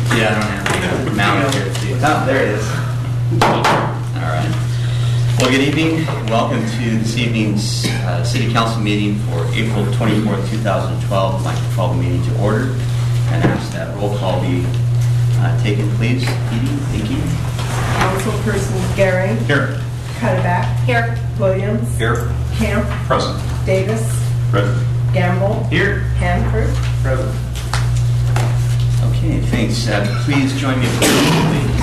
Yeah, I don't have it mounted here. See. Oh, there it is. All right. Well, good evening. Welcome to this evening's City Council meeting for April 24th, 2012. I'd like to call the meeting to order and ask that roll call be taken, please. Edie, thank you. Councilperson Gehring. Here. Cuddeback. Here. Williams. Here. Camp. Present. Davis. Present. Gamble. Here. Hanford. Present. Okay, thanks. Please join me for please.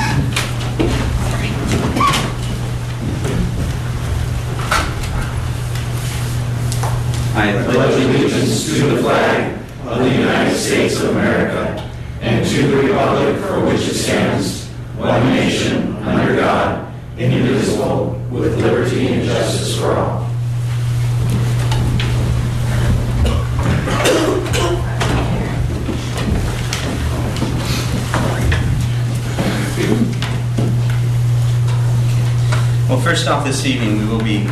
I pledge allegiance to the flag of the United States of America and to the republic for which it stands, one nation, under God, indivisible, with liberty and justice for all. Well, first off this evening, we will be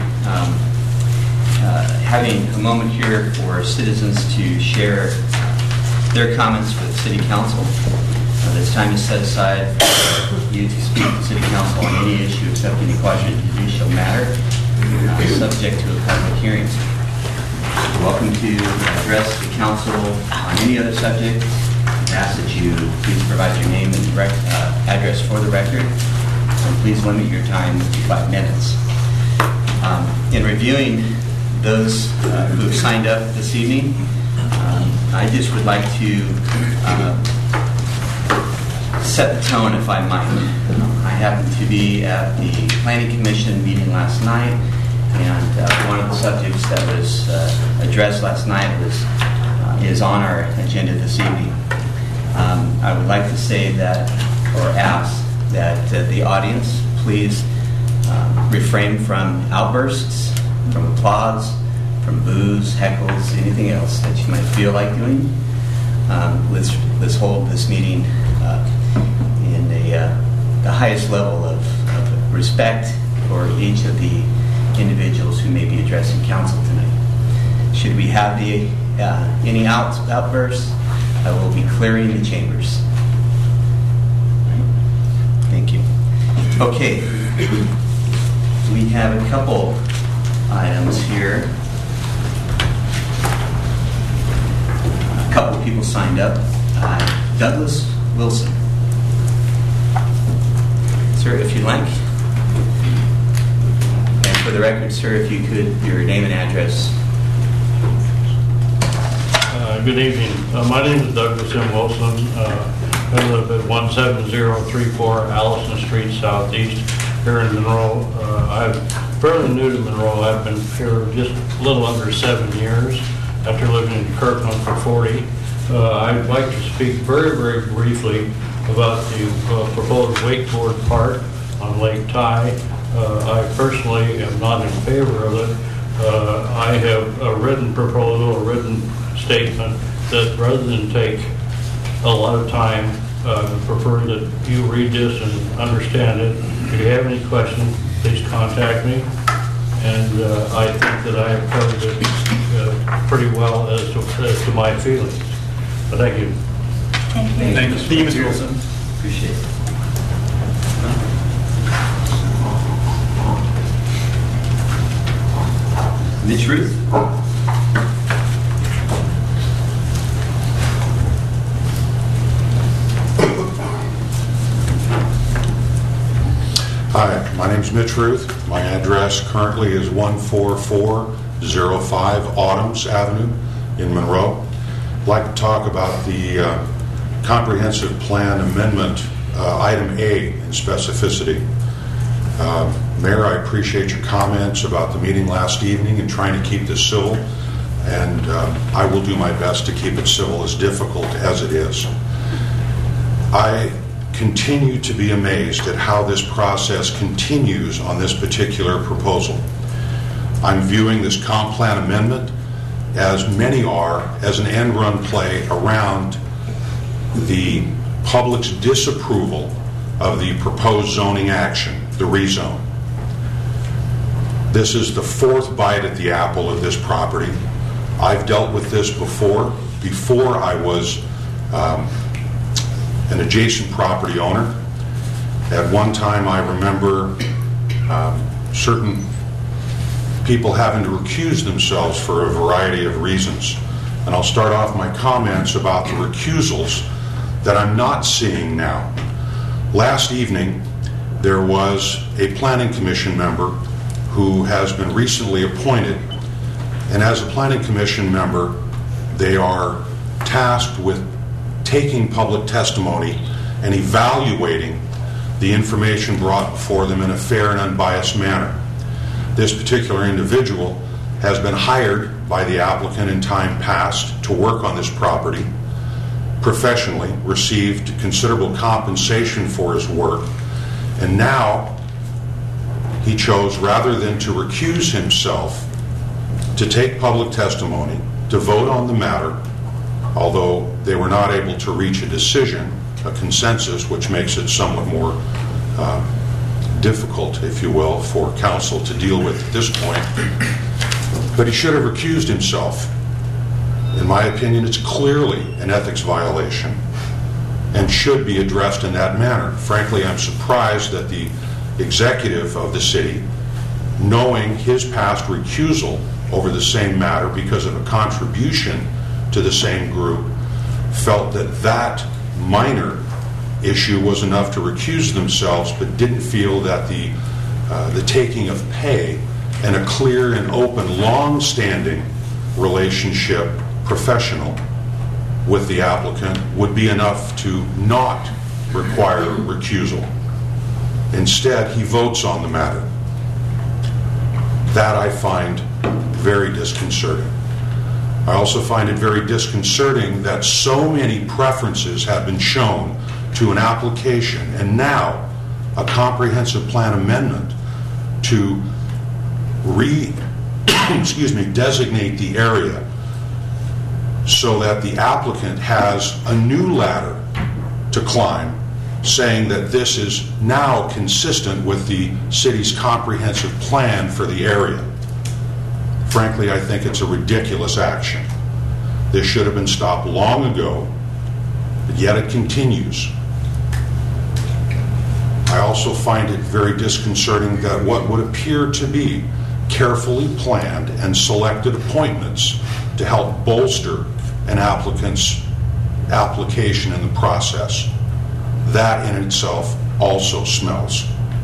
having a moment here for citizens to share their comments with City Council. This time is set aside for you to speak to City Council on any issue except any questions you shall matter, subject to a public hearing. You're welcome to address the Council on any other subject. I ask that you please provide your name and address for the record. And please limit your time to 5 minutes. In reviewing those who have signed up this evening, I just would like to set the tone, if I might. I happened to be at the Planning Commission meeting last night, and one of the subjects that was addressed last night is on our agenda this evening. I would like to say that, or ask, that the audience please refrain from outbursts, from applause, from boos, heckles, anything else that you might feel like doing. Let's hold this meeting in the highest level of respect for each of the individuals who may be addressing council tonight. Should we have any outbursts, I will be clearing the chambers. Thank you. Okay, we have a couple items here. A couple people signed up. Douglas Wilson. Sir, if you'd like. And for the record, sir, if you could, your name and address. Good evening. My name is Douglas M. Wilson. I live at 17034 Allison Street Southeast here in Monroe. I'm fairly new to Monroe. I've been here just a little under 7 years after living in Kirkland for 40. I'd like to speak very, very briefly about the proposed wakeboard park on Lake Tye. I personally am not in favor of it. I have a written proposal, a written statement that rather than take a lot of time, prefer that you read this and understand it. If you have any questions, please contact me. And I think that I have covered it pretty well as to my feelings. But thank you. Thank you. Thank you, Mr. Wilson. Appreciate it. Mitch Ruth. Hi, my name is Mitch Ruth. My address currently is 14405 Autumns Avenue in Monroe. I'd like to talk about the comprehensive plan amendment, item A in specificity. Mayor, I appreciate your comments about the meeting last evening and trying to keep this civil, and I will do my best to keep it civil, as difficult as it is. I continue to be amazed at how this process continues on this particular proposal. I'm viewing this comp plan amendment, as many are, as an end run play around the public's disapproval of the proposed zoning action, the rezone. This is the fourth bite at the apple of this property. I've dealt with this before I was an adjacent property owner. At one time, I remember certain people having to recuse themselves for a variety of reasons. And I'll start off my comments about the recusals that I'm not seeing now. Last evening, there was a planning commission member who has been recently appointed, and as a planning commission member, they are tasked with taking public testimony and evaluating the information brought before them in a fair and unbiased manner. This particular individual has been hired by the applicant in time past to work on this property, professionally, received considerable compensation for his work, and now he chose, rather than to recuse himself, to take public testimony, to vote on the matter, although they were not able to reach a decision, a consensus, which makes it somewhat more difficult, if you will, for council to deal with at this point. But he should have recused himself. In my opinion, it's clearly an ethics violation and should be addressed in that manner. Frankly, I'm surprised that the executive of the city, knowing his past recusal over the same matter because of a contribution to the same group, felt that that minor issue was enough to recuse themselves, but didn't feel that the taking of pay and a clear and open, long-standing relationship, professional, with the applicant would be enough to not require recusal. Instead, he votes on the matter. That I find very disconcerting. I also find it very disconcerting that so many preferences have been shown to an application and now a comprehensive plan amendment to designate the area so that the applicant has a new ladder to climb, saying that this is now consistent with the city's comprehensive plan for the area. Frankly, I think it's a ridiculous action. This should have been stopped long ago, but yet it continues. I also find it very disconcerting that what would appear to be carefully planned and selected appointments to help bolster an applicant's application in the process, that in itself also smells.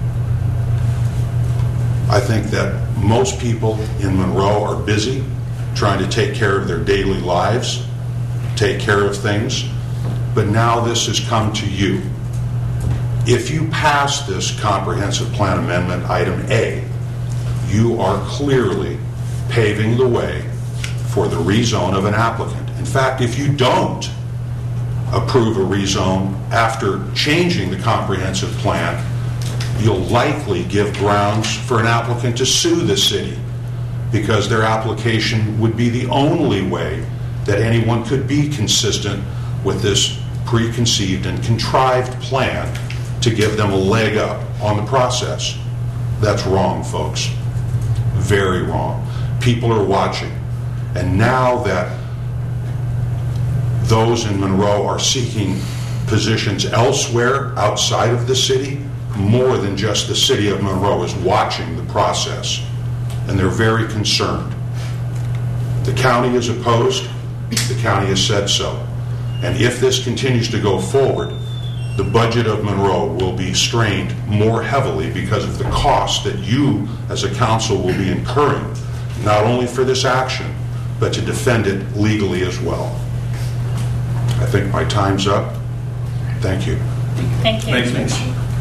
I think that most people in Monroe are busy trying to take care of their daily lives, take care of things, but now this has come to you. If you pass this comprehensive plan amendment, item A, you are clearly paving the way for the rezone of an applicant. In fact, if you don't approve a rezone after changing the comprehensive plan, you'll likely give grounds for an applicant to sue the city because their application would be the only way that anyone could be consistent with this preconceived and contrived plan to give them a leg up on the process. That's wrong, folks. Very wrong. People are watching. And now that those in Monroe are seeking positions elsewhere outside of the city, more than just the city of Monroe is watching the process, and they're very concerned. The county is opposed. The county has said so. And if this continues to go forward, the budget of Monroe will be strained more heavily because of the cost that you as a council will be incurring, not only for this action, but to defend it legally as well. I think my time's up. Thank you. Thank you. Thanks.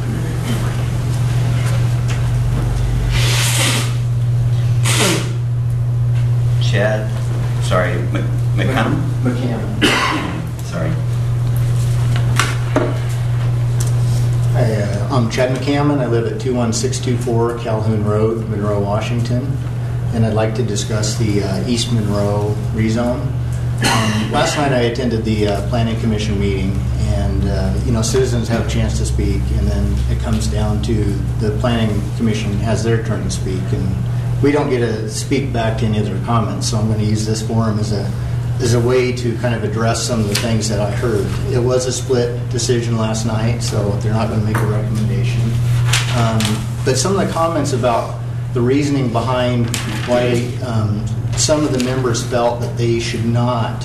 Chad, sorry, McCann? McCann. Sorry. I'm Chad McCammon. I live at 21624 Calhoun Road, Monroe, Washington. And I'd like to discuss the East Monroe rezone. Last night I attended the Planning Commission meeting, and citizens have a chance to speak, and then it comes down to the Planning Commission has their turn to speak, and we don't get to speak back to any of their comments. So I'm going to use this forum as a as a way to kind of address some of the things that I heard. It was a split decision last night, so they're not going to make a recommendation. But some of the comments about the reasoning behind why some of the members felt that they should not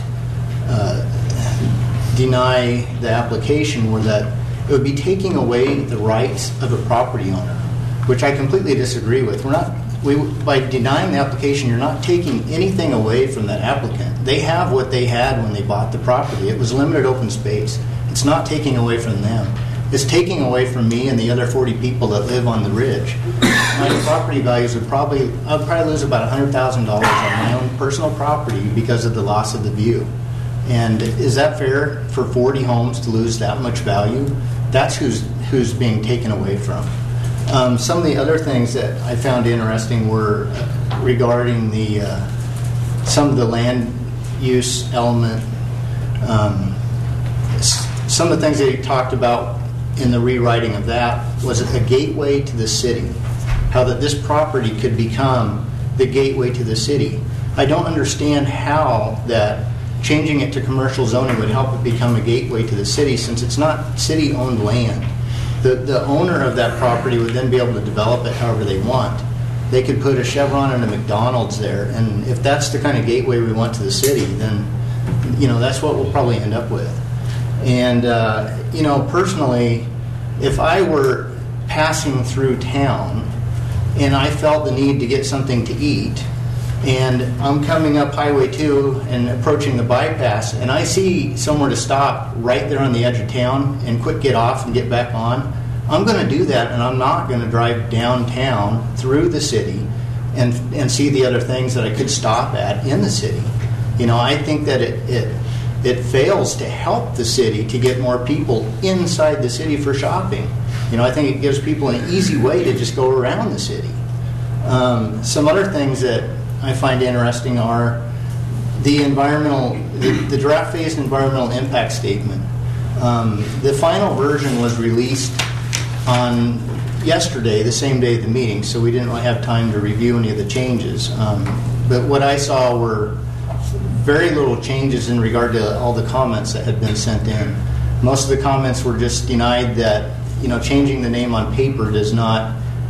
deny the application were that it would be taking away the rights of a property owner, which I completely disagree with. By denying the application, you're not taking anything away from that applicant. They have what they had when they bought the property. It was limited open space. It's not taking away from them. It's taking away from me and the other 40 people that live on the ridge. My property values I'd probably lose about $100,000 on my own personal property because of the loss of the view. And is that fair for 40 homes to lose that much value? That's who's being taken away from. Some of the other things that I found interesting were regarding some of the land use element. Some of the things they talked about in the rewriting of that was a gateway to the city. How that this property could become the gateway to the city. I don't understand how that changing it to commercial zoning would help it become a gateway to the city, since it's not city-owned land. The owner of that property would then be able to develop it however they want. They could put a Chevron and a McDonald's there, and if that's the kind of gateway we want to the city, then that's what we'll probably end up with. And personally, if I were passing through town and I felt the need to get something to eat, and I'm coming up Highway 2 and approaching the bypass, and I see somewhere to stop right there on the edge of town and quick get off and get back on, I'm going to do that, and I'm not going to drive downtown through the city and see the other things that I could stop at in the city. I think that it fails to help the city to get more people inside the city for shopping. I think it gives people an easy way to just go around the city. Some other things that I find interesting are the draft phase environmental impact statement. The final version was released on yesterday, the same day of the meeting, so we didn't really have time to review any of the changes. But what I saw were very little changes in regard to all the comments that had been sent in. Most of the comments were just denied that changing the name on paper does not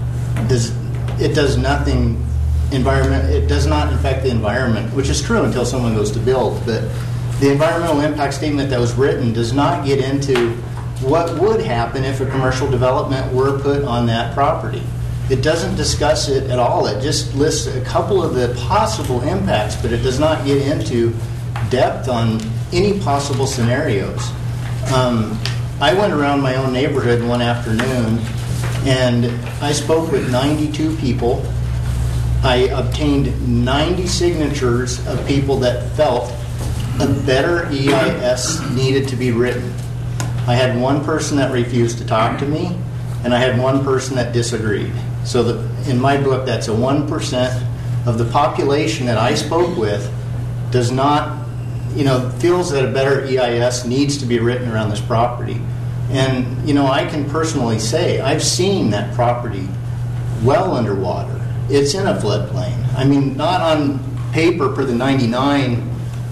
affect the environment, which is true until someone goes to build. But the environmental impact statement that was written does not get into what would happen if a commercial development were put on that property. It doesn't discuss it at all. It just lists a couple of the possible impacts, but it does not get into depth on any possible scenarios. I went around my own neighborhood one afternoon, and I spoke with 92 people. I obtained 90 signatures of people that felt a better EIS needed to be written. I had one person that refused to talk to me, and I had one person that disagreed. So in my book, that's a 1% of the population that I spoke with does not, feels that a better EIS needs to be written around this property. And, I can personally say I've seen that property well underwater. It's in a floodplain. I mean, not on paper per the 99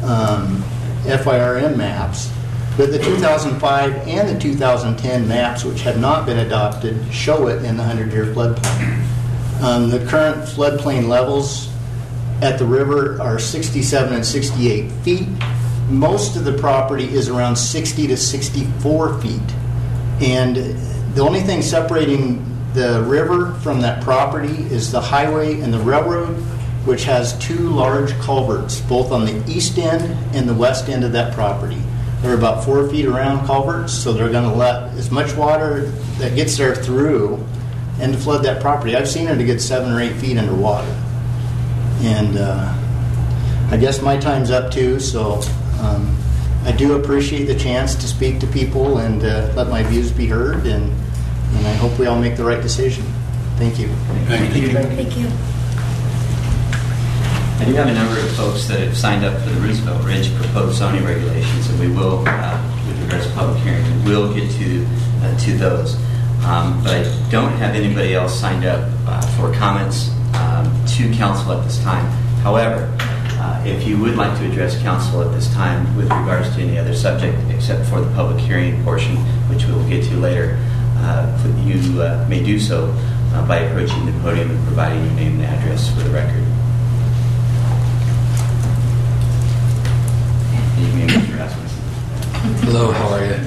FIRM maps, but the 2005 and the 2010 maps, which have not been adopted, show it in the 100-year floodplain. The current floodplain levels at the river are 67 and 68 feet. Most of the property is around 60 to 64 feet. And the only thing separating the river from that property is the highway and the railroad, which has two large culverts, both on the east end and the west end of that property. They're about 4 feet around culverts, so they're going to let as much water that gets there through and to flood that property. I've seen it to get 7 or 8 feet underwater. And I guess my time's up too, so I do appreciate the chance to speak to people and let my views be heard, and I hope we all make the right decision. Thank you. Thank you. Thank you. I do have a number of folks that have signed up for the Roosevelt Ridge proposed zoning regulations, and we will, with regards to public hearing, we will get to those. But I don't have anybody else signed up for comments to council at this time. However, If you would like to address council at this time with regards to any other subject except for the public hearing portion, which we will get to later, you may do so by approaching the podium and providing your name and address for the record. Mr. Rasmussen. Hello, how are you?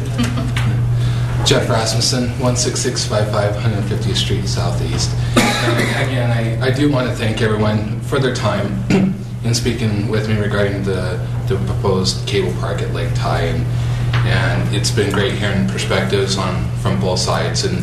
Jeff Rasmussen, 16655 150th Street Southeast. And again, I do want to thank everyone for their time in speaking with me regarding the proposed cable park at Lake Ty. And it's been great hearing perspectives from both sides. And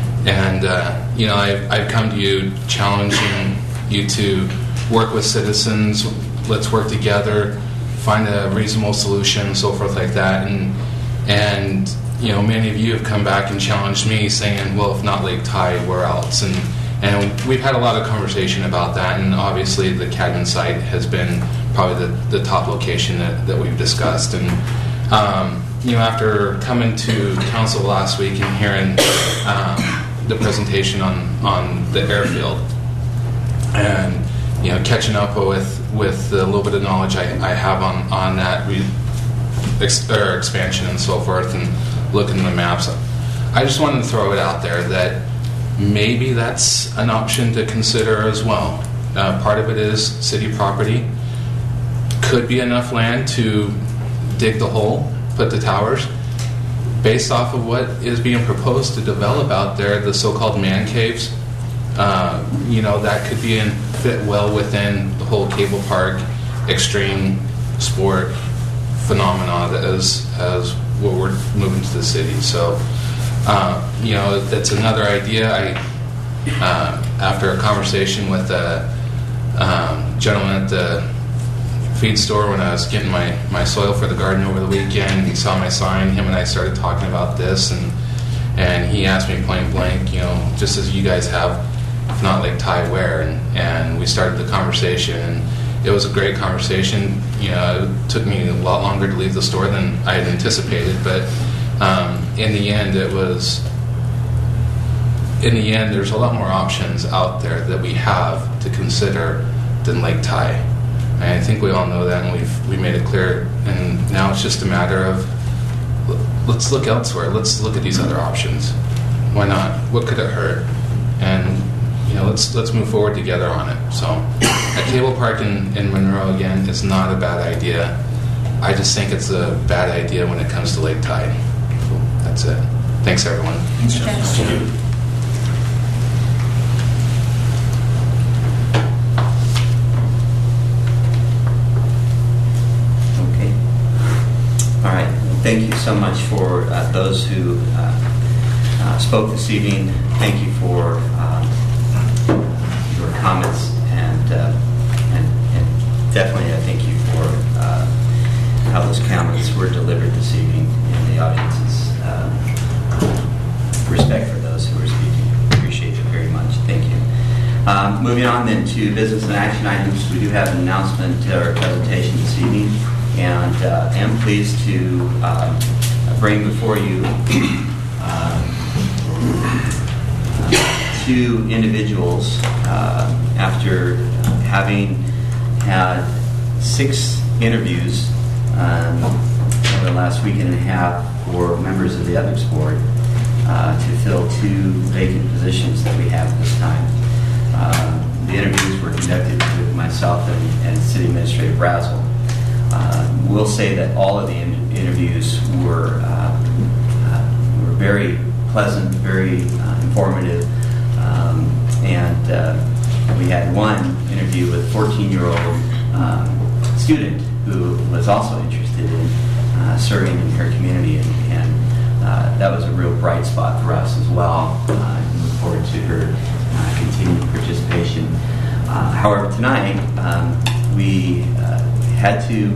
you know, I've come to you challenging you to work with citizens. Let's work together, find a reasonable solution, so forth like that. And you know, many of you have come back and challenged me, saying, "Well, if not Lake Ty, where else?" And we've had a lot of conversation about that. And obviously, the Cadman site has been probably the top location that we've discussed. And you know, after coming to council last week and hearing the presentation on the airfield, and you know, catching up with the little bit of knowledge I have on that expansion and so forth, and looking at the maps, I just wanted to throw it out there that maybe that's an option to consider as well. Part of it is city property. Could be enough land to dig the hole, put the towers. Based off of what is being proposed to develop out there, the so-called man caves, you know, that could fit well within the whole cable park extreme sport phenomena as what we're moving to the city. So you know, that's another idea. After a conversation with a gentleman at the feed store when I was getting my soil for the garden over the weekend, he saw my sign. Him and I started talking about this, and he asked me point blank, you know, just as you guys have, if not Lake Ty, where? And we started the conversation, and it was a great conversation. You know, it took me a lot longer to leave the store than I had anticipated, but in the end, there's a lot more options out there that we have to consider than Lake Ty. And I think we all know that, and we made it clear. And now it's just a matter of, let's look elsewhere. Let's look at these other options. Why not? What could it hurt? And you know, let's move forward together on it. So, a cable park in Monroe, again, is not a bad idea. I just think it's a bad idea when it comes to Lake Ty. So that's it. Thanks, everyone. Thank you. Okay. All right. Thank you so much for those who spoke this evening. Thank you for your comments, and definitely I thank you for how those comments were delivered this evening in the audience's respect for those who were speaking. Appreciate it very much. Thank you. Moving on then to business and action items, we do have an announcement or presentation this evening, and am pleased to bring before you two individuals after having had 6 interviews over the last week and a half for members of the Ethics Board to fill 2 vacant positions that we have at this time. The interviews were conducted with myself and City Administrator Brazel. We'll say that all of the interviews were very pleasant, very informative, and we had one interview with a 14-year-old student who was also interested in serving in her community, and that was a real bright spot for us as well. I look forward to her continued participation. However, tonight we had to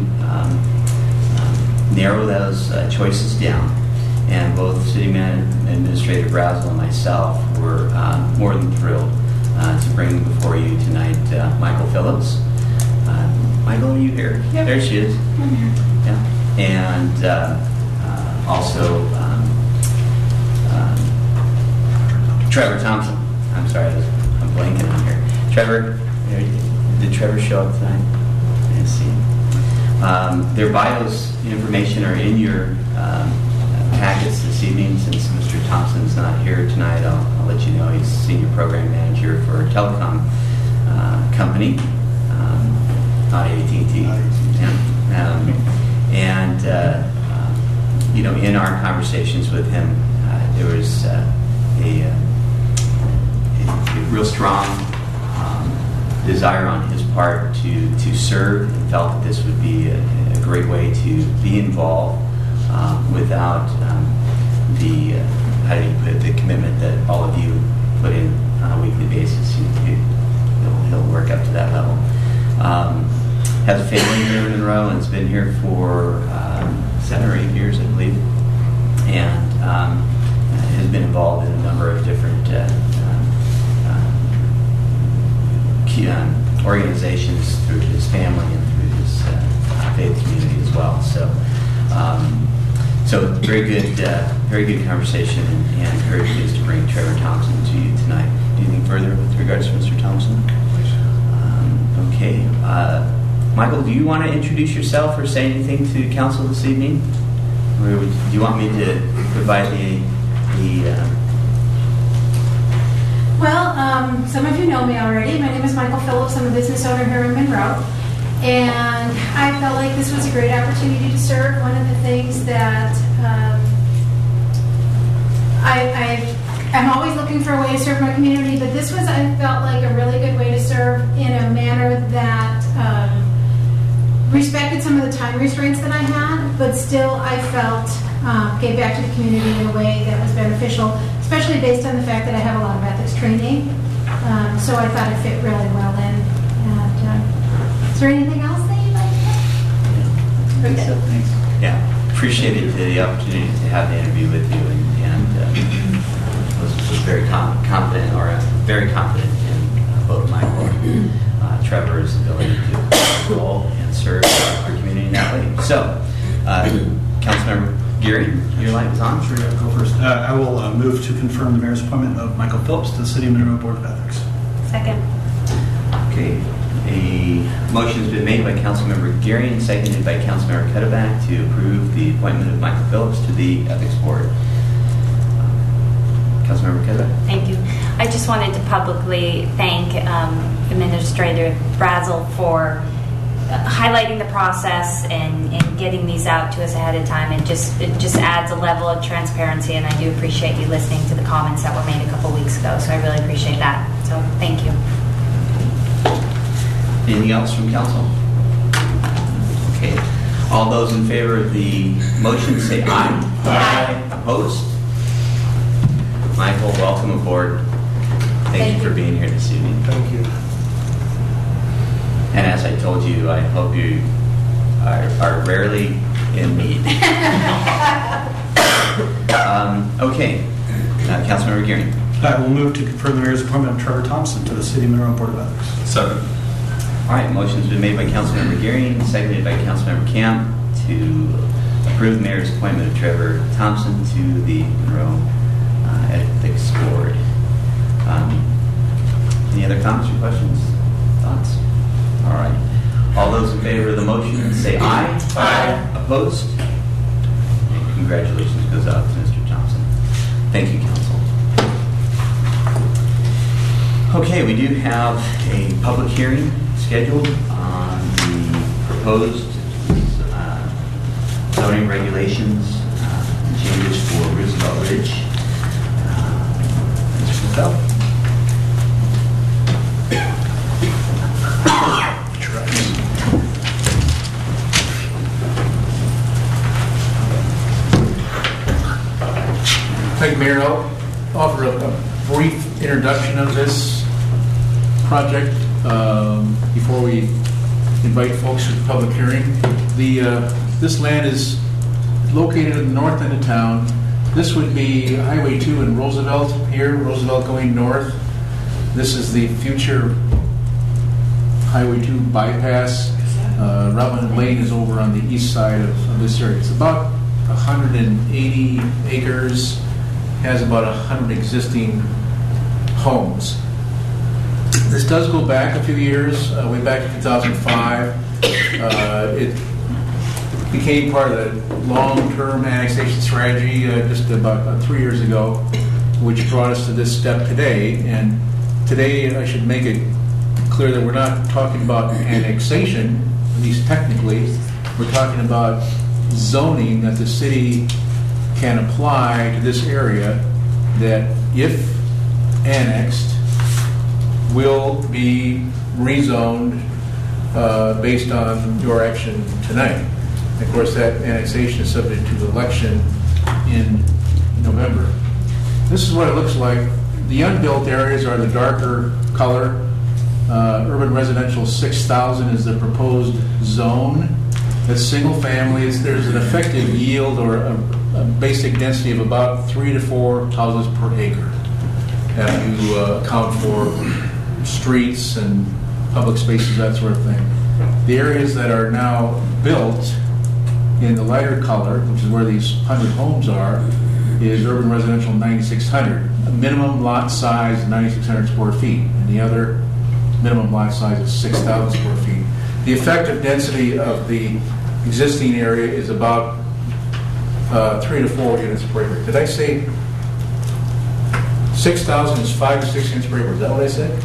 narrow those choices down, and both City Administrator Brazel and myself were more than thrilled to bring before you tonight Michael Phillips. Michael, are you here? Yep. There she is. I'm here. Yeah. And also Trevor Thompson. I'm sorry, I'm blanking on here. Trevor, did Trevor show up tonight? Tennessee. Their bios information are in your packets this evening. Since Mr. Thompson's not here tonight, I'll let you know he's Senior Program Manager for a telecom company, not AT&T. In our conversations with him, there was a real strong desire on his part to serve, and felt that this would be a great way to be involved without the commitment that all of you put in on a weekly basis. He'll work up to that level. Has a family here in Monroe and has been here for 7 or 8 years, I believe, and has been involved in a number of different organizations through his family and through his faith community as well. So very good conversation, and very pleased to bring Trevor Thompson to you tonight. Anything further with regards to Mr. Thompson? Okay. Michael, do you want to introduce yourself or say anything to council this evening? Or do you want me to provide the Well, some of you know me already. My name is Michael Phillips. I'm a business owner here in Monroe. And I felt like this was a great opportunity to serve. One of the things that I'm always looking for a way to serve my community, but this was, I felt like, a really good way to serve in a manner that respected some of the time restraints that I had, but still I felt gave back to the community in a way that was beneficial, especially based on the fact that I have a lot of ethics training. So I thought it fit really well in. And, is there anything else that you'd like to say? Thanks. Yeah, appreciated the opportunity to have the interview with you, and was very confident in both Michael and Trevor's ability to roll and serve our community in that way. So, Councilmember Geary, your light is on. Sure, I'll go first. I will move to confirm the mayor's appointment of Michael Phillips to the City of Monroe Board of Ethics. Second. Okay. A motion has been made by Councilmember Geary and seconded by Councilmember Cuddeback to approve the appointment of Michael Phillips to the Ethics Board. Councilmember Cuddeback. Thank you. I just wanted to publicly thank Administrator Brazel for highlighting the process and getting these out to us ahead of time. It just adds a level of transparency, and I do appreciate you listening to the comments that were made a couple weeks ago. So I really appreciate that. So thank you. Anything else from council? Okay. All those in favor of the motion say aye. Aye. Opposed? Michael, welcome aboard. Thank you for being here this evening. Thank you. And as I told you, I hope you are rarely in need. Okay. Councilmember Geary. I will move to confirm the mayor's appointment of Trevor Thompson to the City of Monroe Board of Ethics. Second. All right, motion's been made by Councilmember Geary, seconded by Councilmember Camp to approve the mayor's appointment of Trevor Thompson to the Monroe Ethics Board. Any other comments or questions? Thoughts? All right. All those in favor of the motion say aye. Aye. Opposed? Congratulations goes out to Mr. Thompson. Thank you, Council. Okay, we do have a public hearing scheduled on the proposed zoning regulations changes for Roosevelt Ridge. Mr. Patel. Thank you, Mayor. I'll offer a brief introduction of this project before we invite folks to the public hearing. This land is located in the north end of town. This would be Highway 2 in Roosevelt here, Roosevelt going north. This is the future Highway 2 bypass. Rutland Lane is over on the east side of this area. It's about 180 acres, has about 100 existing homes. This does go back a few years, way back to 2005. It became part of the long-term annexation strategy just about 3 years ago, which brought us to this step today. And today, I should make it clear that we're not talking about annexation, at least technically. We're talking about zoning that the city can apply to this area that, if annexed, will be rezoned based on your action tonight. Of course, that annexation is subject to the election in November. This is what it looks like. The unbuilt areas are the darker color. Urban residential 6,000 is the proposed zone. That's single family. There's an effective yield or a basic density of about 3 to 4 houses per acre. If you account for streets and public spaces, that sort of thing. The areas that are now built in the lighter color, which is where these 100 homes are, is urban residential 9,600. A minimum lot size is 9,600 square feet, and the other minimum lot size is 6,000 square feet. The effective density of the existing area is about 3 to 4 units per acre. Did I say 6,000 is 5 to 6 units per acre? Is that what I said?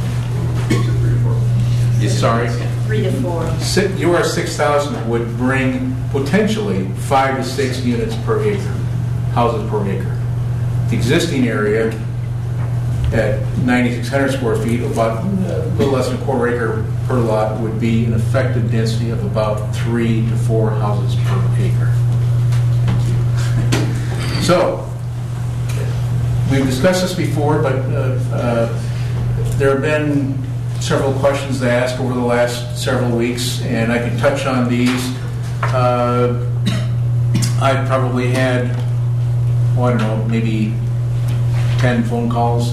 Sorry. 3 to 4. Your 6,000 would bring potentially 5 to 6 units per acre, houses per acre. The existing area at 9,600 square feet, about a little less than a quarter acre per lot, would be an effective density of about 3 to 4 houses per acre. So, we've discussed this before, but there have been several questions asked over the last several weeks, and I can touch on these. I've probably had, I don't know, maybe 10 phone calls.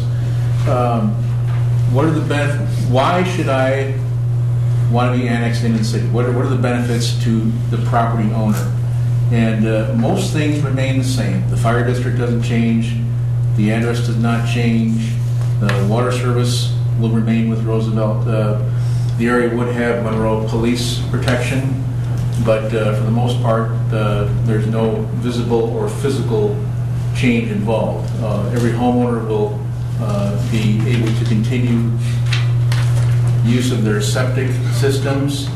What are the benefits? Why should I want to be annexed into the city? What are the benefits to the property owner? And most things remain the same. The fire district doesn't change. The address does not change. The water service will remain with Roosevelt. The area would have Monroe police protection, but for the most part, there's no visible or physical change involved. Every homeowner will be able to continue use of their septic systems.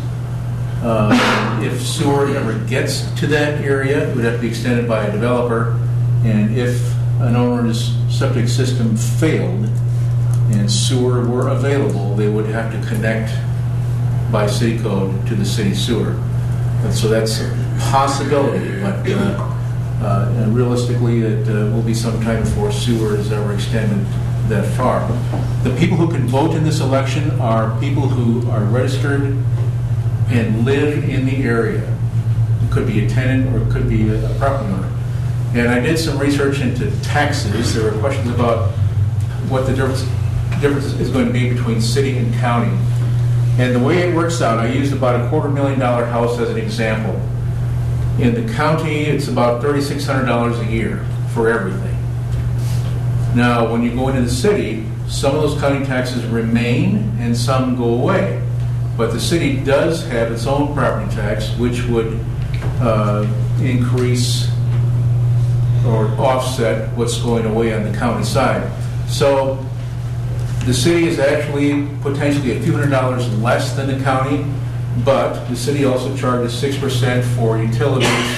If sewer ever gets to that area, it would have to be extended by a developer, and if an owner's septic system failed and sewer were available, they would have to connect by city code to the city sewer. And so that's a possibility, but realistically, it will be some time before sewer is ever extended that far. The people who can vote in this election are people who are registered and live in the area. It could be a tenant or it could be a property owner. And I did some research into taxes. There were questions about what the difference is going to be between city and county. And the way it works out, I used about a $250,000 house as an example. In the county, it's about $3,600 a year for everything. Now, when you go into the city, some of those county taxes remain and some go away. But the city does have its own property tax, which would increase or offset what's going away on the county side. So the city is actually potentially a few $100s less than the county, but the city also charges 6% for utilities,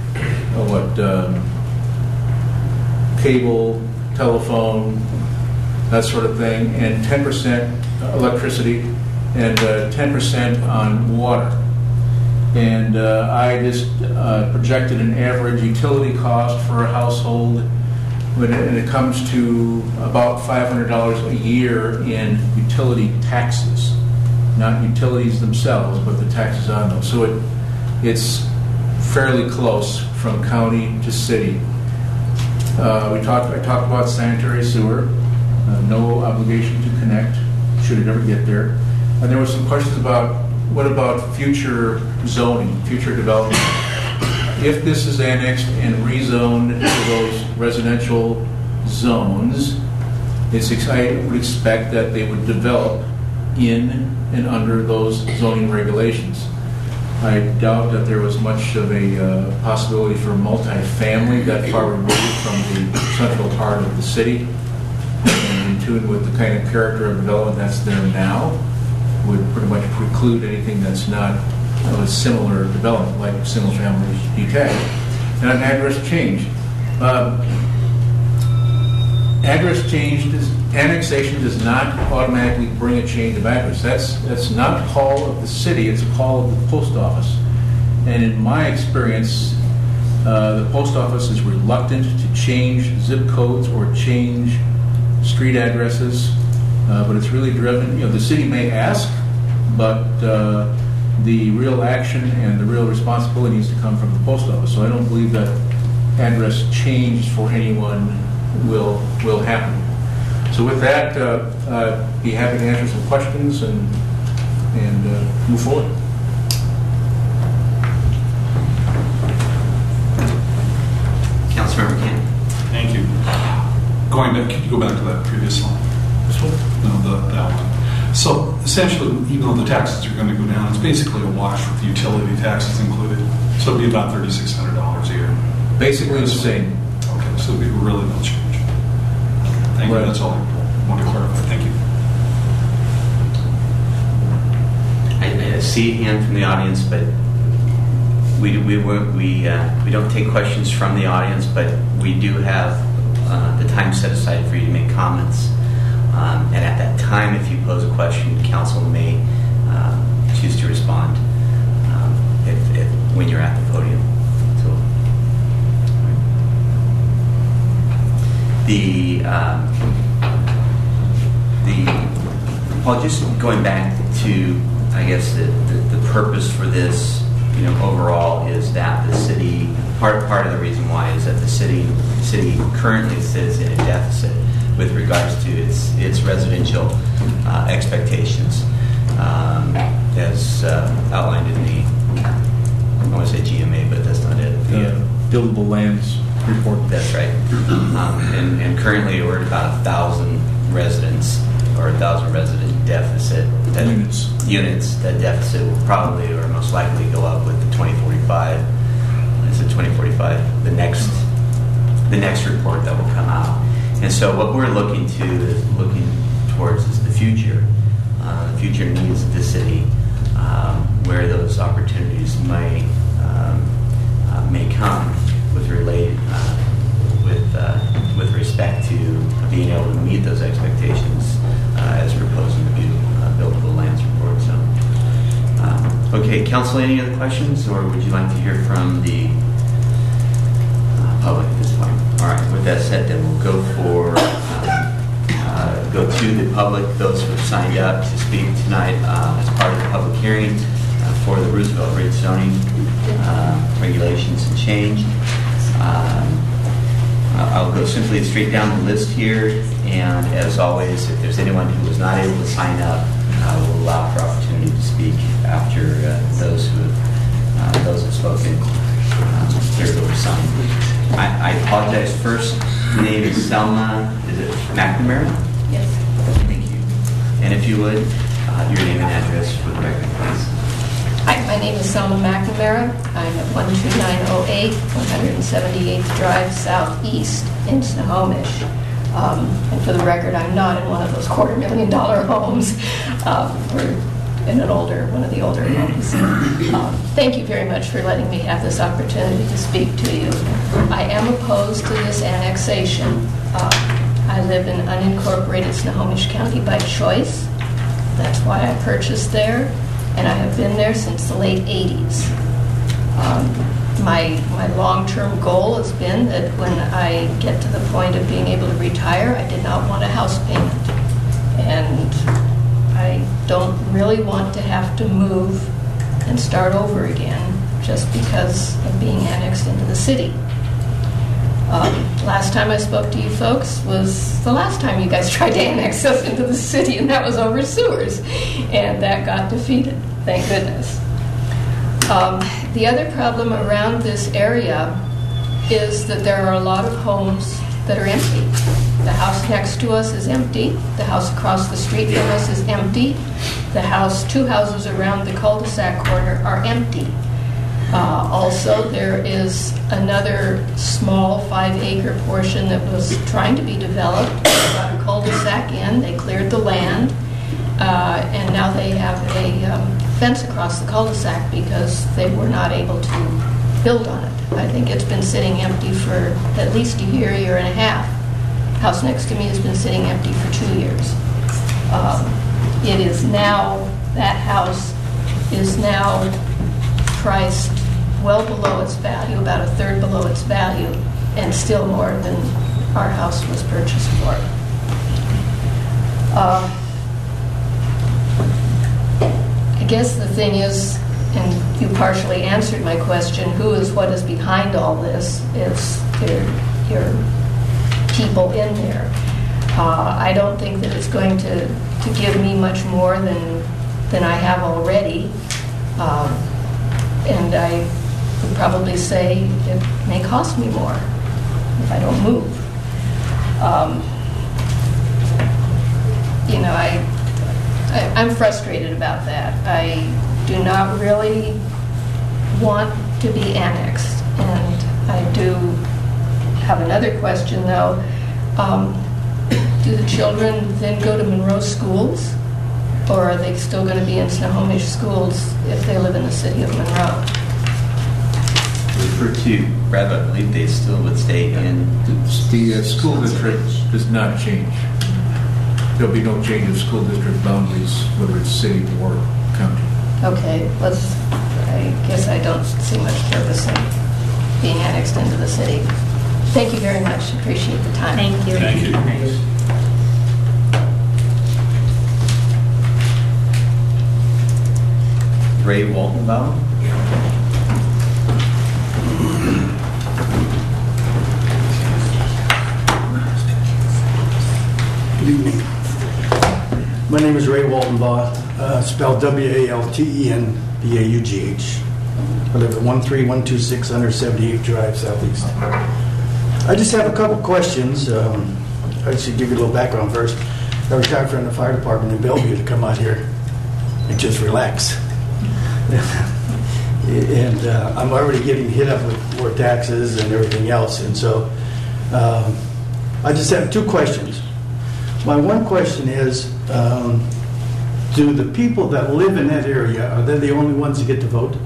cable, telephone, that sort of thing, and 10% electricity, and 10% on water. And I just projected an average utility cost for a household, and it comes to about $500 a year in utility taxes. Not utilities themselves, but the taxes on them. So it's fairly close from county to city. I talked about sanitary sewer, no obligation to connect, should it ever get there. And there were some questions about what about future zoning, future development. If this is annexed and rezoned to those residential zones, I would expect that they would develop in and under those zoning regulations. I doubt that there was much of a possibility for multifamily that far removed from the central part of the city. And in tune with the kind of character of development that's there now, would pretty much preclude anything that's not of a similar development, like single-family detached. And an address change. Address change, annexation does not automatically bring a change of address. That's not a call of the city, it's a call of the post office. And in my experience, the post office is reluctant to change zip codes or change street addresses, but it's really driven, the city may ask, but the real action and the real responsibility needs to come from the post office. So I don't believe that address change for anyone will happen. So with that, I'd be happy to answer some questions and move forward. Councilmember Kent. Thank you. Could you go back to that previous slide? This one? No, that one. So essentially, even though the taxes are going to go down, it's basically a wash with the utility taxes included. So it'd be about $3,600 a year. Basically the same. Okay, so it'd be really no change. Thank you. That's all I want to clarify. Thank you. I see a hand from the audience, but we don't take questions from the audience, but we do have the time set aside for you to make comments. And at that time, if you pose a question, council may choose to respond when you're at the podium. So, Paul, just going back to, I guess, the purpose for this, overall is that the city, part of the reason why is that the city currently sits in a deficit with regards to its residential expectations, as outlined in the, I want to say GMA, but that's not it. Buildable lands report. That's right. And currently we're at about 1,000 residents or 1,000 resident deficit. Units. That deficit will probably or most likely go up with the 2045. Is it 2045? The next report that will come out. And so what we're looking towards is the future needs of the city, where those opportunities may come with respect to being able to meet those expectations as proposed in the buildable lands report. So, okay, council, any other questions, or would you like to hear from the public at this point? All right. With that said, then we'll go to the public, those who have signed up to speak tonight as part of the public hearing for the Roosevelt Ridge zoning regulations and change. I'll go simply straight down the list here, and as always, if there's anyone who was not able to sign up, we'll allow for opportunity to speak after those have spoken. They're over signed. I apologize. First name is Selma. Is it McNamara? Yes. Thank you. And if you would, your name and address for the record, please. Hi, my name is Selma McNamara. I'm at 12908 178th Drive Southeast in Snohomish. And for the record, I'm not in one of those $250,000 homes. We're in one of the older homes. Thank you very much for letting me have this opportunity to speak to you. I am opposed to this annexation. I live in unincorporated Snohomish County by choice. That's why I purchased there, and I have been there since the late 80s. My long-term goal has been that when I get to the point of being able to retire, I did not want a house payment. And I don't really want to have to move and start over again just because of being annexed into the city. Last time I spoke to you folks was the last time you guys tried to annex us into the city, and that was over sewers. And that got defeated, thank goodness. The other problem around this area is that there are a lot of homes that are empty. The house next to us is empty. The house across the street from us is empty. The house, 2 houses around the cul-de-sac corner are empty. Also, there is another small 5-acre portion that was trying to be developed. They got a cul-de-sac in, they cleared the land, and now they have a fence across the cul-de-sac because they were not able to build on it. I think it's been sitting empty for at least a year, year and a half. House next to me has been sitting empty for 2 years. It is now, that house is now priced well below its value, about 1/3 below its value, and still more than our house was purchased for. I guess the thing is, and you partially answered my question, what is behind all this is your people in there. I don't think that it's going to give me much more than I have already. And I would probably say it may cost me more if I don't move. I'm frustrated about that. I do not really want to be annexed. And I do have another question, though. Do the children then go to Monroe schools? Or are they still going to be in Snohomish schools if they live in the city of Monroe? Refer to Brad, I believe they still would stay in. The school district does not change. There'll be no change of school district boundaries, whether it's city or county. Okay, I guess I don't see much purpose in being annexed into the city. Thank you very much. Appreciate the time. Thank you. Thank you. Ray Waltenbaum. Good evening. My name is Ray Waltenbaugh, spelled Waltenbaugh. I live at 13126 178 Drive, Southeast. I just have a couple questions. I should give you a little background first. I retired from the fire department in Bellevue to come out here and just relax. And I'm already getting hit up with more taxes and everything else. And so I just have two questions. My one question is, do the people that live in that area, are they the only ones that get to vote?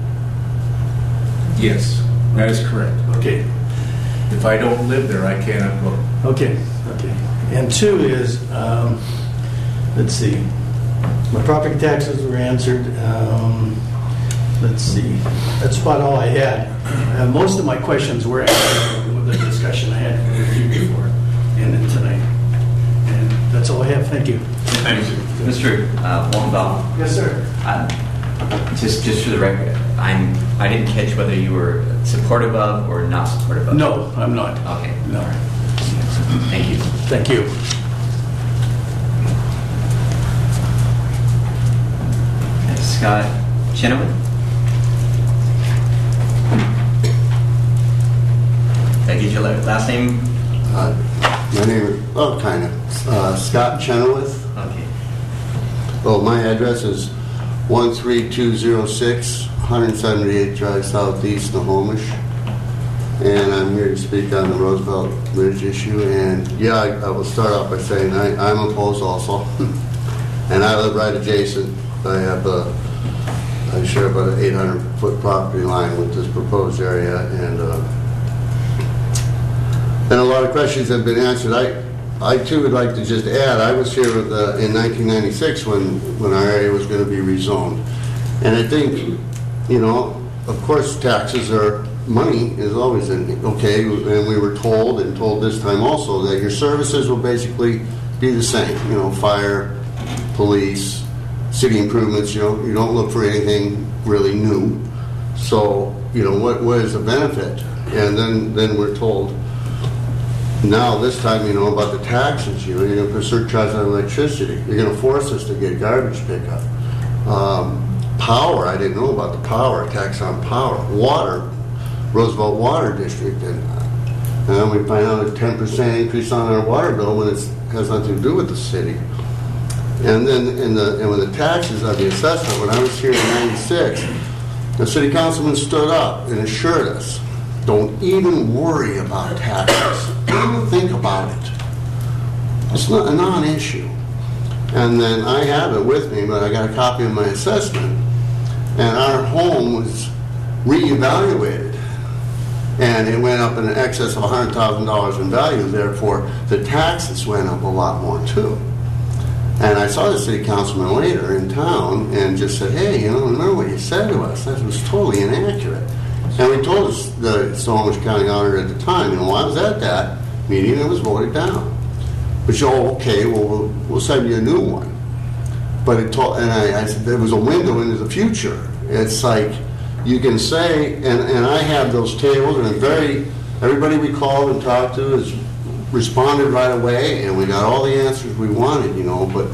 Yes, that is correct. Okay. If I don't live there, I cannot vote. Okay. And two is, let's see, my property taxes were answered. Let's see, that's about all I had. Most of my questions were answered with the discussion I had with you before and then tonight. And that's all I have. Thank you. Thank you. Mr. Waltenbaum. Yes, sir. Just for the record, I didn't catch whether you were supportive of or not supportive of. No, I'm not. Okay. No. All right. Thank you. Thank you. Okay, Scott Chenoweth. Did I get your last name? My name is, Scott Chenoweth. Okay. Oh, my address is 13206 178 Drive Southeast, Snohomish. And I'm here to speak on the Roosevelt Bridge issue. And yeah, I will start off by saying I'm opposed also. And I live right adjacent. I share about an 800-foot property line with this proposed area. And a lot of questions have been answered. I too would like to just add, I was here in 1996 when our area was going to be rezoned. And I think, of course taxes are, money is always okay, and we were told this time also that your services will basically be the same, fire, police, city improvements, you don't look for anything really new. So, what is the benefit? And then we're told, now, this time, about the taxes, you're going to put surcharge on electricity. You're going to force us to get garbage pickup. Power, I didn't know about the power, tax on power. Water, Roosevelt Water District. And And then we find out a 10% increase on our water bill when it has nothing to do with the city. And then when the taxes on the assessment, when I was here in 96, the city councilman stood up and assured us, don't even worry about taxes. Don't even think about it. It's not a non-issue. And then I have it with me, but I got a copy of my assessment, and our home was reevaluated, and it went up in excess of $100,000 in value. Therefore, the taxes went up a lot more too. And I saw the city councilman later in town and just said, hey, remember what you said to us? That was totally inaccurate. And we told the Snohomish County auditor at the time, I was at that meeting and it was voted down. But okay, well, we'll send you a new one. But I said there was a window into the future. It's like you can say, and I have those tables, and everybody we called and talked to has responded right away, and we got all the answers we wanted, but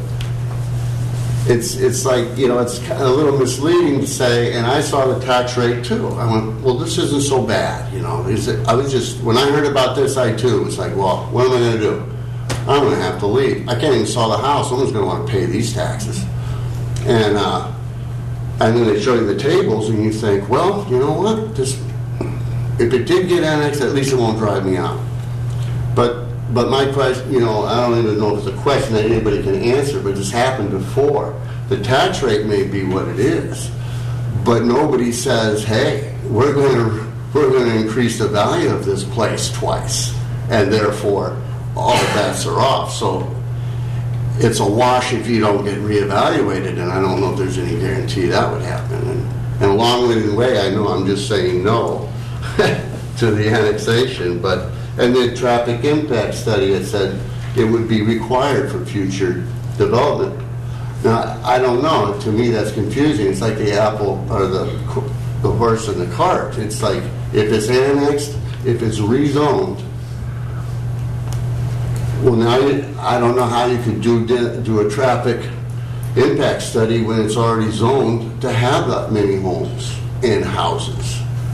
it's like, it's kind of a little misleading to say, and I saw the tax rate too. I went, well, this isn't so bad, I was just, when I heard about this, I too was like, well, what am I going to do? I'm going to have to leave. I can't even sell the house. Someone's going to want to pay these taxes. And then they show you the tables, and you think, well, you know what? If it did get annexed, at least it won't drive me out. But my question, I don't even know if it's a question that anybody can answer, but this happened before. The tax rate may be what it is, but nobody says, hey, we're going to increase the value of this place twice, and therefore all bets are off. So it's a wash if you don't get reevaluated, and I don't know if there's any guarantee that would happen. And along the way, I know I'm just saying no to the annexation, and the traffic impact study, it said it would be required for future development. Now, I don't know. To me, that's confusing. It's like the apple or the horse and the cart. It's like if it's annexed, if it's rezoned, well, now I don't know how you could do a traffic impact study when it's already zoned to have that many homes and houses.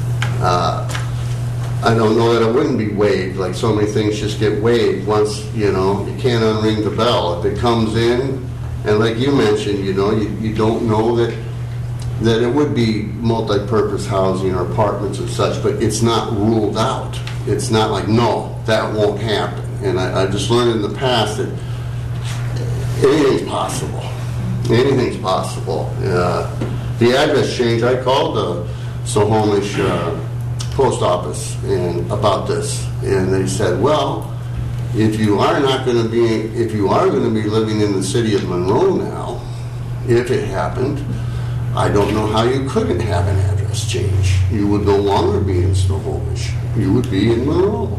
I don't know that it wouldn't be waived. Like so many things just get waived once, you can't unring the bell. If it comes in, and like you mentioned, you don't know that it would be multi-purpose housing or apartments and such, but it's not ruled out. It's not like, no, that won't happen. And I just learned in the past that anything's possible. Anything's possible. The address change, I called the Snohomish post office about this, and they said, well, if you are going to be living in the city of Monroe now, if it happened, I don't know how you couldn't have an address change. You would no longer be in Snohomish. You would be in Monroe.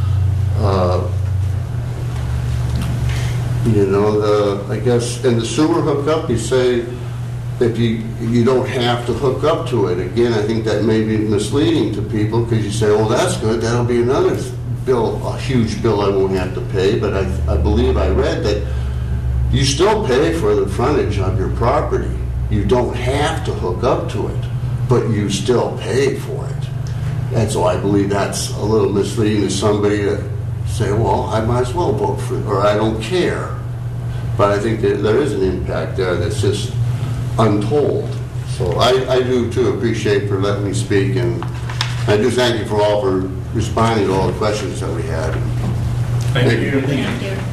I guess, and the sewer hookup, you say if you don't have to hook up to it. Again, I think that may be misleading to people because you say, oh, that's good, that'll be another bill, a huge bill I won't have to pay. But I believe I read that you still pay for the frontage of your property. You don't have to hook up to it, but you still pay for it. And so I believe that's a little misleading to somebody to say, well, I might as well vote for it, or I don't care. But I think that there is an impact there that's just untold. So I do, too, appreciate for letting me speak, and I do thank you for responding to all the questions that we had. Thank you. Thank you.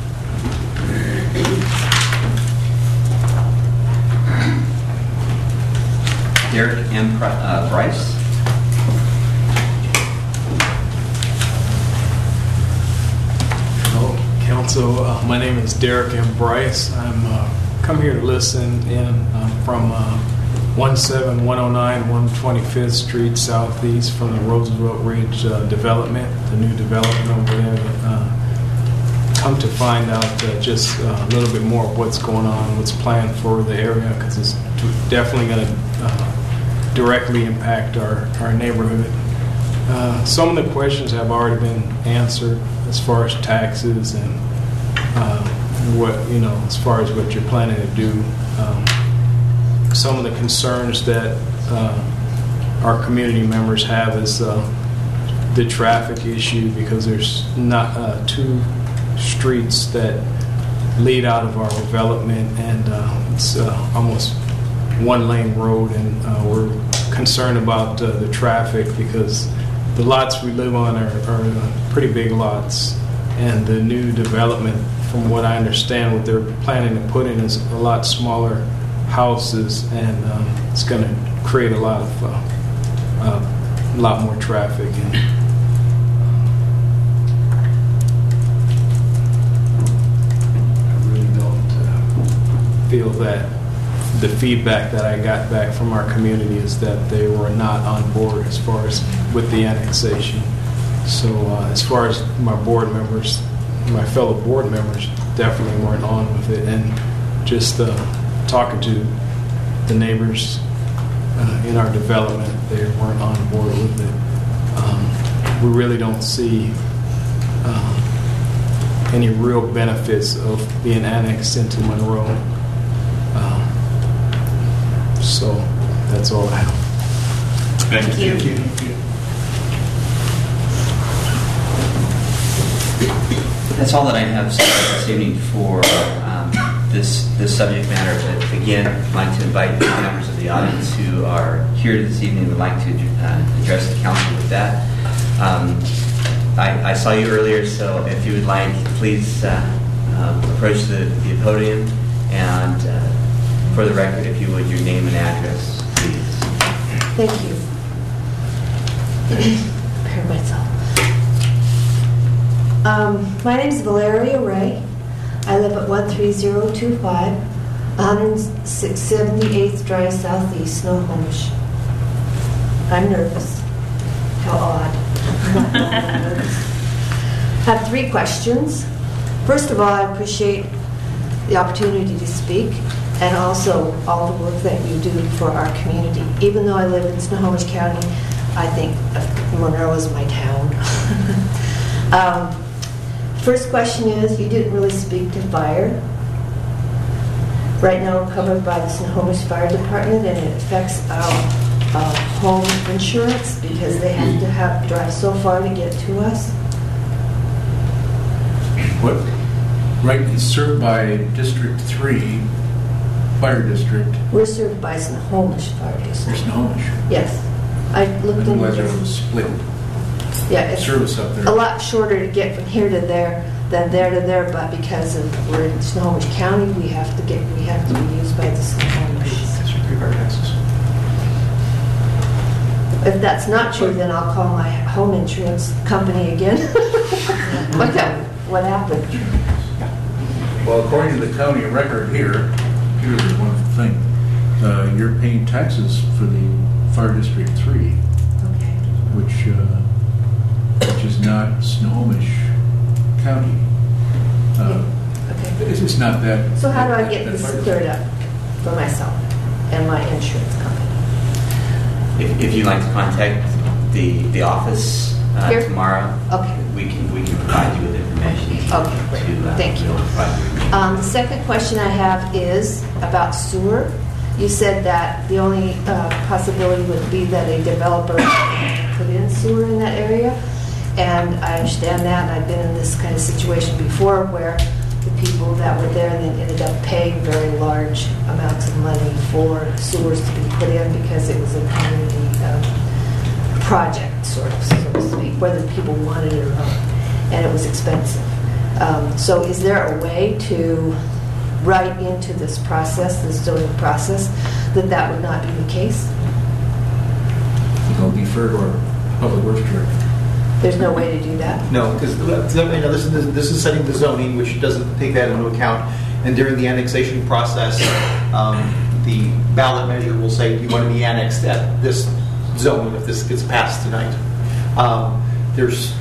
Derek M. Bryce. Council, my name is Derek M. Bryce. I'm come here to listen in from 17109 125th Street Southeast from the Roosevelt Ridge development, the new development over there. Come to find out just a little bit more of what's going on, what's planned for the area, because it's definitely going to directly impact our neighborhood. Some of the questions have already been answered as far as taxes and what, as far as what you're planning to do. Some of the concerns that our community members have is the traffic issue because there's not two streets that lead out of our development, and it's almost one-lane road, and we're concerned about the traffic because the lots we live on are pretty big lots, and the new development, from what I understand, what they're planning to put in is a lot smaller houses, and it's going to create a lot more traffic. And I really don't feel that the feedback that I got back from our community is that they were not on board as far as with the annexation. So as far as my board members, my fellow board members definitely weren't on with it, and just talking to the neighbors in our development, they weren't on board with it. We really don't see any real benefits of being annexed into Monroe. So that's all I have. Thank you. That's all that I have this evening for this subject matter. But again, I'd like to invite the members of the audience who are here this evening and would like to address the council with that. I saw you earlier, so if you would like, please approach the podium, and for the record, if you would, your name and address, please. Thank you. Prepare myself. My name is Valeria Ray. I live at 13025 178th Drive Southeast, Snohomish. I'm nervous. How odd. I'm not nervous. I have 3 questions. First of all, I appreciate the opportunity to speak, and also all the work that you do for our community. Even though I live in Snohomish County, I think Monroe is my town. First question is, you didn't really speak to fire. Right now we're covered by the Snohomish Fire Department, and it affects our home insurance because they have to drive so far to get to us. What? Right, it's served by District 3 Fire District. We're served by Snohomish Fire District. Snohomish? Yes. I looked into Otherwise, this. it was split. Yeah, it's service up there. a lot shorter to get from here to there than there to there, but because we're in Snohomish County, we have to be used by the Snohomish. District 3 fire taxes. If that's not true, then I'll call my home insurance company again. What happened? Well, according to the county record here's one thing. You're paying taxes for the Fire District 3, which is not Snohomish County. It's not that. So how do I get this cleared up for myself and my insurance company? If you'd like to contact the office tomorrow, we can provide you with information. Okay, great. Thank you. The second question I have is about sewer. You said that the only possibility would be that a developer put in sewer in that area, and I understand that, and I've been in this kind of situation before where the people that were there then ended up paying very large amounts of money for sewers to be put in because it was a community project, sort of, so to speak, whether people wanted it or not, and it was expensive. So is there a way to write into this process, this zoning process, that would not be the case? It'll defer to our public works director. There's no way to do that? No, because this is setting the zoning, which doesn't take that into account. And during the annexation process, the ballot measure will say, you want to be annexed at this zone if this gets passed tonight. There's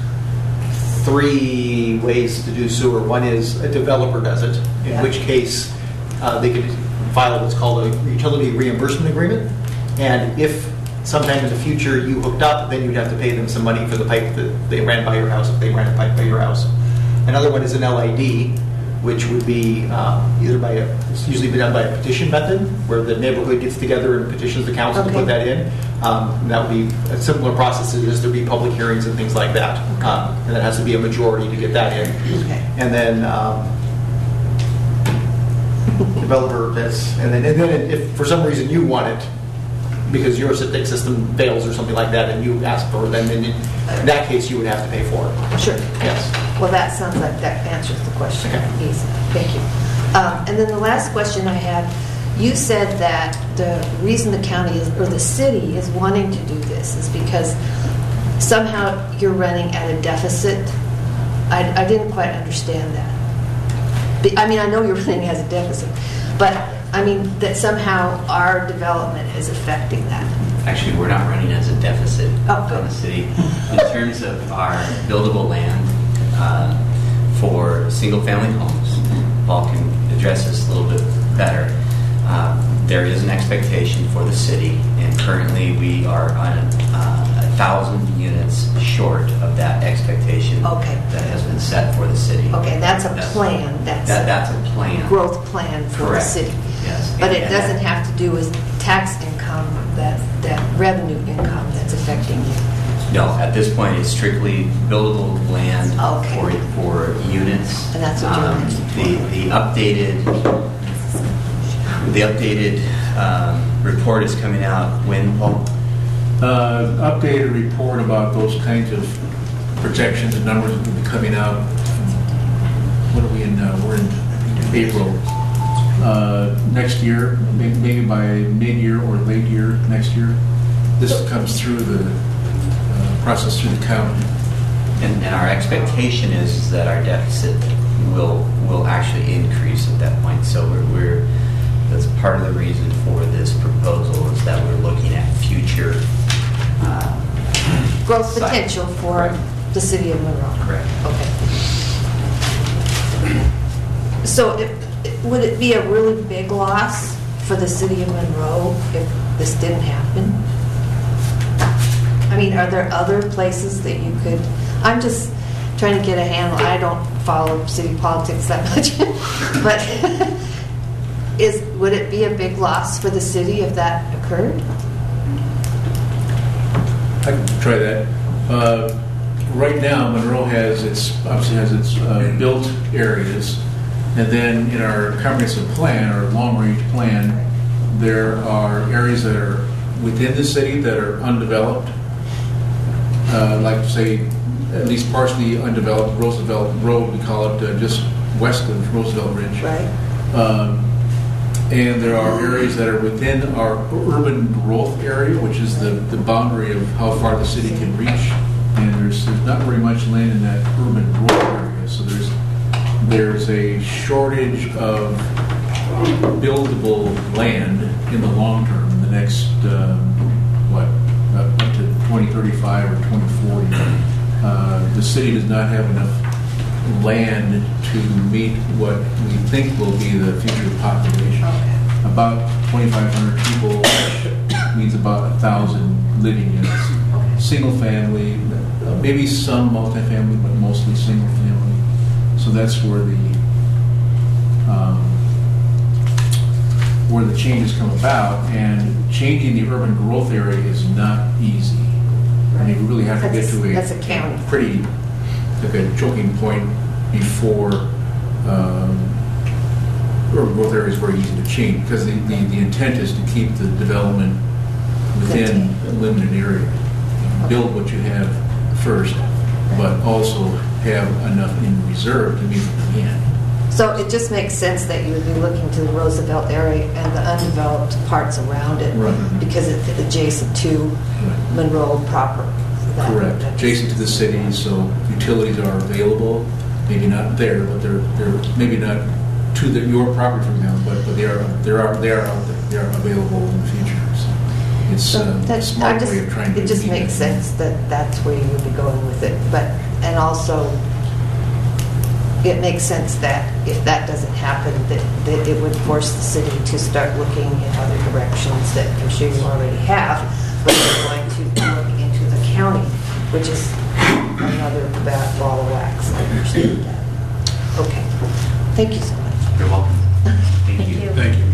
3 ways to do sewer. One is a developer does it, in which case they could file what's called a utility reimbursement agreement. And if sometime in the future you hooked up, then you'd have to pay them some money for the pipe that they ran by your house if they ran a pipe by your house. Another one is an LID, which would be it's usually been done by a petition method, where the neighborhood gets together and petitions the council to put that in. And that would be a similar process as there'd be public hearings and things like that. And that has to be a majority to get that in. Okay. And then developer and then if for some reason you want it, because your septic system fails or something like that, and you ask for it, then in that case you would have to pay for it. Sure. Yes. Well, that sounds like that answers the question easy. Thank you. And then the last question I had, you said that the reason the county or the city is wanting to do this is because somehow you're running at a deficit. I didn't quite understand that. I mean, I know you're running as a deficit, but I mean that somehow our development is affecting that. Actually, we're not running as a deficit on the city. In terms of our buildable land for single-family homes, Paul can address this a little bit better. There is an expectation for the city, and currently we are on 1,000 units short of that expectation that has been set for the city. Okay, that's a plan. That's a plan. Growth plan for the city. Yes. But it doesn't have to do with tax income, that revenue income that's affecting you. No, at this point it's strictly buildable land for units. And that's what you're mentioning. The updated report is coming out when, Paul? Updated report about those kinds of projections and numbers will be coming out. What are we in now? We're in April. Next year, maybe by mid-year or late year next year. This comes through the process through the county. And our expectation is that our deficit will actually increase at that point. So that's part of the reason for this proposal is that we're looking at future growth potential for the city of Monroe. Correct. Okay. So would it be a really big loss for the city of Monroe if this didn't happen? I mean, are there other places that you could... I'm just trying to get a handle. I don't follow city politics that much. But would it be a big loss for the city if that occurred? I can try that. Right now, Monroe obviously has its built areas, and then in our comprehensive plan, our long-range plan, there are areas that are within the city that are undeveloped. Like say, at least partially undeveloped, Roosevelt Road, we call it, just west of Roosevelt Ridge. Right. And there are areas that are within our urban growth area, which is the boundary of how far the city can reach. And there's not very much land in that urban growth area. So there's a shortage of buildable land in the long term, in the next, up to 2035 or 2040. The city does not have enough land to meet what we think will be the future population. About 2,500 people means about 1,000 living units. Single family, maybe some multifamily, but mostly single family. So that's where the changes come about, and changing the urban growth area is not easy. I mean, we really have to get to a pretty, like a choking point before urban growth area is very easy to change, because the intent is to keep the development within a limited area. Build what you have first, but also have enough in reserve to meet the demand. So it just makes sense that you would be looking to the Roosevelt area and the undeveloped parts around it, because it's adjacent to Monroe proper. Correct. Adjacent to the city, so utilities are available. Maybe not there, but they're maybe not to your property, for example, but they are out there. They are available in the future. So it's a smart way of trying to. It just makes sense that that's where you would be going with it, and also it makes sense that if that doesn't happen, that it would force the city to start looking in other directions that I'm sure you already have, but you're going to look into the county, which is another bad ball of wax. I understand that. Okay. Thank you so much. You're welcome. Thank you. Thank you.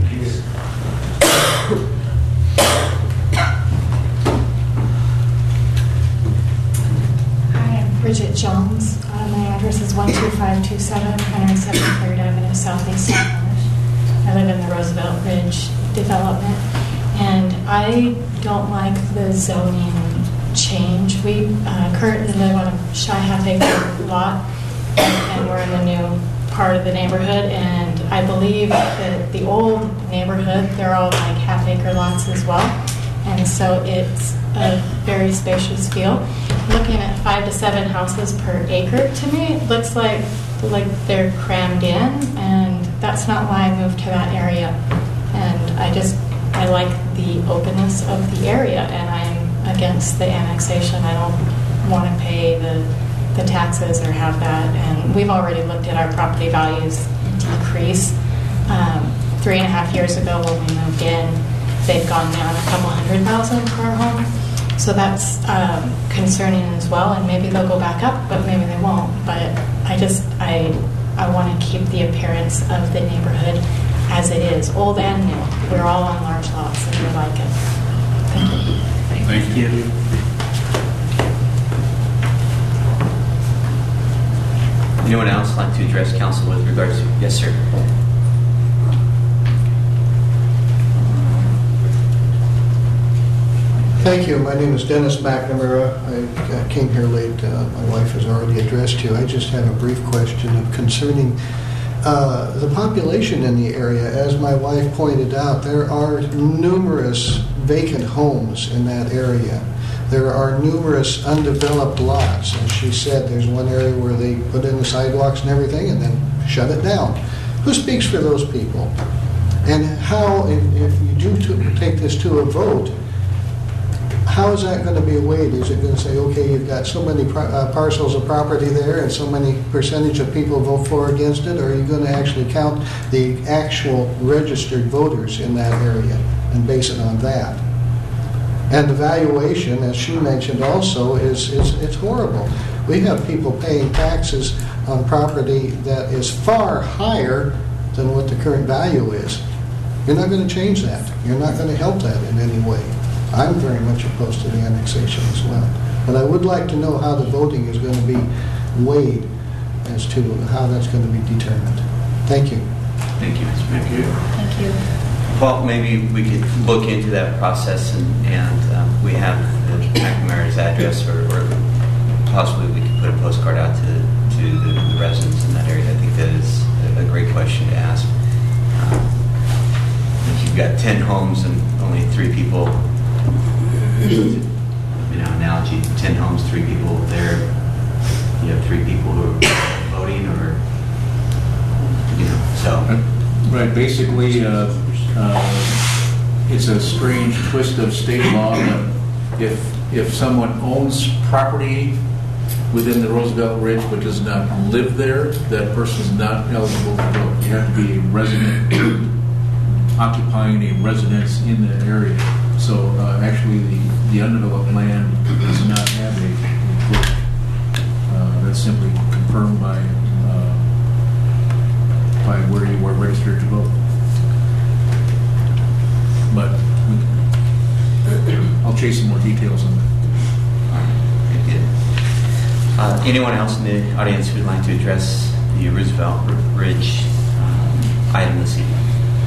Hi, I'm Bridget Jones. My address is 12527 173rd Avenue Southeast St. Louis. I live in the Roosevelt Ridge development, and I don't like the zoning change. We currently live on a shy half-acre lot, and we're in the new part of the neighborhood, and I believe that the old neighborhood, they're all like half-acre lots as well, and so it's a very spacious feel. Looking at 5 to 7 houses per acre, to me, it looks like they're crammed in, and that's not why I moved to that area. And I like the openness of the area, and I'm against the annexation. I don't want to pay the taxes or have that. And we've already looked at our property values decrease. 3.5 years ago when we moved in, they've gone down a couple $100,000 per home. So that's concerning as well, and maybe they'll go back up, but maybe they won't. But I want to keep the appearance of the neighborhood as it is, old and new. We're all on large lots, and we like it. Thank you. Thank you. Anyone else like to address council with regards to? Yes, sir. Thank you. My name is Dennis McNamara. I came here late. My wife has already addressed you. I just have a brief question concerning the population in the area. As my wife pointed out, there are numerous vacant homes in that area. There are numerous undeveloped lots. As she said, there's one area where they put in the sidewalks and everything and then shut it down. Who speaks for those people? And how, if you do take this to a vote, how is that going to be weighed? Is it going to say, okay, you've got so many parcels of property there and so many percentage of people vote for or against it, or are you going to actually count the actual registered voters in that area and base it on that? And the valuation, as she mentioned also, it's horrible. We have people paying taxes on property that is far higher than what the current value is. You're not going to change that. You're not going to help that in any way. I'm very much opposed to the annexation as well. But I would like to know how the voting is going to be weighed as to how that's going to be determined. Thank you. Thank you. Thank you. Thank you. Well, maybe we could look into that process, and we have the McNamara's address, or possibly we could put a postcard out to the residents in that area. I think that is a great question to ask. If you've got 10 homes and only 3 people, analogy, 10 homes, 3 people there, you have 3 people who are voting, or, so. Right, basically, it's a strange twist of state law that if someone owns property within the Roosevelt Ridge but does not live there, that person is not eligible to vote. You have to be a resident occupying a residence in that area. So actually the undeveloped land does not have a vote. That's simply confirmed by where you were registered to vote. But I'll chase some more details on that. Anyone else in the audience who would like to address the Roosevelt Ridge item this evening?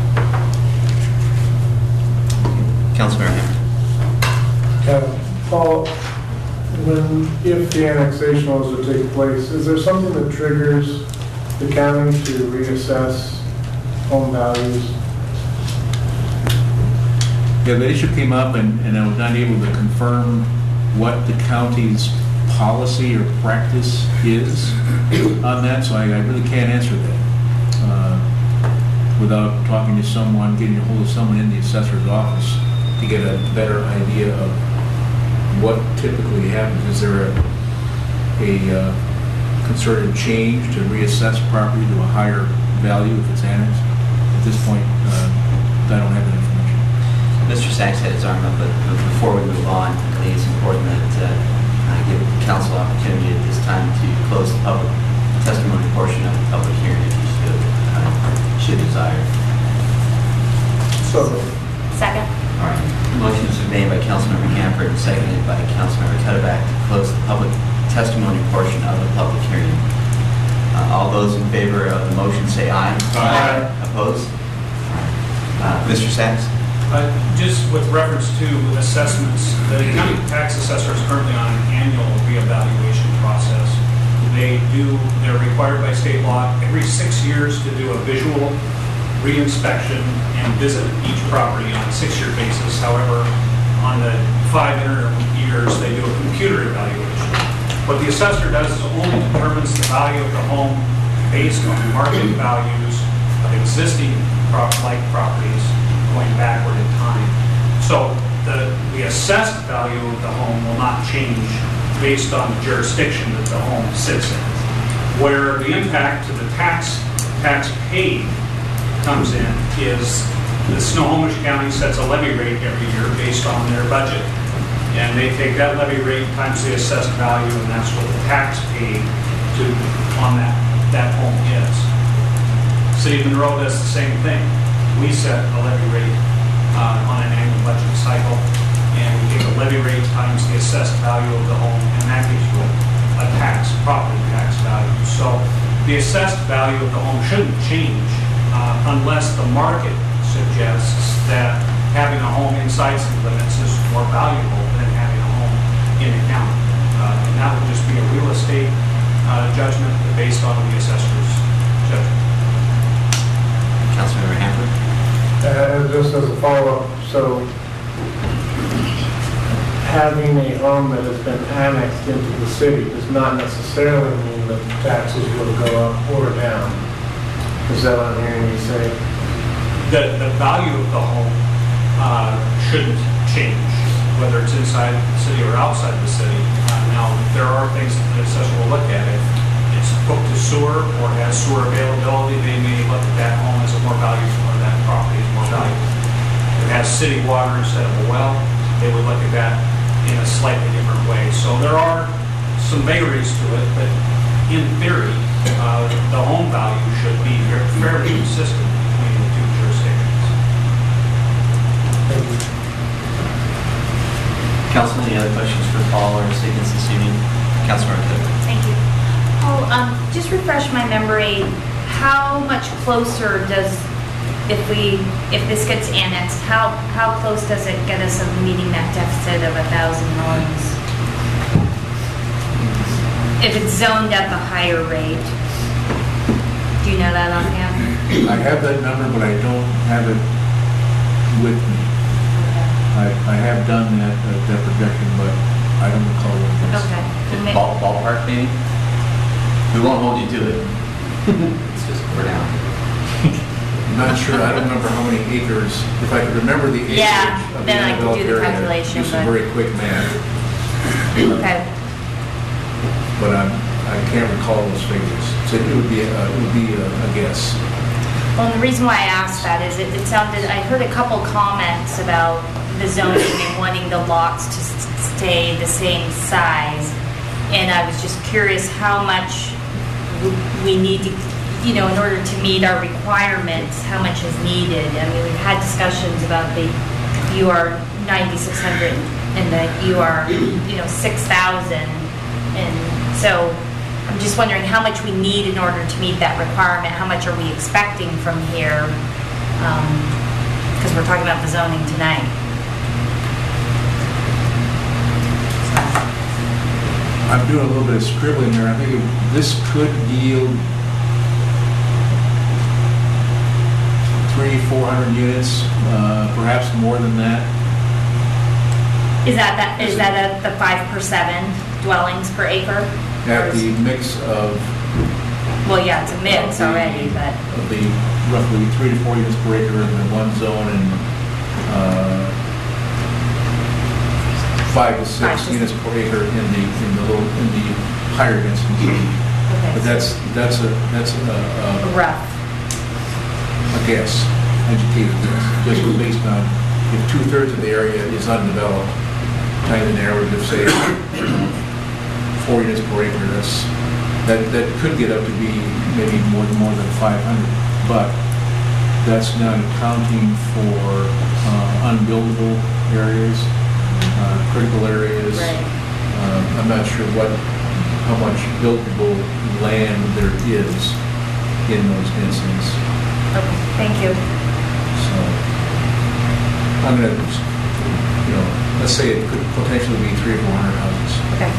Councilmember Hammond. Paul, if the annexation was to take place, is there something that triggers the county to reassess home values? Yeah, the issue came up, and I was not able to confirm what the county's policy or practice is on that, so I really can't answer that without talking to someone, getting a hold of someone in the assessor's office to get a better idea of what typically happens. Is there a concerted change to reassess property to a higher value if it's annexed? At this point, I don't have that information. Mr. Sachs had his arm up, but before we move on, I think it's important that I give the council opportunity at this time to close the public testimony portion of the public hearing, if you should. should desire. So, Second. All right. Motion is made by Councilmember Hanford and seconded by Councilmember Cuddeback to close the public testimony portion of the public hearing. All those in favor of the motion say aye. Aye. Opposed? Mr. Sachs? Just with reference to assessments, the county tax assessor is currently on an annual reevaluation process. They're required by state law every 6 years to do a visual reinspection and visit each property on a 6-year basis. However, on the 5 interim years, they do a computer evaluation. What the assessor does is only determines the value of the home based on market values of existing like properties going backward in time. So the assessed value of the home will not change based on the jurisdiction that the home sits in. Where the impact to the tax paid comes in is the Snohomish County sets a levy rate every year based on their budget. And they take that levy rate times the assessed value, and that's what the tax paid on that home is. City of Monroe does the same thing. We set a levy rate on an annual budget cycle, and we take a levy rate times the assessed value of the home, and that gives you a property tax value. So the assessed value of the home shouldn't change unless the market suggests that having a home inside city limits is more valuable than having a home in a county. And that would just be a real estate judgment based on the assessor's judgment. Councilmember Hanford? just as a follow-up, so having a home that has been annexed into the city does not necessarily mean that taxes will go up or down. Is that what I'm hearing you say? The value of the home shouldn't change, whether it's inside the city or outside the city. Now, there are things that the assessor will look at. If it's hooked to sewer or has sewer availability, they may look at that home as a more valuable, or that property is more valuable. If it has city water instead of a well, they would look at that in a slightly different way. So there are some vagaries to it, but in theory, the home value should be fairly consistent between the two jurisdictions. Thank you. Council, any other questions for Paul or statements this evening? Councilmember Cook. Thank you. Paul, just refresh my memory, how much closer does, if this gets annexed, how close does it get us of meeting that deficit of 1,000 homes? If it's zoned at the higher rate, do you know that offhand? I have that number, but I don't have it with me. I have done that projection, but I don't recall what it is. Okay. Ballpark, maybe? We won't hold you to it. It's just for now. I'm not sure. I don't remember how many acres. If I could remember the acreage of the then I can do the area, calculation. do some very quick math. Okay. But I can't recall those figures. So it would be a guess. Well, and the reason why I asked that is it sounded, I heard a couple comments about the zoning and wanting the lots to stay the same size. And I was just curious how much we need to, in order to meet our requirements, how much is needed. I mean, we've had discussions about the UR 9600 and the UR, 6000. And so I'm just wondering how much we need in order to meet that requirement. How much are we expecting from here? Because we're talking about the zoning tonight. I'm doing a little bit of scribbling here. I think this could yield 300-400 units, perhaps more than that. Is that at the 5 per 7 dwellings per acre? At the mix of... Well, yeah, it's a mix already, but... Of the roughly 3 to 4 units per acre in the one zone and 5 to 6 units per acre in the higher density zone. Okay. But that's a rough. A guess, educated guess, just based on if 2/3 of the area is undeveloped, kind of an average of say 4 units per acre. That could get up to be maybe more than 500. But that's not accounting for unbuildable areas, critical areas. I'm not sure how much buildable land there is in those densities. Okay, thank you. So I'm going to, let's say it could potentially be 300 or 400 houses. Okay.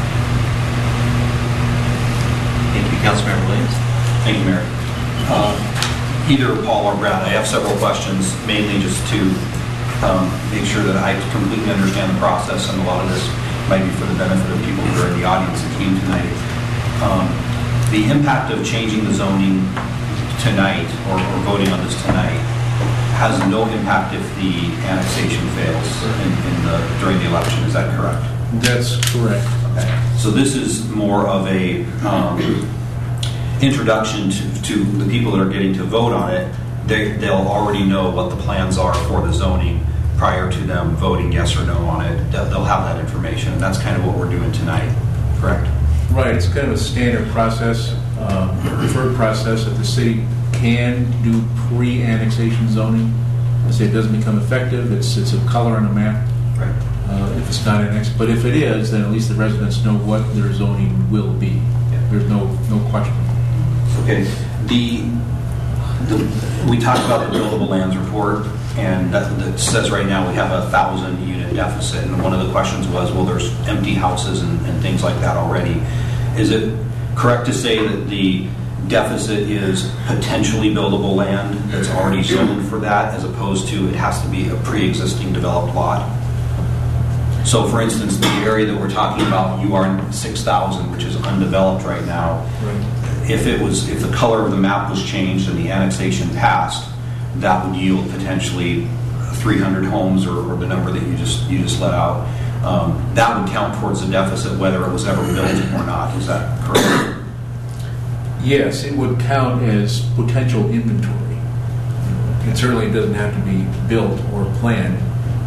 Thank you, Councilmember Williams. Thank you, Mayor. Either Paul or Brad, I have several questions, mainly just to make sure that I completely understand the process, and a lot of this might be for the benefit of people who are in the audience that came tonight. The impact of changing the zoning tonight, or voting on this tonight, has no impact if the annexation fails during the election. Is that correct? That's correct. Okay. So this is more of a introduction to the people that are getting to vote on it. They'll already know what the plans are for the zoning prior to them voting yes or no on it. They'll have that information, and that's kind of what we're doing tonight, correct? Right. It's kind of a standard process, preferred process that the city can do pre-annexation zoning. I say it doesn't become effective. It's a color on the map. Right. If it's not annexed, but if it is, then at least the residents know what their zoning will be. Yeah. There's no question. Okay. We talked about the buildable lands report, and that says right now we have a 1,000-unit deficit. And one of the questions was, well, there's empty houses and things like that already. Is it correct to say that the deficit is potentially buildable land that's already zoned for that, as opposed to it has to be a pre-existing developed lot? So, for instance, the area that we're talking about, UR 6000, which is undeveloped right now, if the color of the map was changed and the annexation passed, that would yield potentially 300 homes, or the number that you just let out. That would count towards the deficit, whether it was ever built or not. Is that correct? Yes, it would count as potential inventory. It certainly doesn't have to be built or platted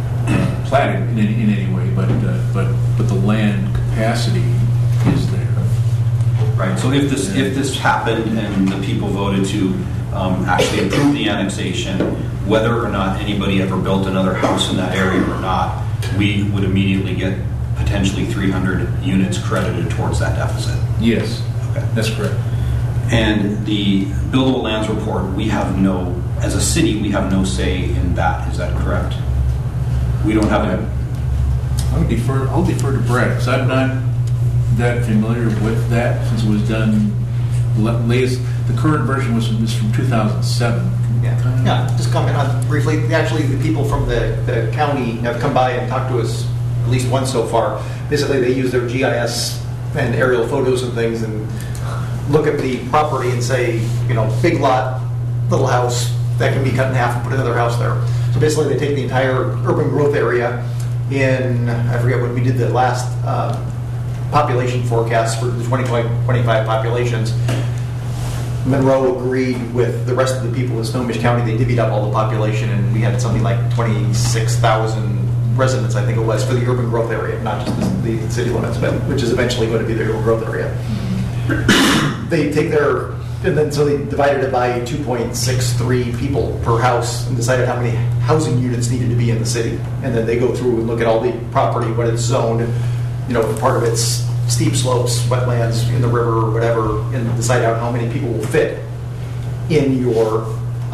in any way, but the land capacity is there. Right. So if this happened and the people voted to actually approve the annexation, whether or not anybody ever built another house in that area or not, we would immediately get potentially 300 units credited towards that deficit. Yes. Okay. That's correct. And the buildable lands report, as a city, we have no say in that. Is that correct? We don't have a... I'll defer to Brett, because I'm not that familiar with that, since it was done latest. The current version was from 2007. Yeah, just comment on briefly. Actually, the people from the county have come by and talked to us at least once so far. Basically, they use their GIS and aerial photos and things and look at the property and say, big lot, little house, that can be cut in half and put another house there. So basically, they take the entire urban growth area I forget when we did the last population forecast for the 2025 populations. Monroe agreed with the rest of the people in Snohomish County. They divvied up all the population, and we had something like 26,000 residents, I think it was, for the urban growth area, not just the city limits, but which is eventually going to be the urban growth area. They take so they divided it by 2.63 people per house and decided how many housing units needed to be in the city. And then they go through and look at all the property, what it's zoned, part of it's steep slopes, wetlands in the river or whatever, and decide out how many people will fit in your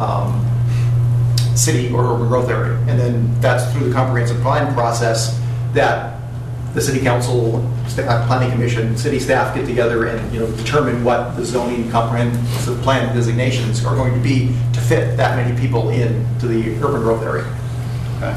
city or urban growth area. And then that's through the comprehensive plan process that the city council, planning commission, city staff get together and determine what the zoning comprehensive plan designations are going to be to fit that many people into the urban growth area. Okay.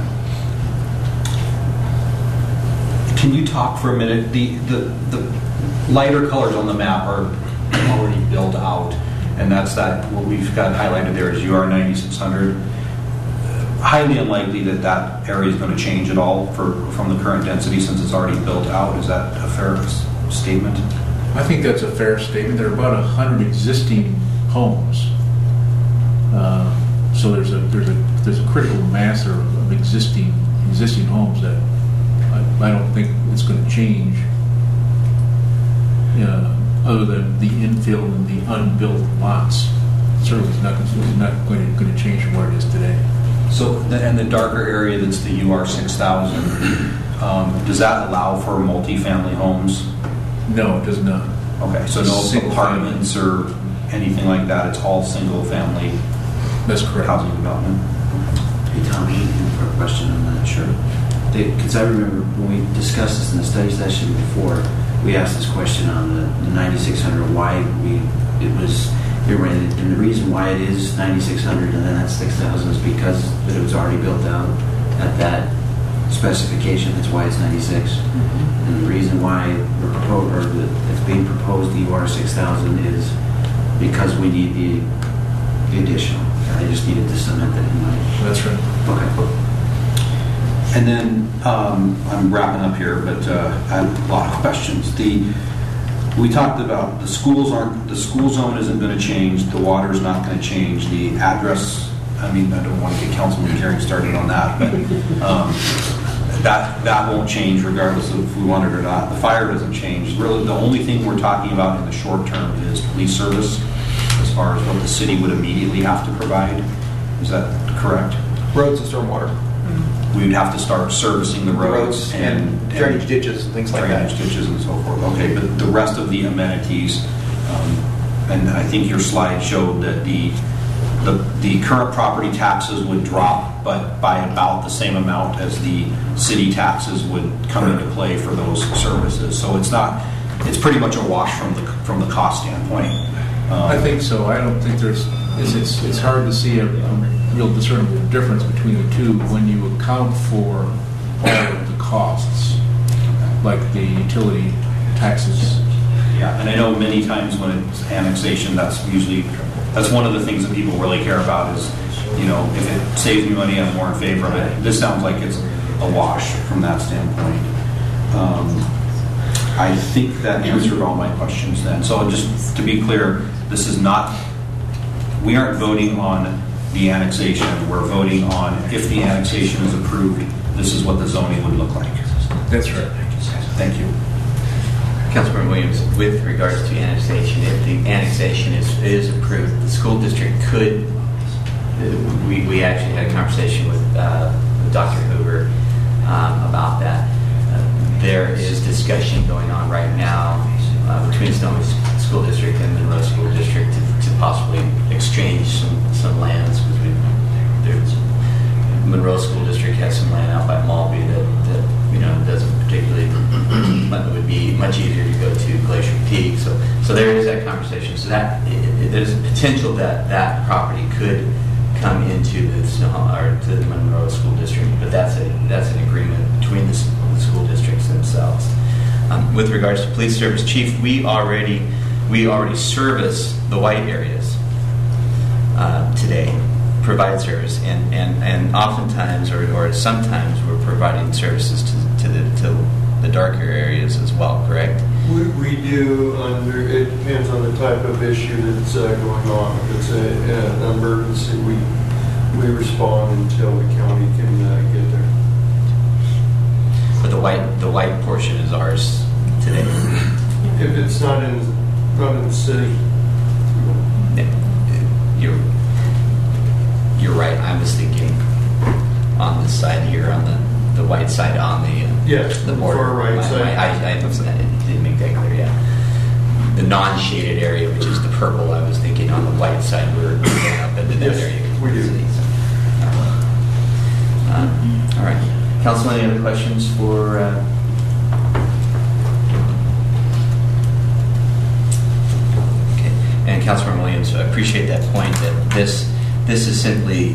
Can you talk for a minute? The lighter colors on the map are already built out, and that's what we've got highlighted there is UR 9600. Highly unlikely that area is going to change at all from the current density since it's already built out. Is that a fair statement? I think that's a fair statement. There are about 100 existing homes, so there's a critical mass of existing homes that I don't think it's going to change, other than the infill and the unbuilt lots. certainly is not going to change from where it is today. So, and the darker area that's the UR 6000, does that allow for multifamily homes? No, it does not. Okay, so no apartments or anything like that. It's all single family. That's correct. Housing development. Hey, Tommy, for a question on that, sure. Because I remember when we discussed this in the study session before, we asked this question on the 9600, why it was rented, and the reason why it is 9600 and then that's 6000 is because that it was already built out at that specification. That's why it's 96. Mm-hmm. And the reason why it's being proposed, the UR 6000, is because we need the additional. I just needed to cement that in my... That's right. Okay. And then I'm wrapping up here, but I have a lot of questions. We talked about the school zone isn't going to change, the water's not going to change, the address. I mean, I don't want to get Councilman Gehring started on that, but that won't change regardless of if we want it or not. The fire doesn't change. Really, the only thing we're talking about in the short term is police service, as far as what the city would immediately have to provide. Is that correct? Roads and stormwater. We would have to start servicing the roads and drainage ditches and things like that. Drainage ditches and so forth. Okay, but the rest of the amenities, and I think your slide showed that the current property taxes would drop, but by about the same amount as the city taxes would come into play for those services. So it's pretty much a wash from the cost standpoint. I think so. I don't think it's hard to see a real discernible difference between the two when you account for all of the costs, like the utility taxes. Yeah, and I know many times when it's annexation, that's one of the things that people really care about is, if it saves me money, I'm more in favor of it. This sounds like it's a wash from that standpoint. I think that answered all my questions then. So just to be clear, we aren't voting on the annexation. We're voting on if the annexation is approved, this is what the zoning would look like. That's right. Thank you. Councilman Williams, with regards to annexation, if the annexation is approved, the school district could, we actually had a conversation with Dr. Hoover about that. There is discussion going on right now between Sonoma School District and Monroe School District to possibly exchange some lands, because Monroe School District has some land out by Malby that doesn't particularly, but it would be much easier to go to Glacier Peak. So there is that conversation. So that there's a potential that property could come into the Monroe School District, but that's an agreement between the school districts themselves. With regards to police service, Chief, we already service the white areas today, provide service, and oftentimes or sometimes we're providing services to the darker areas as well. Correct? We do. It depends on the type of issue that's going on. If it's an emergency, we respond until the county can get there. But the white portion is ours today. If it's not in the city, you're right. I was thinking on this side here, on the white side, on the the border. Far right side. I didn't make that clear. Yeah, the non-shaded area, which is the purple. I was thinking on the white side. We're going up into that area. We do. All right. Council, any other questions for? Okay. And Councilman Williams, I appreciate that point. That this is simply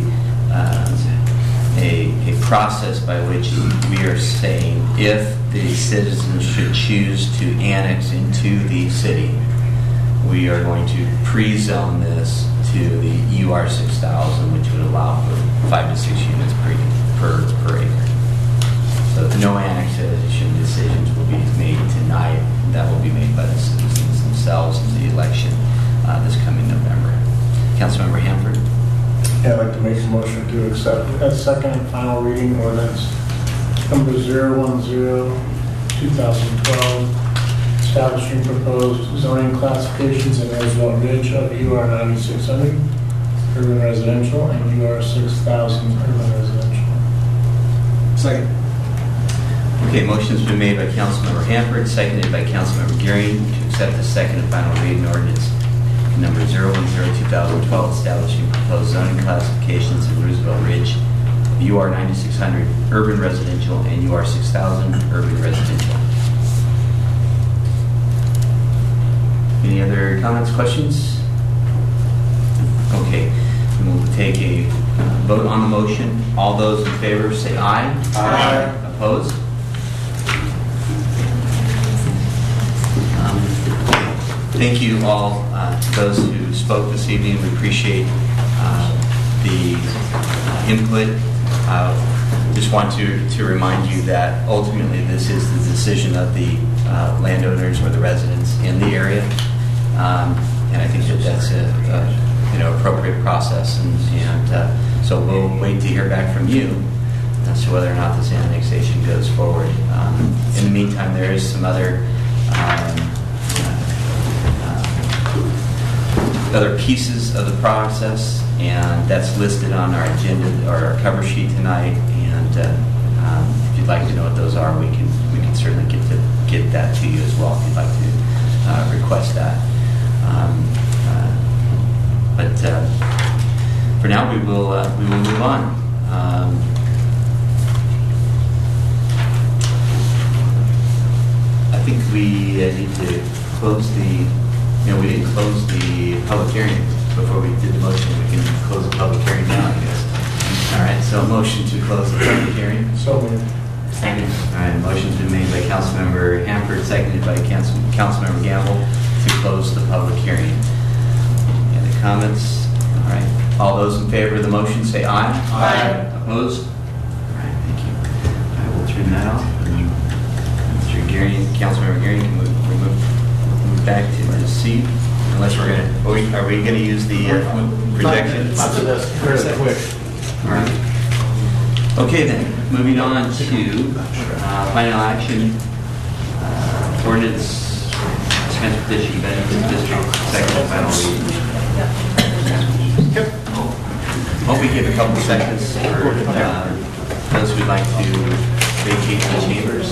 a process by which we are saying if the citizens should choose to annex into the city, we are going to pre-zone this to the UR 6000, which would allow for 5 to 6 units per acre. So no annexation decisions will be made tonight. That will be made by the citizens themselves in the election this coming November. Councilmember Hanford. Yeah, I'd like to make a motion to accept a second and final reading ordinance number 010-2012, establishing proposed zoning classifications in Roosevelt Ridge of UR 9600 urban residential and UR 6000 urban residential. Second. Okay, motion's been made by Councilmember Hanford, seconded by Councilmember Gearing to accept the second and final reading ordinance number 010-2012 establishing proposed zoning classifications in Roosevelt Ridge, UR 9600 urban residential and UR 6000 urban residential. Any other comments, questions? Okay, we'll take a vote on the motion. All those in favor say aye. Aye. Opposed? Thank you all, to those who spoke this evening. We appreciate the input. Just want to remind you that ultimately this is the decision of the landowners or the residents in the area, and I think that that's a appropriate process. And so we'll wait to hear back from you as to whether or not this annexation goes forward. In the meantime, there is some other pieces of the process, and that's listed on our agenda or our cover sheet tonight. And if you'd like to know what those are, we can certainly get that to you as well if you'd like to request that. But for now, we will move on. I think we need to close the. We didn't close the public hearing before we did the motion. We can close the public hearing now, I guess. All right, so a motion to close the public hearing. So moved. Second. All right, motion's been made by Councilmember Hanford, seconded by Councilmember Gamble to close the public hearing. Any comments? All right. All those in favor of the motion say aye. Aye. Opposed? All right, thank you. I will turn that off. Mr. Gearing, Councilmember Gearing can move back to the seat, unless we're going to. Are we going to use the projection? After this, very quick. All right. Okay then, moving on to final action, ordinance transportation benefit district, second and final reading. Won't we give a couple seconds for those who'd like to vacate the chambers?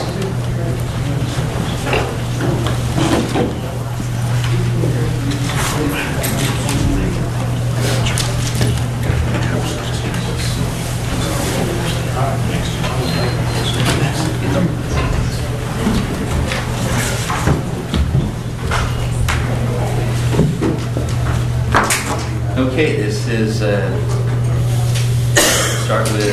Okay, this is start with.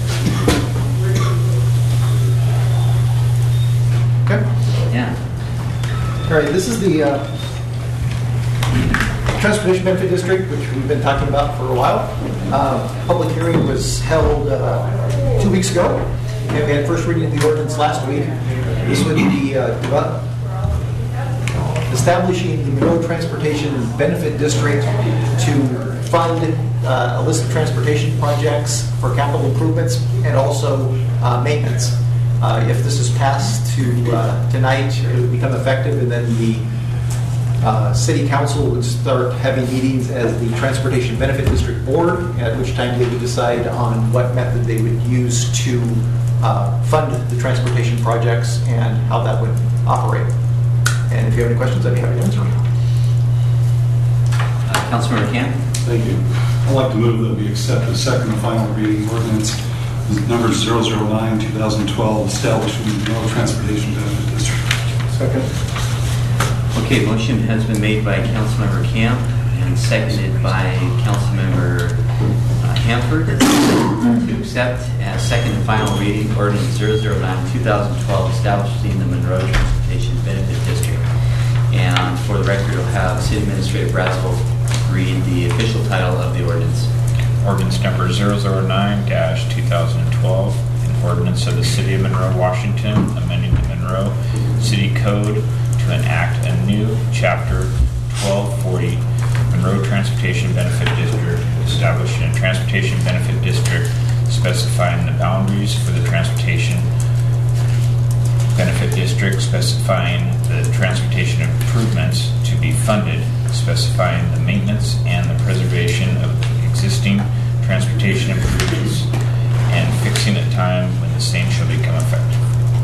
Okay. Yeah. All right, this is the Transportation Benefit District, which we've been talking about for a while. Public hearing was held 2 weeks ago, and we had first reading of the ordinance last week. This would be establishing the Monroe Transportation Benefit District to fund a list of transportation projects for capital improvements and also maintenance. If this is passed tonight, it would become effective, and then the City Council would start having meetings as the Transportation Benefit District Board, at which time they would decide on what method they would use to fund the transportation projects and how that would operate. And if you have any questions, I'd be happy to answer them. Councilmember Camp. Thank you. I'd like to move that we accept the second and final reading ordinance number 009-2012 establishing the Monroe Transportation Benefit District. Second. Okay, motion has been made by Councilmember Camp and seconded by Councilmember Hanford to accept as second and final reading ordinance 009-2012 establishing the Monroe Transportation Benefit District. And for the record, we'll have City Administrator Brazel read the official title of the ordinance. Ordinance number 009-2012, an ordinance of the City of Monroe, Washington, amending the Monroe City Code to enact a new Chapter 1240 Monroe Transportation Benefit District, establishing a Transportation Benefit District, specifying the boundaries for the transportation benefit district, specifying the transportation improvements to be funded, specifying the maintenance and the preservation of existing transportation improvements, and fixing a time when the same shall become effective.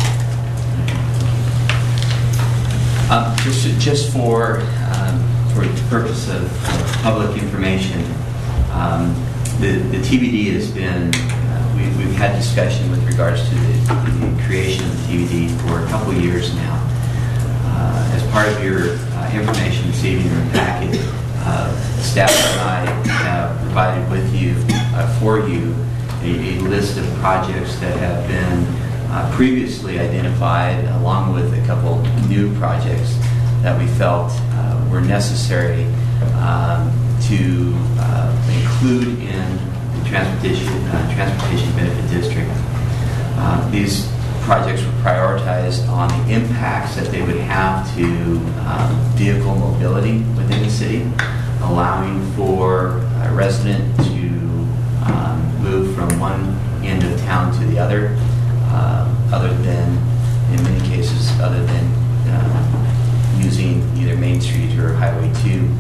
Just for the purpose of public information, the TBD has been, we've had discussion with regards to the creation of the TBD for a couple of years now. As part of your information this evening in the packet, staff and I have provided with you, for you, a list of projects that have been previously identified, along with a couple new projects that we felt were necessary to include in the Transportation Benefit District. These projects were prioritized on the impacts that they would have to vehicle mobility within the city, allowing for a resident to move from one end of town to the other, other than, in many cases, other than using either Main Street or Highway 2.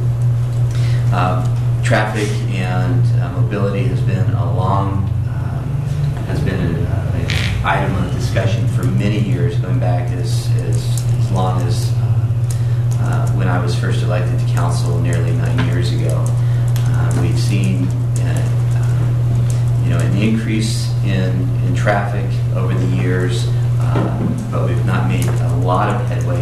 Traffic and mobility has been an item of discussion for many years, going back as long as when I was first elected to council nearly 9 years ago. We've seen an increase in traffic over the years, but we've not made a lot of headway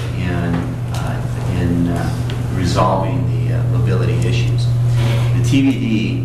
in resolving the mobility issues. The TBD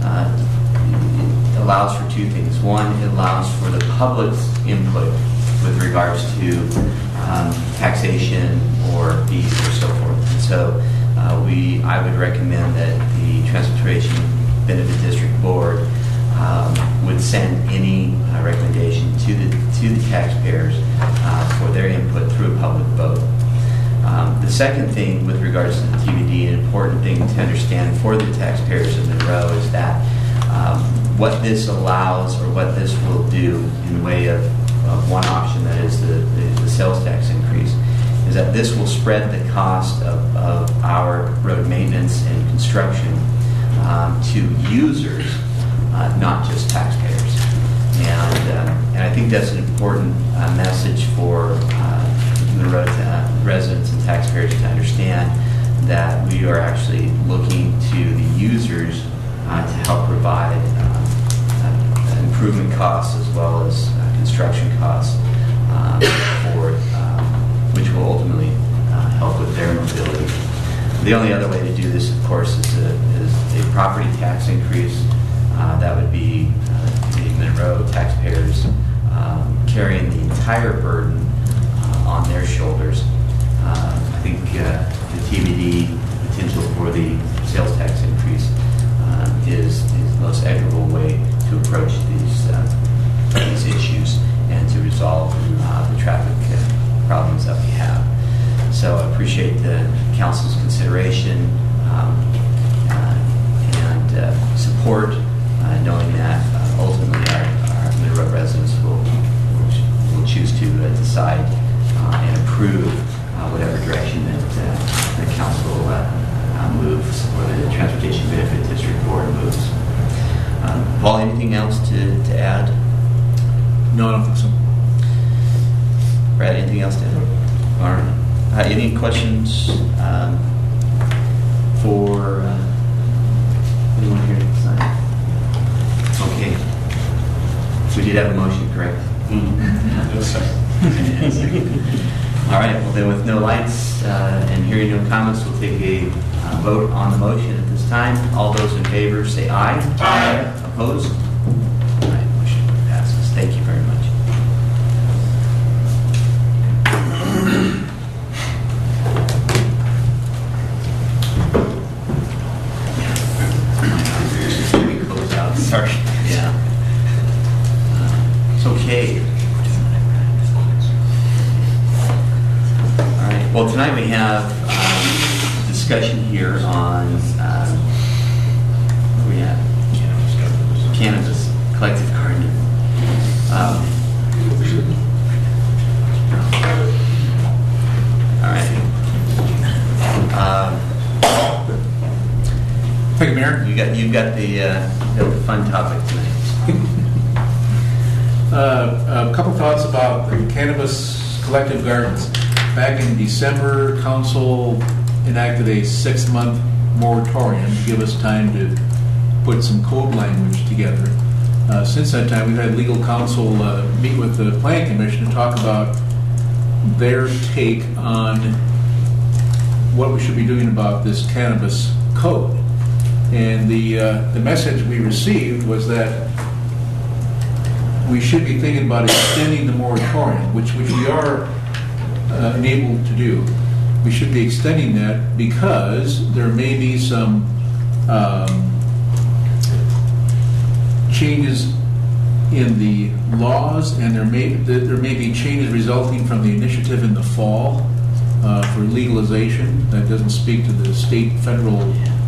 allows for two things. One, it allows for the public's input with regards to taxation or fees or so forth. And so I would recommend that the Transportation Benefit District Board would send any recommendation to the taxpayers for their input through a public vote. The second thing with regards to the TBD, an important thing to understand for the taxpayers of Monroe, is that what this allows, or what this will do in the way of one option, that is the sales tax increase, is that this will spread the cost of our road maintenance and construction to users, not just taxpayers. And I think that's an important message for Monroe residents and taxpayers to understand, that we are actually looking to the users to help provide improvement costs as well as construction costs which will ultimately help with their mobility. The only other way to do this, of course, is a property tax increase. That would be the Monroe taxpayers carrying the entire burden on their shoulders. I think the TBD potential for the sales tax increase is the most equitable way to approach these issues and to resolve the traffic problems that we have. So I appreciate the council's consideration and support, knowing that ultimately our Monroe residents will choose to decide and approve whatever direction that the council moves, or the Transportation Benefit District Board moves. Paul, anything else to add? No, I don't think so. Brad, anything else to add? All right. Any questions for anyone here tonight? Okay. We did have a motion, correct? Yes, sir. All right. Well, then, with no lights and hearing no comments, we'll take a vote on the motion at this time. All those in favor say aye. Aye. Opposed? All right. Motion passes. Thank you very much. Sorry. Yeah. It's okay. All right. Well, tonight we have discussion here on where we at? Cannabis, collective gardening. Mayor. You've got the fun topic tonight. A couple thoughts about the cannabis collective gardens. Back in December, council enacted a 6-month moratorium to give us time to put some code language together. Since that time, we've had legal counsel meet with the Planning Commission to talk about their take on what we should be doing about this cannabis code. And the message we received was that we should be thinking about extending the moratorium, which we are enabled to do. We should be extending that because there may be some changes in the laws, and there may be changes resulting from the initiative in the fall for legalization. That doesn't speak to the state-federal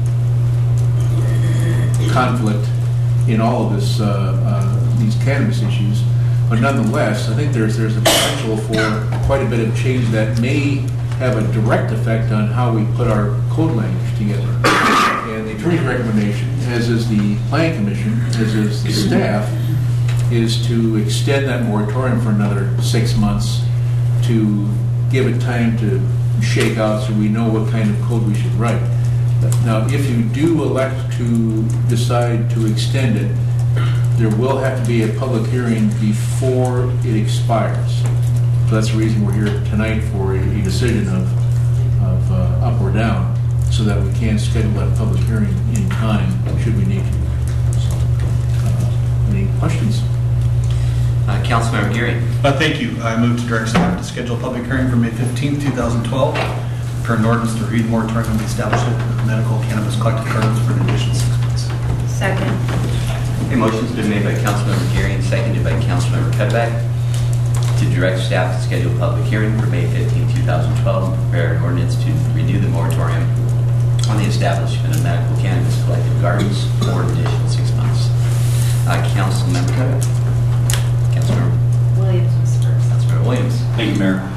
conflict in all of this these cannabis issues, but nonetheless, I think there's a potential for quite a bit of change that may have a direct effect on how we put our code language together. And the attorney's recommendation, as is the Planning Commission, as is the staff, is to extend that moratorium for another 6 months to give it time to shake out so we know what kind of code we should write. Now, if you do elect to decide to extend it, there will have to be a public hearing before it expires. So that's the reason we're here tonight, for a decision of up or down, so that we can schedule that public hearing in time should we need to. So, any questions? Councilmember Geary. Thank you. I move to direct staff to schedule a public hearing for May 15th, 2012, for an ordinance to read moratorium on the establishment of medical cannabis collective gardens for an additional 6 months. Second. A motion's been made by Councilmember Geary and seconded by Councilmember Cudbeck to direct staff to schedule a public hearing for May 15, 2012, and prepare an ordinance to renew the moratorium on the establishment of medical cannabis collective gardens for an additional 6 months. Councilmember Cudbeck. Councilmember Williams was first. Councilmember Williams. Thank you, Mayor.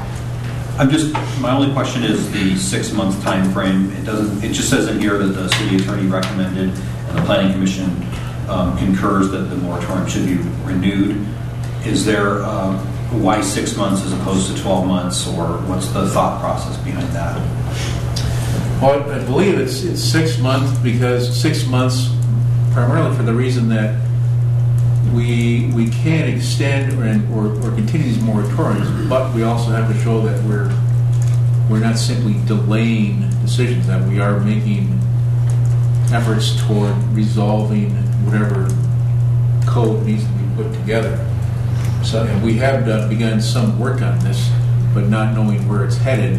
My only question is the 6-month time frame. It just says in here that the city attorney recommended and the planning commission concurs that the moratorium should be renewed. Is there why 6 months as opposed to 12 months, or what's the thought process behind that? Well, I believe it's 6 months because 6 months primarily for the reason that we can extend or continue these moratoriums, but we also have to show that we're not simply delaying decisions, that we are making efforts toward resolving whatever code needs to be put together. So, and we have begun some work on this, but not knowing where it's headed,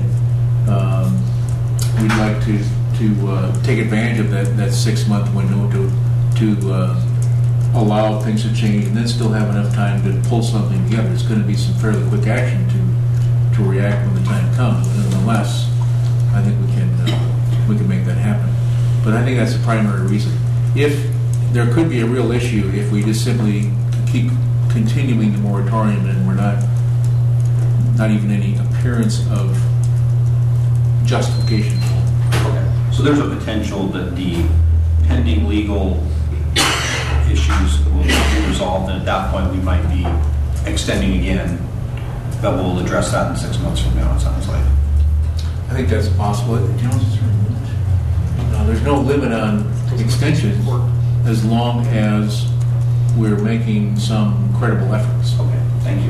we'd like to take advantage of that 6-month window to allow things to change, and then still have enough time to pull something together. It's going to be some fairly quick action to react when the time comes. But nonetheless, I think we can make that happen. But I think that's the primary reason. If there could be a real issue if we just simply keep continuing the moratorium and we're not even any appearance of justification. Okay. So there's a potential that the pending legal issues will be resolved, and at that point we might be extending again, but we'll address that in 6 months from now, it sounds like. I think that's possible. There's no limit on extension as long as we're making some credible efforts. Okay, thank you.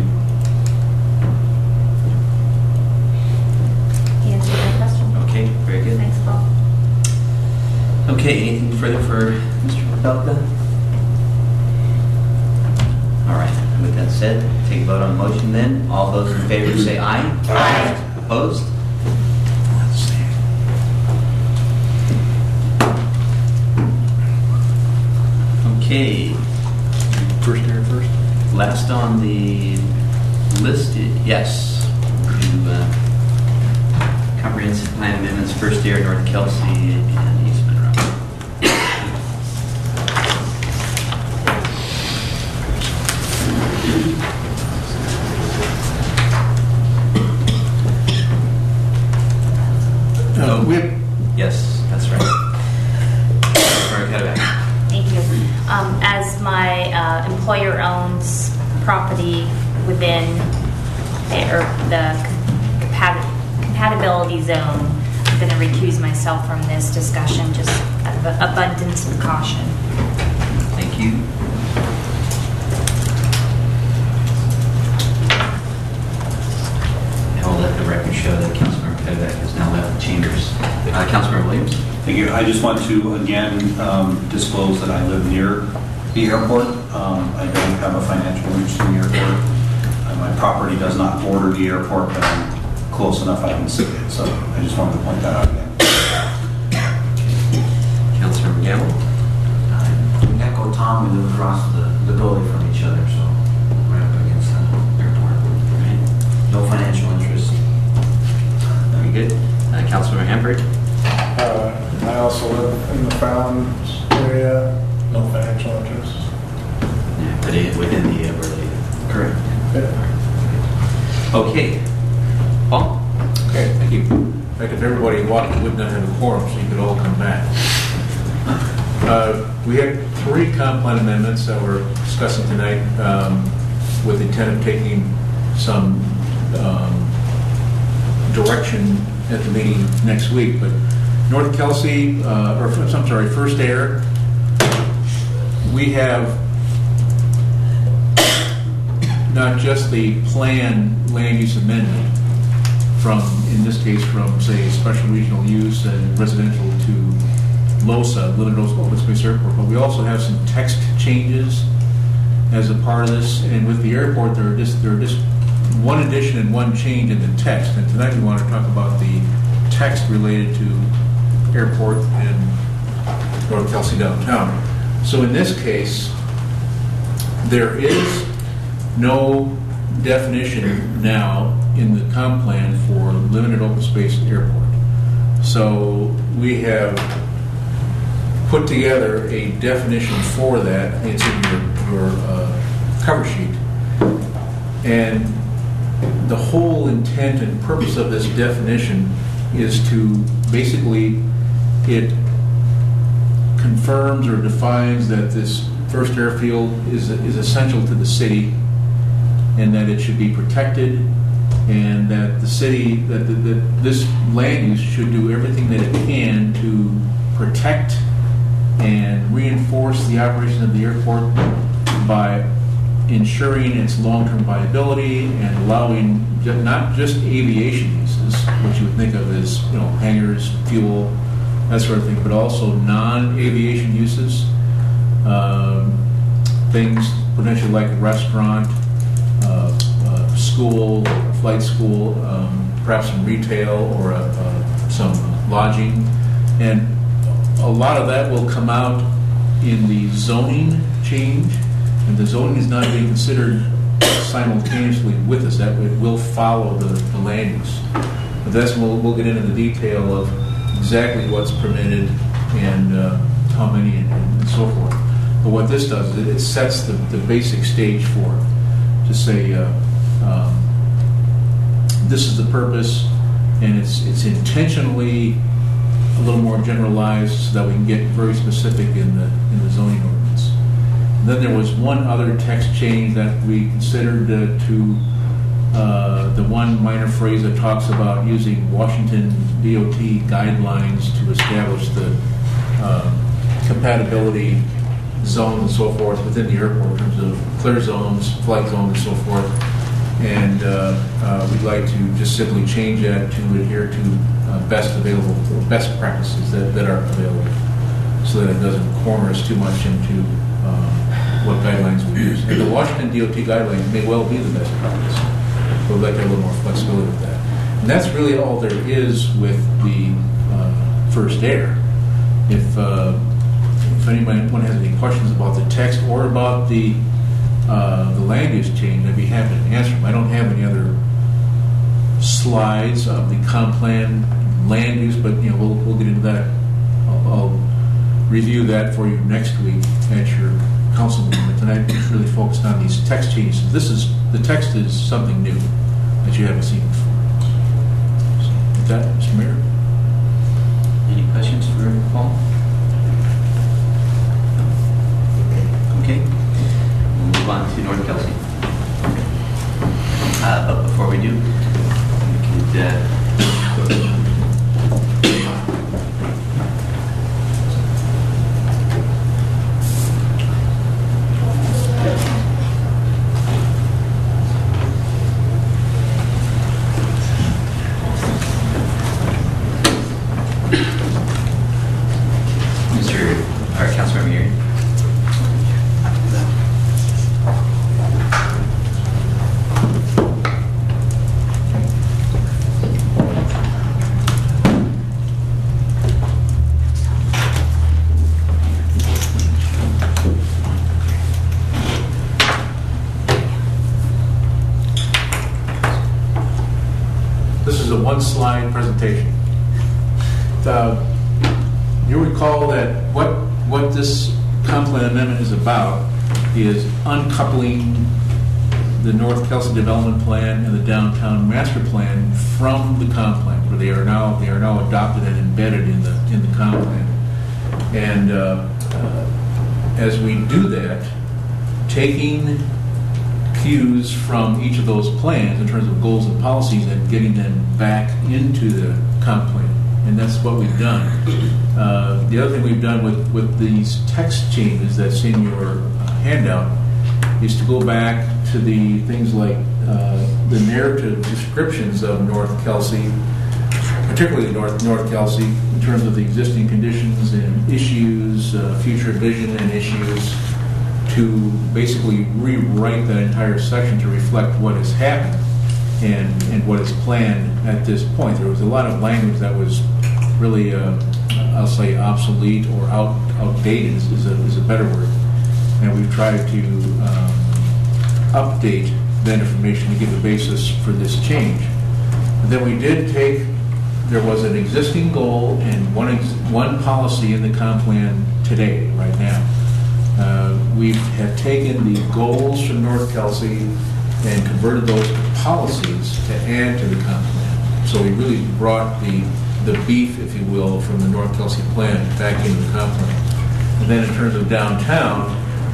He answered my question. Okay, very good. Thanks, Paul. Okay, anything further for Mr. Popelka? All right, with that said, take a vote on the motion then. All those in favor say aye. Aye. Opposed? Okay. First here first. Last on the list, yes. Comprehensive plan amendments, First Air, North Kelsey, and East Monroe. Yes, that's right. Sorry, cut it back. employer owns property within the compatibility zone, I'm going to recuse myself from this discussion just out of abundance of caution. Thank you. I will let the record show that Councilmember Kovac has now left the chambers. Councilmember Williams. Thank you. I just want to again disclose that I live near the airport. I don't have a financial interest in the airport. My property does not border the airport, but I'm close enough I can see it. So I just wanted to point that out again. Councilmember Gamble. Echo Tom, we live across the building from each other, so right up against the airport. Right? No financial interest. Very good. Councilmember Hamburg. I also live in the Fallon area. No financial interest. Yeah, but within the Everly. Correct. Yeah. Okay. Paul? Okay, thank you. In fact, if everybody walked, we would not have a quorum, so you could all come back. We had 3 comp plan amendments that we're discussing tonight with the intent of taking some direction at the meeting next week. But North Kelsey, First Air, we have not just the planned land use amendment from, in this case, from, say, special regional use and residential to LOSA, Limited Open Space Airport, but we also have some text changes as a part of this. And with the airport, there are just one addition and one change in the text. And tonight we want to talk about the text related to airport and North Kelsey downtown. So in this case, there is no definition now in the comp plan for limited open space airport. So we have put together a definition for that. It's in your cover sheet. And the whole intent and purpose of this definition is to basically, it confirms or defines that this first airfield is essential to the city and that it should be protected, and that the city, that this land use should do everything that it can to protect and reinforce the operation of the airport by ensuring its long-term viability and allowing not just aviation uses, which you would think of as hangars, fuel, that sort of thing, but also non-aviation uses, things potentially like a restaurant, school, flight school, perhaps some retail or some lodging. And a lot of that will come out in the zoning change, and the zoning is not being considered simultaneously with this. That it will follow the land use. But that's we'll get into the detail of exactly what's permitted and how many and so forth. But what this does is it sets the basic stage for it. To say this is the purpose, and it's intentionally a little more generalized so that we can get very specific in the zoning ordinance. And then there was one other text change that we considered to the one minor phrase that talks about using Washington DOT guidelines to establish the compatibility zones and so forth within the airport in terms of clear zones, flight zones, and so forth. And we'd like to just simply change that to adhere to best practices that are available, so that it doesn't corner us too much into what guidelines we use. And the Washington DOT guidelines may well be the best practice, but we'd like to have a little more flexibility with that. And that's really all there is with the First Air. If anyone has any questions about the text or about the land use change, I'd be happy to answer them. I don't have any other slides of the comp plan land use, but we'll get into that. I'll review that for you next week at your council meeting. But tonight we're really focused on these text changes. The text is something new that you haven't seen before. So with that, Mr. Mayor. Any questions for Paul? Okay. We'll one-slide presentation. You recall that what this comp plan amendment is about is uncoupling the North Kelsey Development Plan and the Downtown Master Plan from the comp plan, where they are now adopted and embedded in the comp plan. And as we do that, taking cues from each of those plans in terms of goals and policies and getting them back into the comp plan. And that's what we've done. The other thing we've done with these text changes that's in your handout is to go back to the things like the narrative descriptions of North Kelsey, particularly North Kelsey, in terms of the existing conditions and issues, future vision and issues, to basically rewrite that entire section to reflect what has happened and what is planned at this point. There was a lot of language that was really, I'll say, obsolete or outdated is a better word. And we've tried to update that information to give a basis for this change. But then we did there was an existing goal and one policy in the comp plan today, right now. We have taken the goals from North Kelsey and converted those to policies to add to the comp plan. So we really brought the beef, if you will, from the North Kelsey plan back into the comp plan. And then in terms of downtown,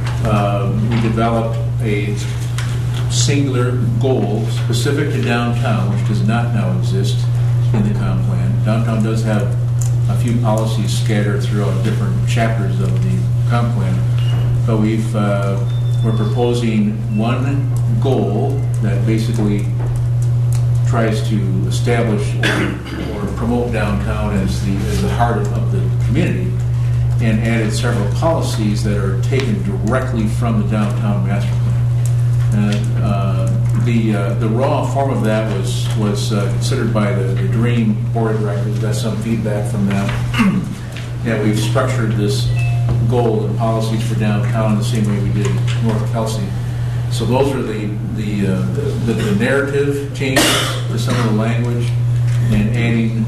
we developed a singular goal specific to downtown, which does not now exist in the comp plan. Downtown does have a few policies scattered throughout different chapters of the comp plan, but we're proposing one goal that basically tries to establish or promote downtown as the heart of the community, and added several policies that are taken directly from the downtown master plan. The raw form of that was considered by the DREAM board of directors. Got some feedback from them, and we've structured this goal and policies for downtown the same way we did North Kelsey. So those are the narrative changes to some of the language, and adding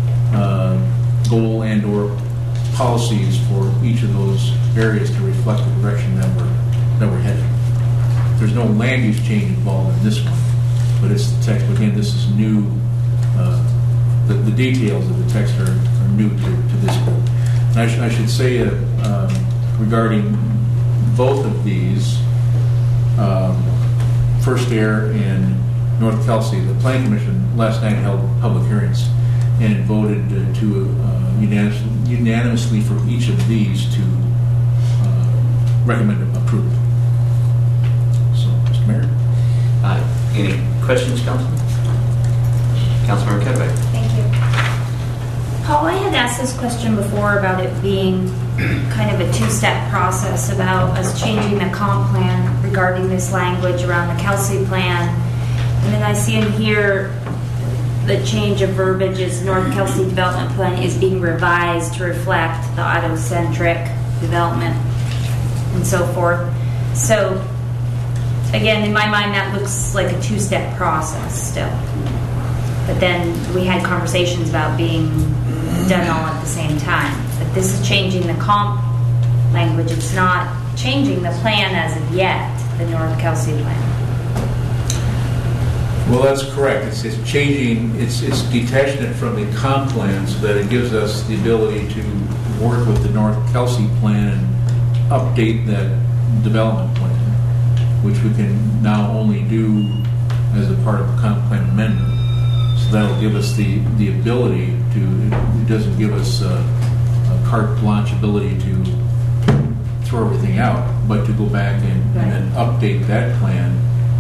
goal and or policies for each of those areas to reflect the direction that we're headed. There's no land use change involved in this one, but it's the text. Again, this is new. The details of the text are new to this group. And I should say regarding both of these, First Air and North Kelsey, the Planning Commission last night held public hearings and voted unanimously for each of these to recommend approval. So, Mr. Mayor. Any questions, Councilman? Councilmember Kedway. Thank you. Paul, I had asked this question before about it being kind of a two-step process about us changing the comp plan regarding this language around the Kelsey plan. And then I see in here the change of verbiage is North Kelsey Development Plan is being revised to reflect the auto-centric development and so forth. So, again, in my mind, that looks like a two-step process still. But then we had conversations about being done all at the same time. But this is changing the comp language. It's not changing the plan as of yet, the North Kelsey plan. Well, that's correct. It's changing, it's detaching it from the comp plan so that it gives us the ability to work with the North Kelsey plan and update that development plan, which we can now only do as a part of the comp plan amendment. So that'll give us the ability to, it doesn't give us a carte blanche ability to throw everything out, but to go back and then update that plan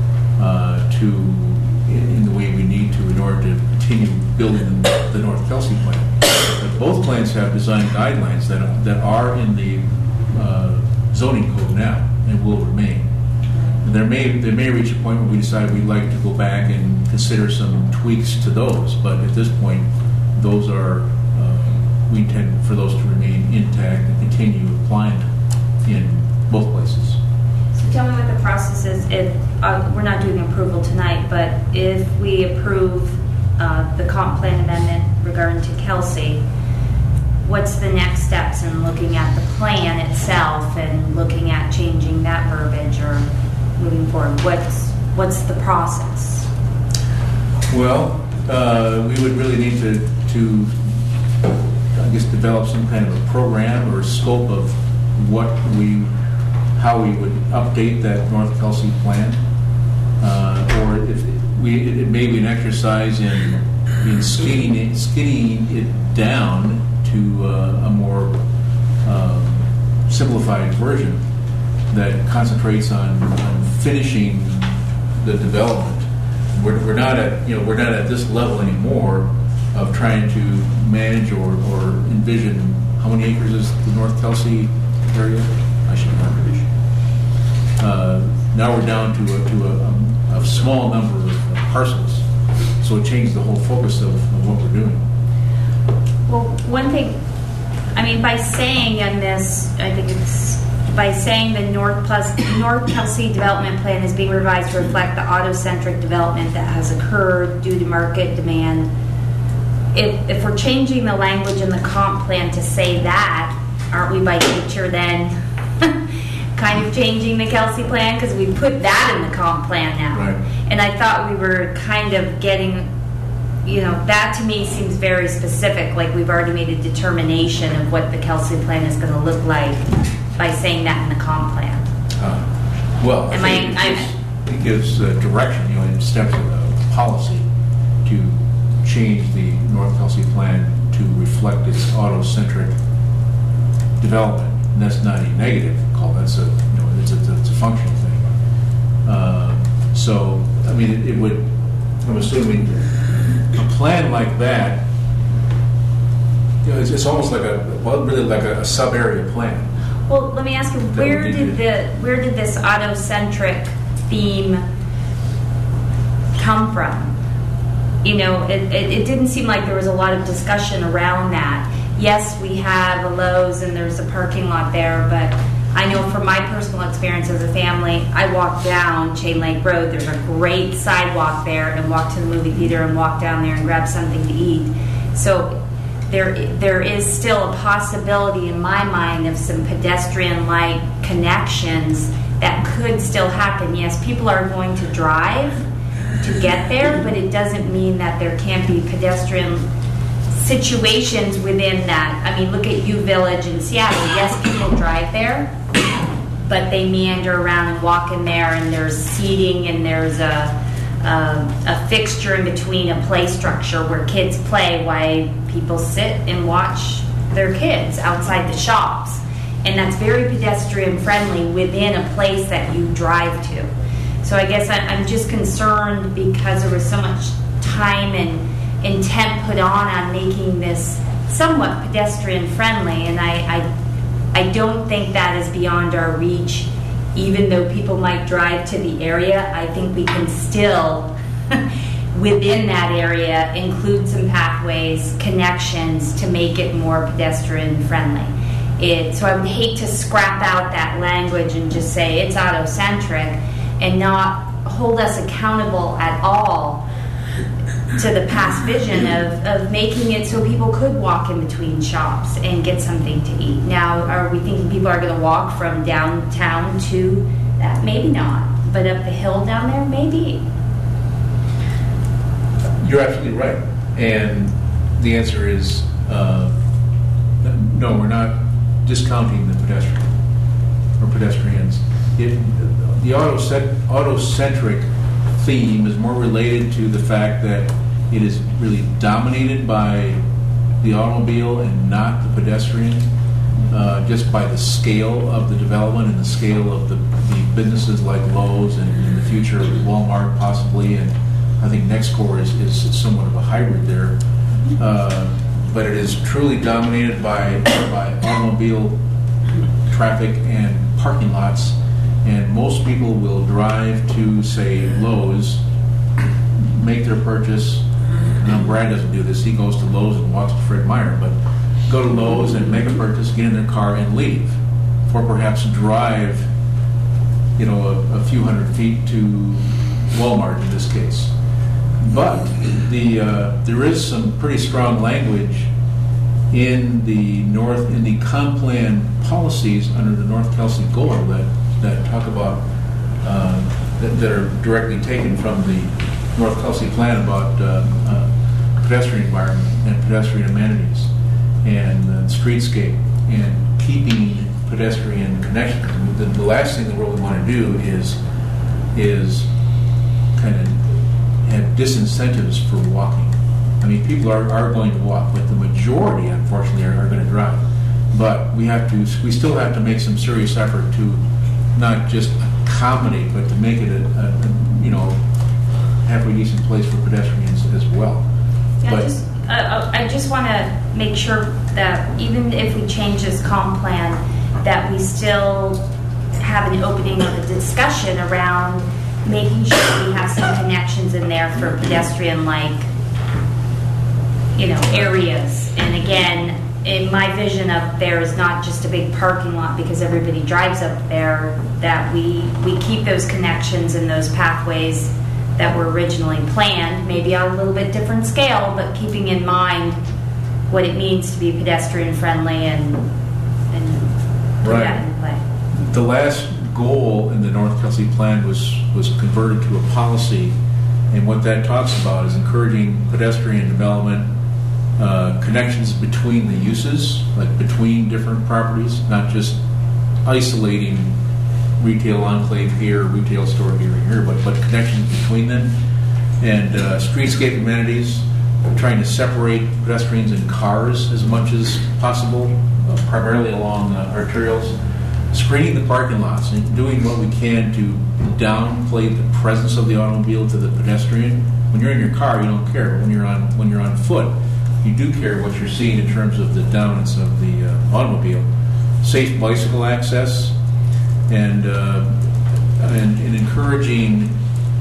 in the way we need to in order to continue building the North Kelsey plan. But both plans have design guidelines that are in the zoning code now and will remain. And they may reach a point where we decide we'd like to go back and consider some tweaks to those, but at this point, those are we intend for those to remain intact and continue applying in both places. So tell me what the process is if we're not doing approval tonight, but if we approve the comp plan amendment regarding to Kelsey, what's the next steps in looking at the plan itself and looking at changing that verbiage or moving forward? What's the process? Well, we would really need to I guess, develop some kind of a program or scope of how we would update that North Kelsey plan, or if it may be an exercise in skinning it down to a more simplified version that concentrates on finishing the development. We're not at this level anymore of trying to manage or envision how many acres is the North Kelsey area. I should remember this. Now we're down to a small number of parcels, so it changed the whole focus of what we're doing. Well, one thing, I mean, by saying in this, I think it's by saying the North Kelsey development plan is being revised to reflect the auto-centric development that has occurred due to market demand. If we're changing the language in the comp plan to say that, aren't we by nature then kind of changing the Kelsey plan? Because we put that in the comp plan now. Right. And I thought we were kind of getting, that to me seems very specific, like we've already made a determination of what the Kelsey plan is going to look like by saying that in the comp plan. Well, it gives direction, in steps of policy to change the North Kelsey plan to reflect its auto-centric development. And that's not a negative call. That's it's a functional thing. So, I mean, it would. I'm assuming a plan like that. It's almost like a sub-area plan. Well, let me ask you, where did this auto-centric theme come from? It didn't seem like there was a lot of discussion around that. Yes, we have a Lowe's and there's a parking lot there, but I know from my personal experience as a family, I walk down Chain Lake Road. There's a great sidewalk there, and walk to the movie theater and walk down there and grab something to eat. So there is still a possibility in my mind of some pedestrian-like connections that could still happen. Yes, people are going to drive to get there, but it doesn't mean that there can't be pedestrian situations within that. I mean, look at U Village in Seattle. Yes, people drive there, but they meander around and walk in there, and there's seating, and there's a fixture in between, a play structure where kids play while people sit and watch their kids outside the shops. And that's very pedestrian friendly within a place that you drive to. So I guess I'm just concerned because there was so much time and intent put on making this somewhat pedestrian friendly, and I don't think that is beyond our reach. Even though people might drive to the area, I think we can still within that area include some pathways, connections to make it more pedestrian friendly. So I would hate to scrap out that language and just say it's auto-centric and not hold us accountable at all to the past vision of making it so people could walk in between shops and get something to eat. Now, are we thinking people are going to walk from downtown to that? Maybe not. But up the hill down there, maybe. You're absolutely right. And the answer is no, we're not discounting the pedestrian or pedestrians. The auto-centric theme is more related to the fact that it is really dominated by the automobile and not the pedestrian, just by the scale of the development and the scale of the businesses like Lowe's and in the future Walmart possibly, and I think Nextcore is somewhat of a hybrid there. But it is truly dominated by automobile traffic and parking lots. And most people will drive to, say, Lowe's, make their purchase. Now, Brad doesn't do this. He goes to Lowe's and walks to Fred Meyer. But go to Lowe's and make a purchase, get in their car, and leave. Or perhaps drive, a few hundred feet to Walmart in this case. But there is some pretty strong language in the comp plan policies under the North Kelsey goal that talk about that are directly taken from the North Kelsey plan about pedestrian environment and pedestrian amenities and streetscape and keeping pedestrian connections. The last thing that we really want to do is kind of have disincentives for walking. I mean, people are going to walk, but the majority, unfortunately, are going to drive. But we still have to make some serious effort to not just accommodate, but to make it a halfway decent place for pedestrians as well. Yeah, I just want to make sure that even if we change this comp plan, that we still have an opening of a discussion around making sure we have some connections in there for pedestrian-like, areas. And again, in my vision up there is not just a big parking lot because everybody drives up there, that we keep those connections and those pathways that were originally planned, maybe on a little bit different scale, but keeping in mind what it means to be pedestrian friendly and put that in play. The last goal in the North Kelsey plan was converted to a policy, and what that talks about is encouraging pedestrian development, connections between the uses, like between different properties, not just isolating retail enclave here, retail store here and here, but connections between them, and streetscape amenities, trying to separate pedestrians and cars as much as possible, primarily along arterials, screening the parking lots and doing what we can to downplay the presence of the automobile to the pedestrian. When you're in your car, you don't care. When you're on foot, you do care what you're seeing in terms of the dominance of the automobile. Safe bicycle access, and encouraging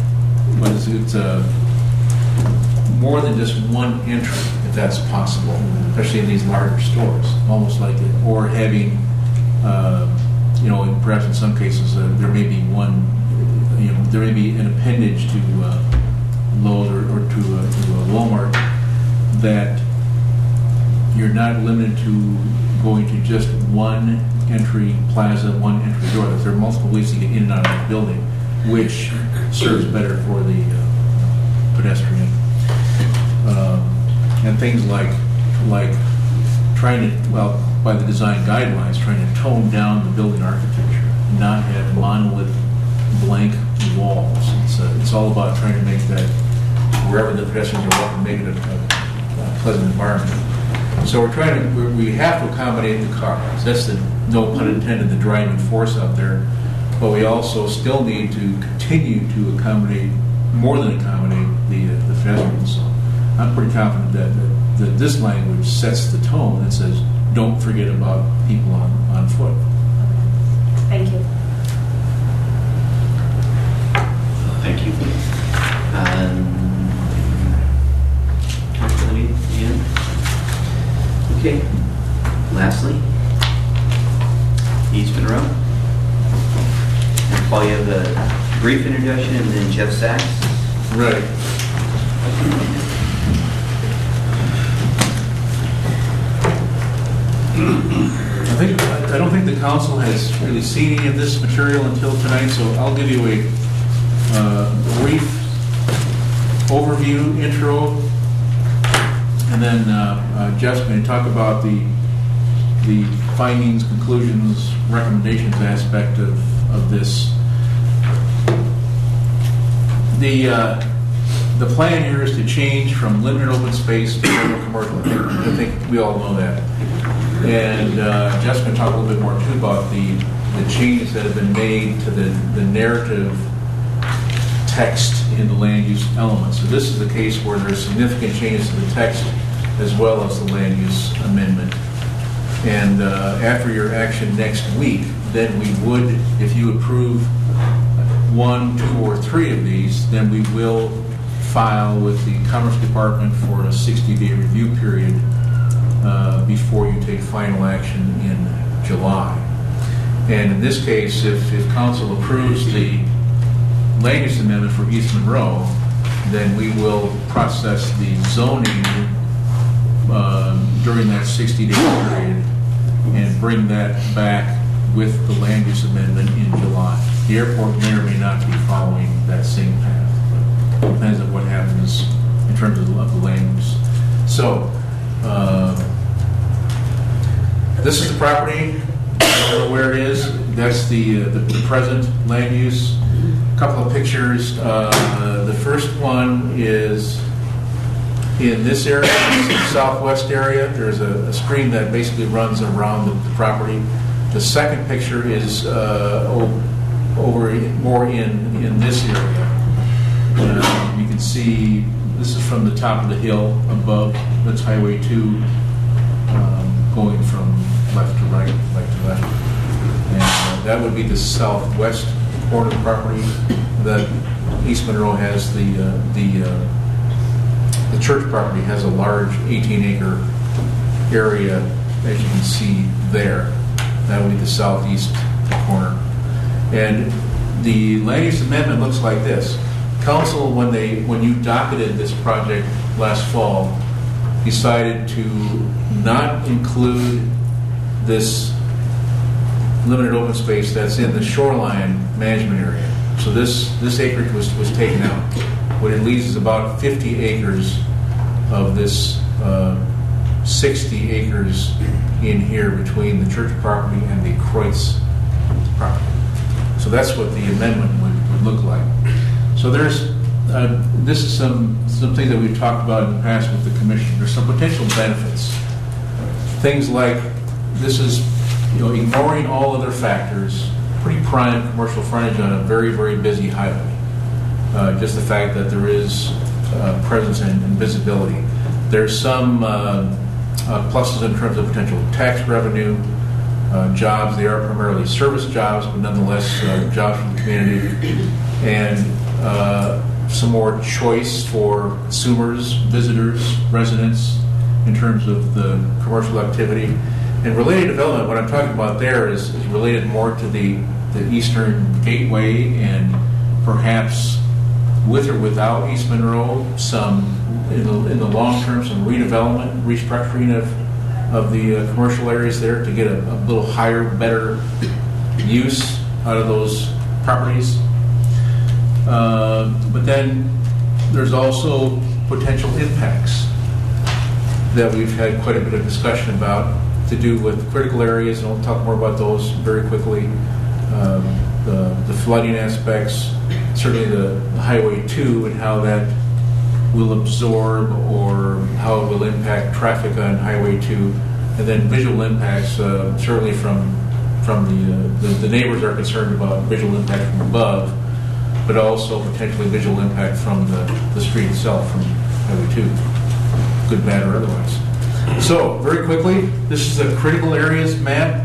more than just one entry, if that's possible, especially in these larger stores, almost like it, or having, perhaps in some cases there may be one, there may be an appendage to Lowe's or to Walmart that you're not limited to going to just one entry plaza, one entry door. There are multiple ways to get in and out of the building, which serves better for the pedestrian. And things like trying to, by the design guidelines, trying to tone down the building architecture, not have monolith blank walls. It's all about trying to make that, wherever the pedestrians are walking, make it a pleasant environment. So we have to accommodate the cars. That's the, no pun intended, the driving force out there. But we also still need to continue to accommodate, more than accommodate, the pedestrians. So I'm pretty confident that this language sets the tone that says, don't forget about people on foot. Thank you. Thank you. Okay. Lastly, East Monroe. Paul, you have a brief introduction, and then Jeff Sachs. Right. I don't think the council has really seen any of this material until tonight, so I'll give you a brief overview, intro, and then Jeff's going to talk about the findings, conclusions, recommendations aspect of this. The plan here is to change from limited open space to general commercial. I think we all know that. And Jeff's going to talk a little bit more too about the changes that have been made to the narrative text in the land use element. So this is the case where there's significant changes to the text as well as the land use amendment. And after your action next week, then we would, if you approve 1, 2, or 3 of these, then we will file with the Commerce Department for a 60-day review period before you take final action in July. And in this case, if council approves the land use amendment for East Monroe, then we will process the zoning during that 60-day period and bring that back with the land use amendment in July. The airport may or may not be following that same path. It depends on what happens in terms of the land use. So, this is the property. I don't know where it is. That's the present land use. A couple of pictures. The first one is in this area, the southwest area. There's a stream that basically runs around the property. The second picture is over more in this area. You can see this is from the top of the hill above. That's Highway 2, going from left to right, right to left. And that would be the southwest corner of the property. That East Monroe has the church property has a large 18-acre area, as you can see there. That would be the southeast corner. And the land use amendment looks like this. Council, when you docketed this project last fall, decided to not include this limited open space that's in the shoreline management area. So this acreage was taken out. What it leaves is about 50 acres of this 60 acres in here between the church property and the Kreutz property. So that's what the amendment would look like. So there's this is some things that we've talked about in the past with the commission. There's some potential benefits. Things like this is ignoring all other factors, pretty prime commercial frontage on a very, very busy highway. Just the fact that there is presence and visibility. There's some pluses in terms of potential tax revenue, jobs. They are primarily service jobs, but nonetheless jobs for the community, and some more choice for consumers, visitors, residents in terms of the commercial activity. And related development, what I'm talking about there is related more to the Eastern Gateway and perhaps with or without East Monroe, some in the long term, some redevelopment, restructuring of the commercial areas there to get a little higher, better use out of those properties. But then there's also potential impacts that we've had quite a bit of discussion about to do with critical areas, and I'll talk more about those very quickly. The flooding aspects, certainly the Highway 2 and how that will absorb or how it will impact traffic on Highway 2, and then visual impacts, certainly from the neighbors are concerned about visual impact from above, but also potentially visual impact from the street itself, from Highway 2, good, bad, or otherwise. So, very quickly, this is the critical areas map.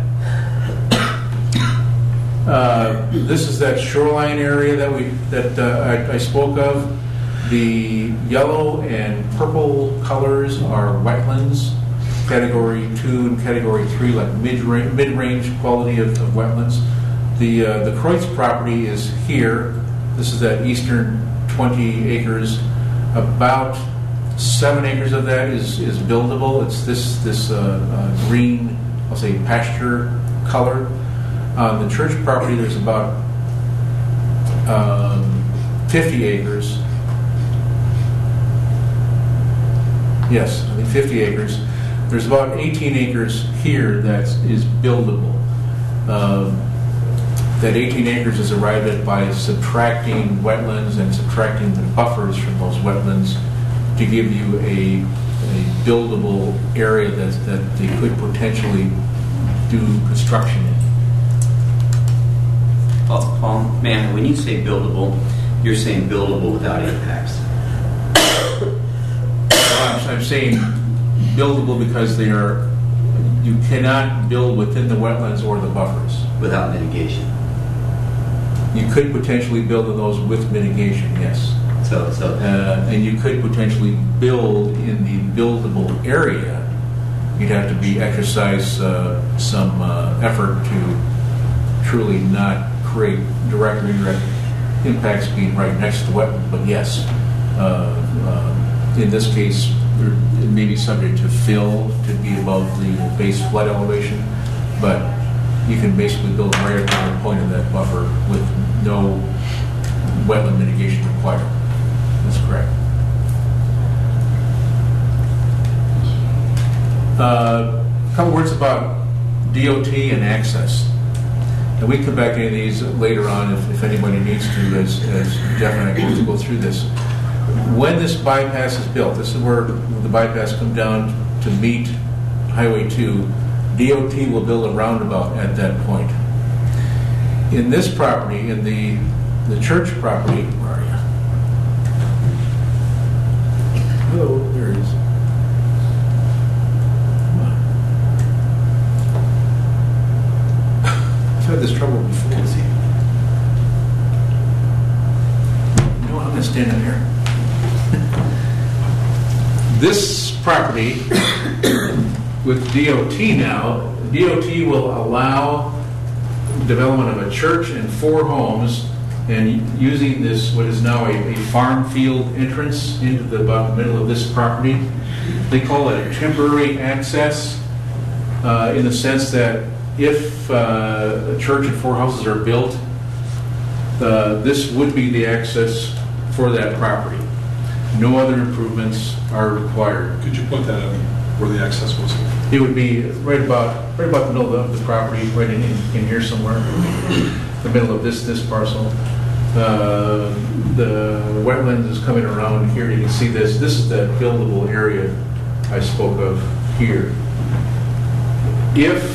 This is that shoreline area that I spoke of. The yellow and purple colors are wetlands, Category 2 and Category 3, like mid-range quality of wetlands. The Kreutz property is here. This is that eastern 20 acres. About 7 acres of that is buildable. It's this green, I'll say pasture color. On the church property, there's about 50 acres. Yes, I think 50 acres. There's about 18 acres here that is buildable. That 18 acres is arrived at by subtracting wetlands and subtracting the buffers from those wetlands to give you a buildable area that they could potentially do construction in. Paul, man, when you say buildable, you're saying buildable without impacts. I'm saying buildable because you cannot build within the wetlands or the buffers. Without mitigation. You could potentially build in those with mitigation, yes. And you could potentially build in the buildable area. You'd have to exercise some effort to truly not create direct or indirect impacts being right next to the wetland, but yes, In this case, it may be subject to fill to be above the base flood elevation, but you can basically build right at the point of that buffer with no wetland mitigation required. That's correct. A couple words about DOT and access. And we can come back to any of these later on if anybody needs to, as Jeff and I go through this. When this bypass is built, this is where the bypass comes down to meet Highway 2, DOT will build a roundabout at that point. In this property, in the church property, where are you? Oh, there it is. I've had this trouble before. No, I'm going to stand in here. This property with DOT now, DOT will allow development of a church and 4 homes, and using this, what is now a farm field entrance into about the middle of this property. They call it a temporary access in the sense that if a church and 4 houses are built, this would be the access for that property. No other improvements are required. Could you put that in where the access was? It would be right about the middle of the property, right in here somewhere, the middle of this parcel. The wetlands is coming around here. You can see this. This is that buildable area I spoke of here. If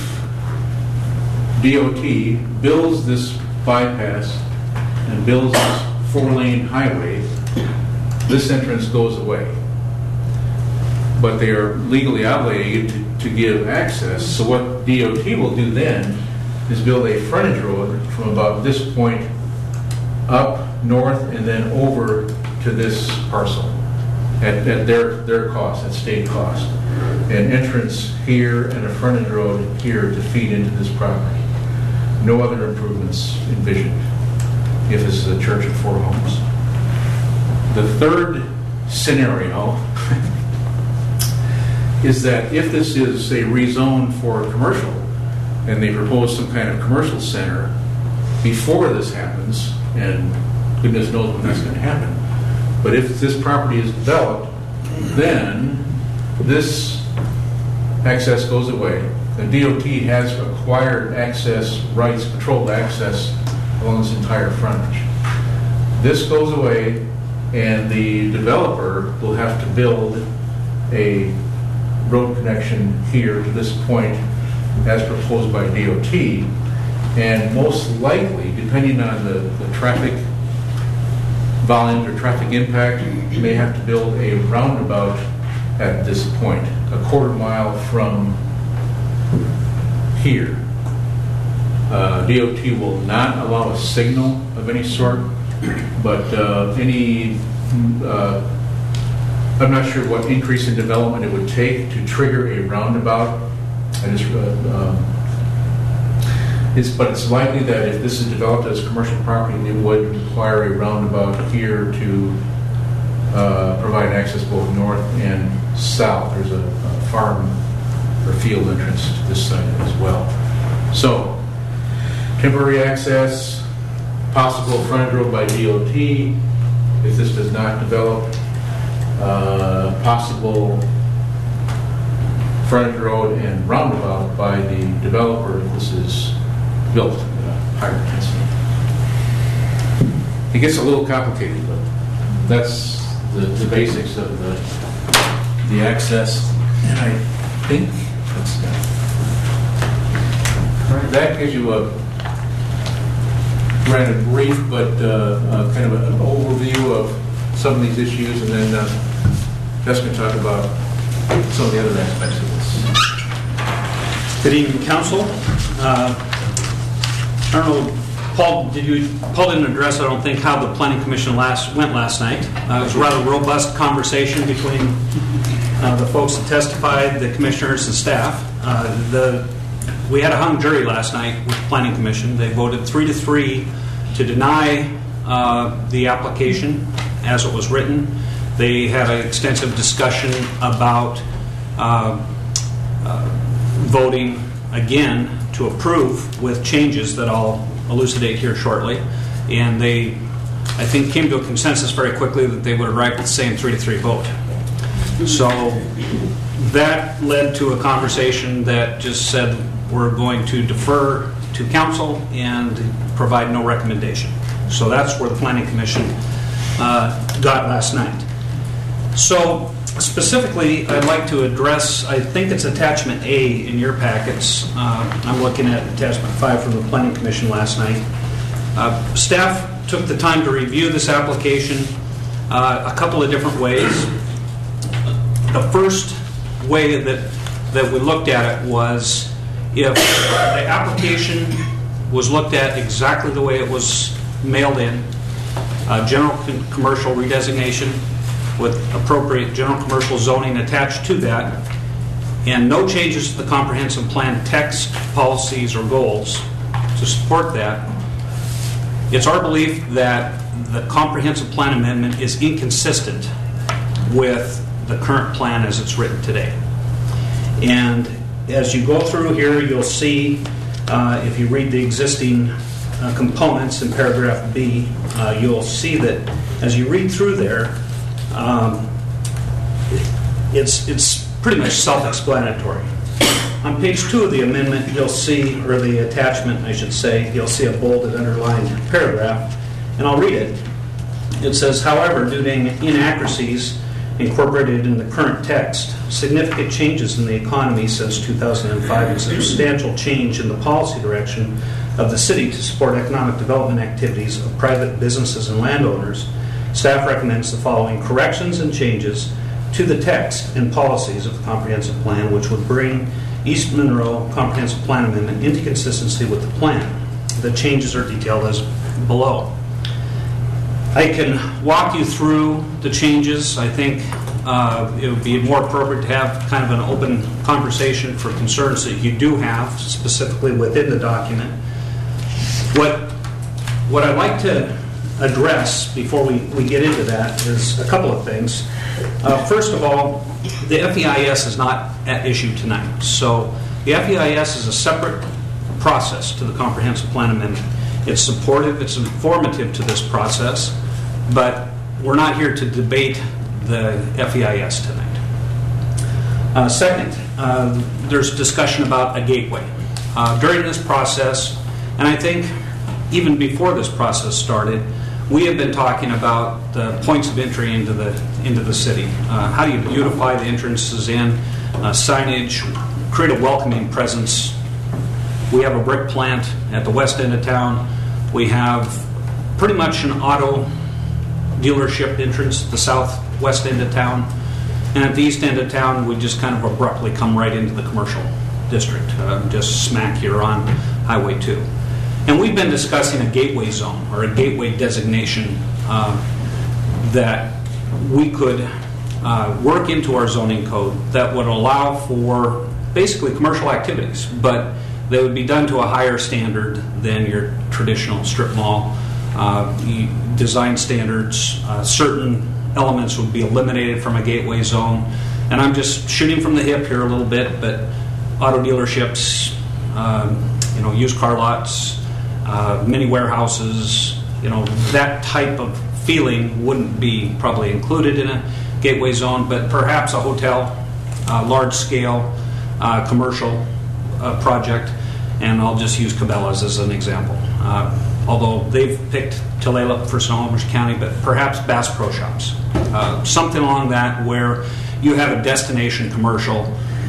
DOT builds this bypass and builds this 4-lane highway, this entrance goes away. But they are legally obligated to give access. So what DOT will do then is build a frontage road from about this point up north and then over to this parcel at their cost, at state cost. An entrance here and a frontage road here to feed into this property. No other improvements envisioned if this is a church of 4 homes. The third scenario is that if this is a rezone for commercial and they propose some kind of commercial center before this happens, and goodness knows when that's going to happen, but if this property is developed, then this access goes away. The DOT has acquired access rights, controlled access along this entire frontage. This goes away, and the developer will have to build a road connection here to this point as proposed by DOT, and most likely, depending on the traffic volume or traffic impact, you may have to build a roundabout at this point, a quarter mile from here. DOT will not allow a signal of any sort, but I'm not sure what increase in development it would take to trigger a roundabout. But it's likely that if this is developed as commercial property, it would require a roundabout here to provide access both north and south. There's a farm or field entrance to this site as well. So, temporary access, possible frontage road by DOT if this does not develop. Possible frontage road and roundabout by the developer if this is built at a higher density. It gets a little complicated, but that's the basics of the access, and I think that's that. That gives you a granted brief, but kind of an overview of some of these issues, and then Jess can talk about some of the other aspects of this. Good evening, Council. I don't know, Paul didn't address, I don't think, how the Planning Commission went last night. It was a rather robust conversation between the folks that testified, the commissioners, and staff. We had a hung jury last night with the Planning Commission. They voted 3-3 to deny the application as it was written, They had an extensive discussion about voting again to approve with changes that I'll elucidate here shortly. And they, I think, came to a consensus very quickly that they would arrive at the same 3-3 vote. So that led to a conversation that just said we're going to defer to council and provide no recommendation. So that's where the Planning Commission got last night. So specifically, I'd like to address, I think it's attachment A in your packets. I'm looking at attachment 5 from the Planning Commission last night. Staff took the time to review this application a couple of different ways. The first way that we looked at it was if the application was looked at exactly the way it was mailed in, general commercial redesignation with appropriate general commercial zoning attached to that, and no changes to the comprehensive plan text, policies, or goals to support that, it's our belief that the comprehensive plan amendment is inconsistent with the current plan as it's written today. And as you go through here, you'll see, if you read the existing components in paragraph B, you'll see that as you read through there, it's pretty much self-explanatory. On page 2 of the amendment, you'll see, or the attachment, I should say, you'll see a bolded underlined paragraph, and I'll read it. It says, however, due to inaccuracies incorporated in the current text, significant changes in the economy since 2005, and substantial change in the policy direction of the city to support economic development activities of private businesses and landowners, staff recommends the following corrections and changes to the text and policies of the comprehensive plan, which would bring East Monroe Comprehensive Plan Amendment into consistency with the plan. The changes are detailed as below. I can walk you through the changes. I think it would be more appropriate to have kind of an open conversation for concerns that you do have specifically within the document. What I'd like to address before we get into that is a couple of things. First of all, the FEIS is not at issue tonight. So the FEIS is a separate process to the Comprehensive Plan Amendment. It's supportive, it's informative to this process, but we're not here to debate the FEIS tonight. Second, there's discussion about a gateway. During this process, and I think even before this process started, we have been talking about the points of entry into the city. How do you beautify the entrances in, signage, create a welcoming presence. We have a brick plant at the west end of town. We have pretty much an auto dealership entrance at the southwest end of town. And at the east end of town, we just kind of abruptly come right into the commercial district, just smack here on Highway 2. And we've been discussing a gateway zone or a gateway designation that we could work into our zoning code that would allow for basically commercial activities, but they would be done to a higher standard than your traditional strip mall. Design standards, certain elements would be eliminated from a gateway zone. And I'm just shooting from the hip here a little bit, but auto dealerships, used car lots, mini warehouses, that type of feeling wouldn't be probably included in a gateway zone, but perhaps a hotel, large-scale commercial project, and I'll just use Cabela's as an example. Although they've picked Tulalip for Snohomish County, but perhaps Bass Pro Shops. Something along that where you have a destination commercial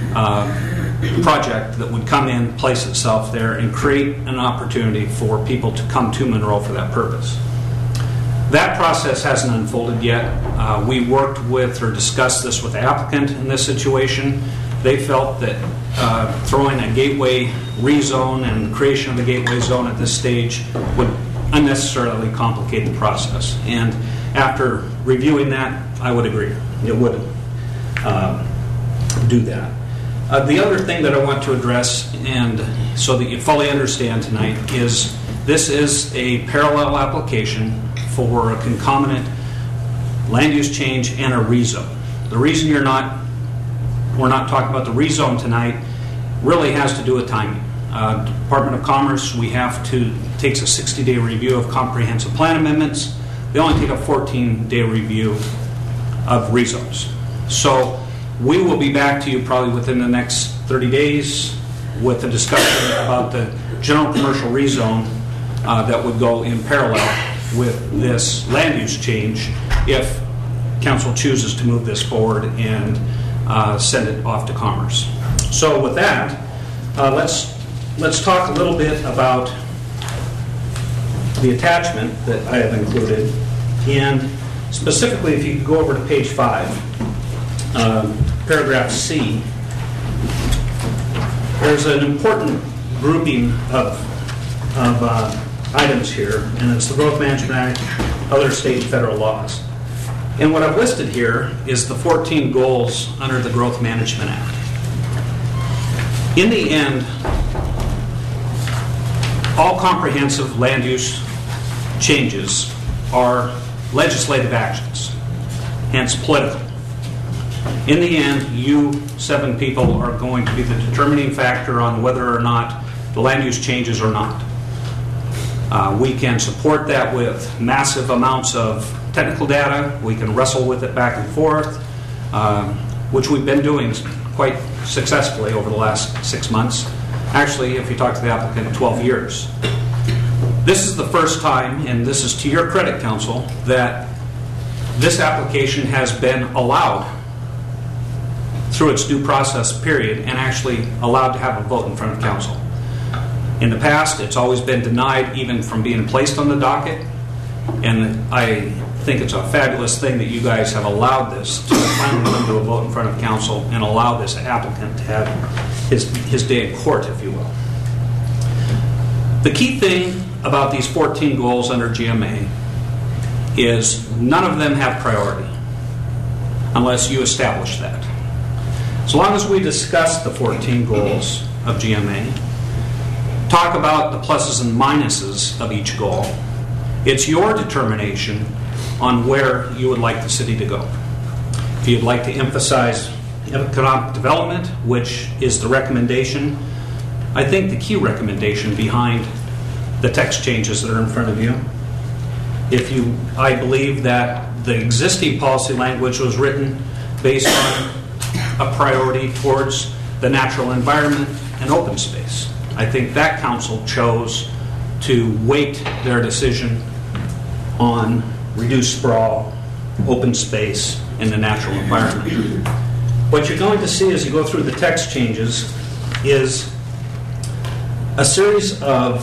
project that would come in, place itself there, and create an opportunity for people to come to Monroe for that purpose. That process hasn't unfolded yet. We worked with or discussed this with the applicant in this situation. They felt that throwing a gateway rezone and creation of a gateway zone at this stage would unnecessarily complicate the process. And after reviewing that, I would agree. It would do that. The other thing that I want to address, and so that you fully understand tonight, is this is a parallel application for a concomitant land use change, and a rezone. The reason we're not talking about the rezone tonight really has to do with timing. Department of Commerce, takes a 60-day review of comprehensive plan amendments. They only take a 14-day review of rezones. So we will be back to you probably within the next 30 days with a discussion about the general commercial rezone that would go in parallel with this land use change if council chooses to move this forward and send it off to Commerce. So with that, let's talk a little bit about the attachment that I have included, and specifically if you could go over to page 5, paragraph C. There's an important grouping of items here, and it's the Growth Management Act, other state and federal laws. And what I've listed here is the 14 goals under the Growth Management Act. In the end, all comprehensive land use changes are legislative actions, hence political. In the end, you 7 people are going to be the determining factor on whether or not the land use changes or not. We can support that with massive amounts of technical data. We can wrestle with it back and forth, which we've been doing quite successfully over the last 6 months. Actually, if you talk to the applicant, 12 years. This is the first time, and this is to your credit, Council, that this application has been allowed through its due process period and actually allowed to have a vote in front of Council. In the past, it's always been denied even from being placed on the docket, and I think it's a fabulous thing that you guys have allowed this to finally come to a vote in front of Council and allow this applicant to have his day in court, if you will. The key thing about these 14 goals under GMA is none of them have priority unless you establish that. As long as we discuss the 14 goals of GMA, talk about the pluses and minuses of each goal, it's your determination on where you would like the city to go. If you'd like to emphasize economic development, which is the recommendation, I think the key recommendation behind the text changes that are in front of you. I believe that the existing policy language was written based on a priority towards the natural environment and open space. I think that council chose to weight their decision on reduced sprawl, open space, and the natural environment. What you're going to see as you go through the text changes is a series of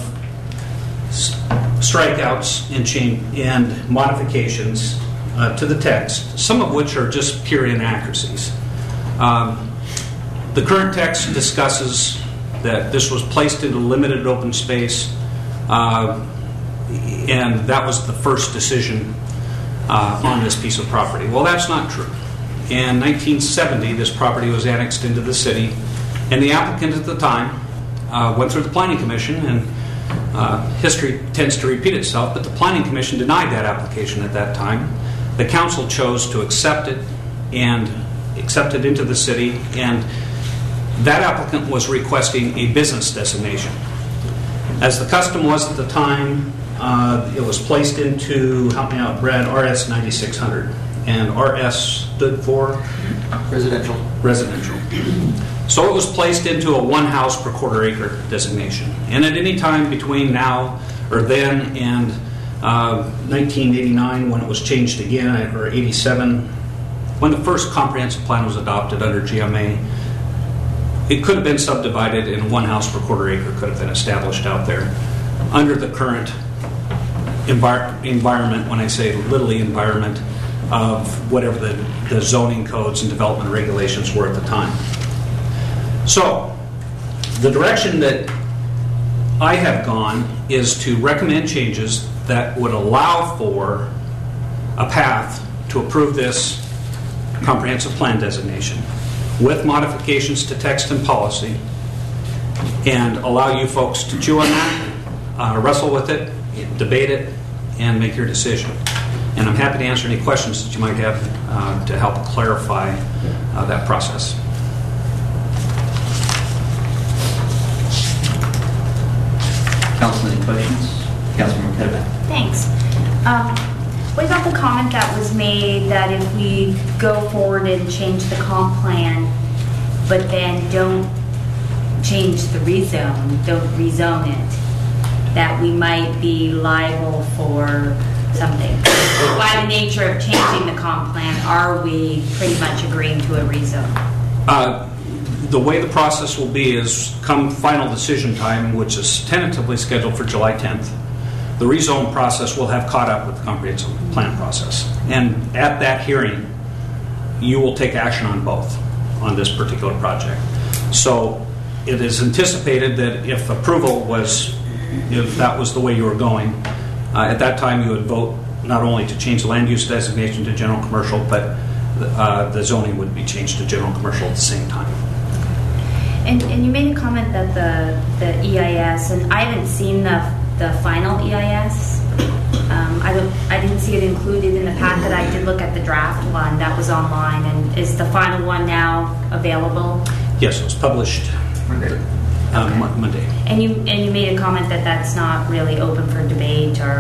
strikeouts and modifications to the text, some of which are just pure inaccuracies. The current text discusses that this was placed into limited open space, and that was the first decision on this piece of property. Well, that's not true. In 1970, this property was annexed into the city, and the applicant at the time went through the Planning Commission, and history tends to repeat itself, but the Planning Commission denied that application at that time. The council chose to accept it and accept it into the city, and that applicant was requesting a business designation. As the custom was at the time, it was placed into, help me out, Brad, RS 9600. And RS stood for? Residential. Residential. So it was placed into a 1 house per quarter acre designation. And at any time between now or then and 1989, when it was changed again, or 87, when the first comprehensive plan was adopted under GMA, it could have been subdivided and 1 house per quarter acre could have been established out there under the current environment, when I say literally environment, of whatever the zoning codes and development regulations were at the time. So, the direction that I have gone is to recommend changes that would allow for a path to approve this comprehensive plan designation with modifications to text and policy, and allow you folks to chew on that, wrestle with it, debate it, and make your decision. And I'm happy to answer any questions that you might have to help clarify that process. Council, any questions? Councilmember Cuddeback. Thanks. What about the comment that was made that if we go forward and change the comp plan, but then don't change the don't rezone it, that we might be liable for something? By the nature of changing the comp plan, are we pretty much agreeing to a rezone? The way the process will be is come final decision time, which is tentatively scheduled for July 10th. The rezone process will have caught up with the comprehensive plan process. And at that hearing, you will take action on both on this particular project. So it is anticipated that if that was the way you were going, at that time you would vote not only to change the land use designation to general commercial, but the zoning would be changed to general commercial at the same time. And you made a comment that the EIS, and I haven't seen the final EIS. I didn't see it included in the packet. I did look at the draft one that was online. And is the final one now available? Yes, it was published Monday. And you made a comment that that's not really open for debate, or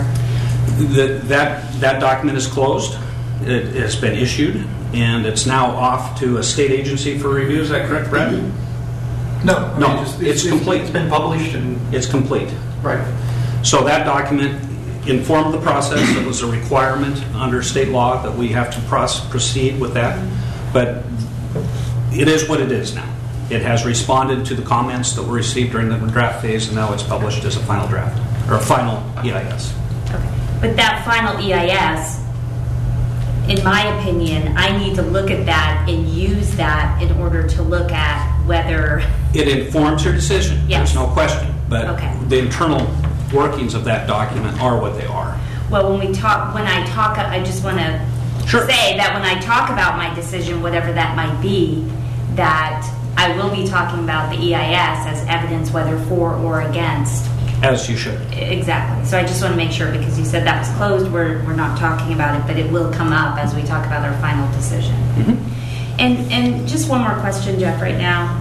that document is closed. It has been issued, and it's now off to a state agency for review. Is that correct, Brad? No, it's complete. It's been published and it's complete. Right. So that document informed the process. It was a requirement under state law that we have to proceed with that. But it is what it is now. It has responded to the comments that were received during the draft phase, and now it's published as a final draft, or a final EIS. Okay. But that final EIS, in my opinion, I need to look at that and use that in order to look at whether it informs your decision. Yes. There's no question. But okay. The internal workings of that document are what they are. Well, when I talk, I just want to say that when I talk about my decision, whatever that might be, that I will be talking about the EIS as evidence, whether for or against. As you should. Exactly. So I just want to make sure, because you said that was closed, we're not talking about it, but it will come up as we talk about our final decision. Mm-hmm. And just one more question, Jeff, right now.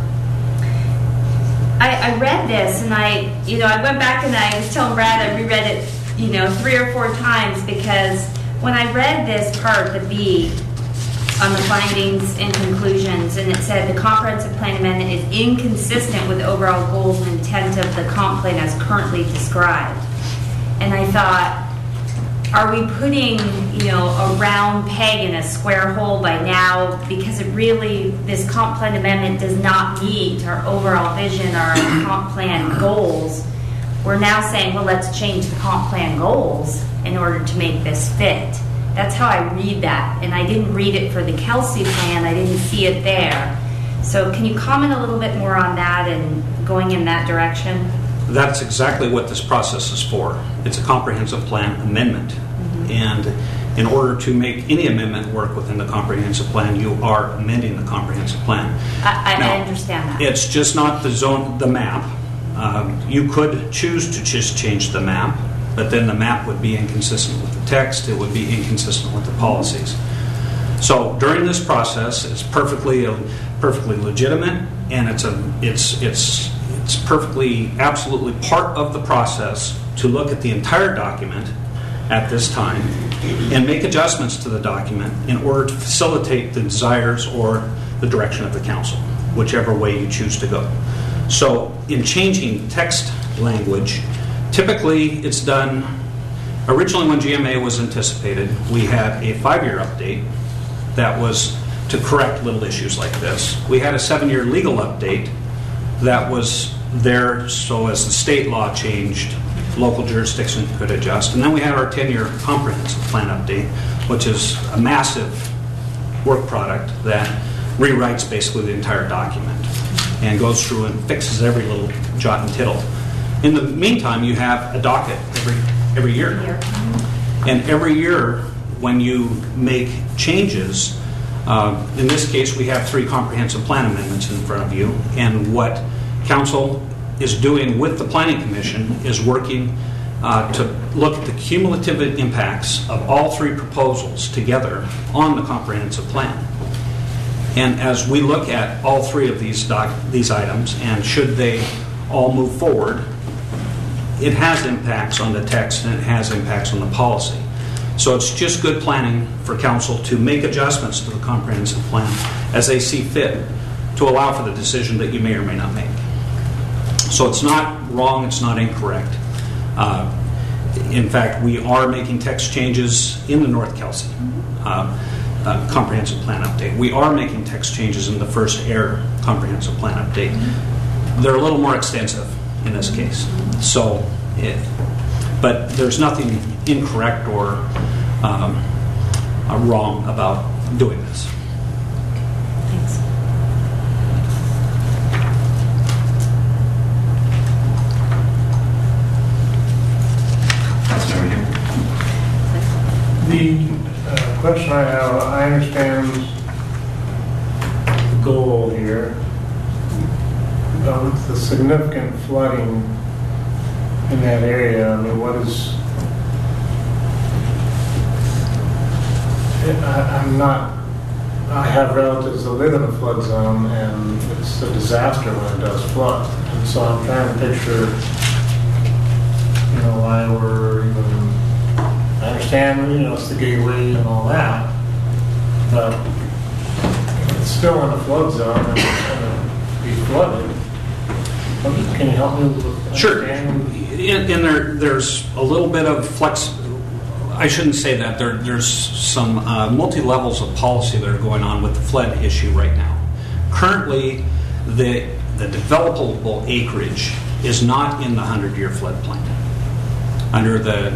I read this, and I went back and I was telling Brad I reread it, 3 or 4 times, because when I read this part, the B, on the findings and conclusions, and it said the comprehensive plan amendment is inconsistent with the overall goals and intent of the comp plan as currently described. And I thought, are we putting, a round peg in a square hole by now? Because this comp plan amendment does not meet our overall vision, our comp plan goals. We're now saying, well, let's change the comp plan goals in order to make this fit. That's how I read that. And I didn't read it for the Kelsey plan. I didn't see it there. So can you comment a little bit more on that and going in that direction? That's exactly what this process is for. It's a comprehensive plan amendment. Mm-hmm. And in order to make any amendment work within the comprehensive plan, you are amending the comprehensive plan. I understand that. It's just not the map. You could choose to just change the map, but then the map would be inconsistent with the text. It would be inconsistent with the policies. So during this process, it's perfectly legitimate, and it's perfectly, absolutely part of the process to look at the entire document at this time and make adjustments to the document in order to facilitate the desires or the direction of the council, whichever way you choose to go. So in changing text language, typically it's done, originally when GMA was anticipated, we had a 5-year update that was to correct little issues like this. We had a 7-year legal update that was there so as the state law changed, local jurisdiction could adjust. And then we had our 10-year comprehensive plan update, which is a massive work product that rewrites basically the entire document and goes through and fixes every little jot and tittle. In the meantime, you have a docket every year. And every year, when you make changes, in this case, we have 3 comprehensive plan amendments in front of you. And what council is doing with the Planning Commission is working to look at the cumulative impacts of all three proposals together on the comprehensive plan. And as we look at all three of these items, and should they all move forward, it has impacts on the text and it has impacts on the policy. So it's just good planning for council to make adjustments to the comprehensive plan as they see fit to allow for the decision that you may or may not make. So it's not wrong, it's not incorrect. In fact, we are making text changes in the North Kelsey comprehensive plan update. We are making text changes in the First Air comprehensive plan update. They're a little more extensive in this case. So, but there's nothing incorrect or wrong about doing this. Thanks. The question I have, I understand the goal here. With the significant flooding in that area, I mean, what is... I have relatives that live in a flood zone, and it's a disaster when it does flood. And so I'm trying to picture, why we're even... I understand, it's the gateway and all that, but it's still in a flood zone and it's going to be flooded. Can you help me with Sure. And there's a little bit of flex. I shouldn't say that. There's some multi-levels of policy that are going on with the flood issue right now. Currently, the developable acreage is not in the 100-year floodplain. Under the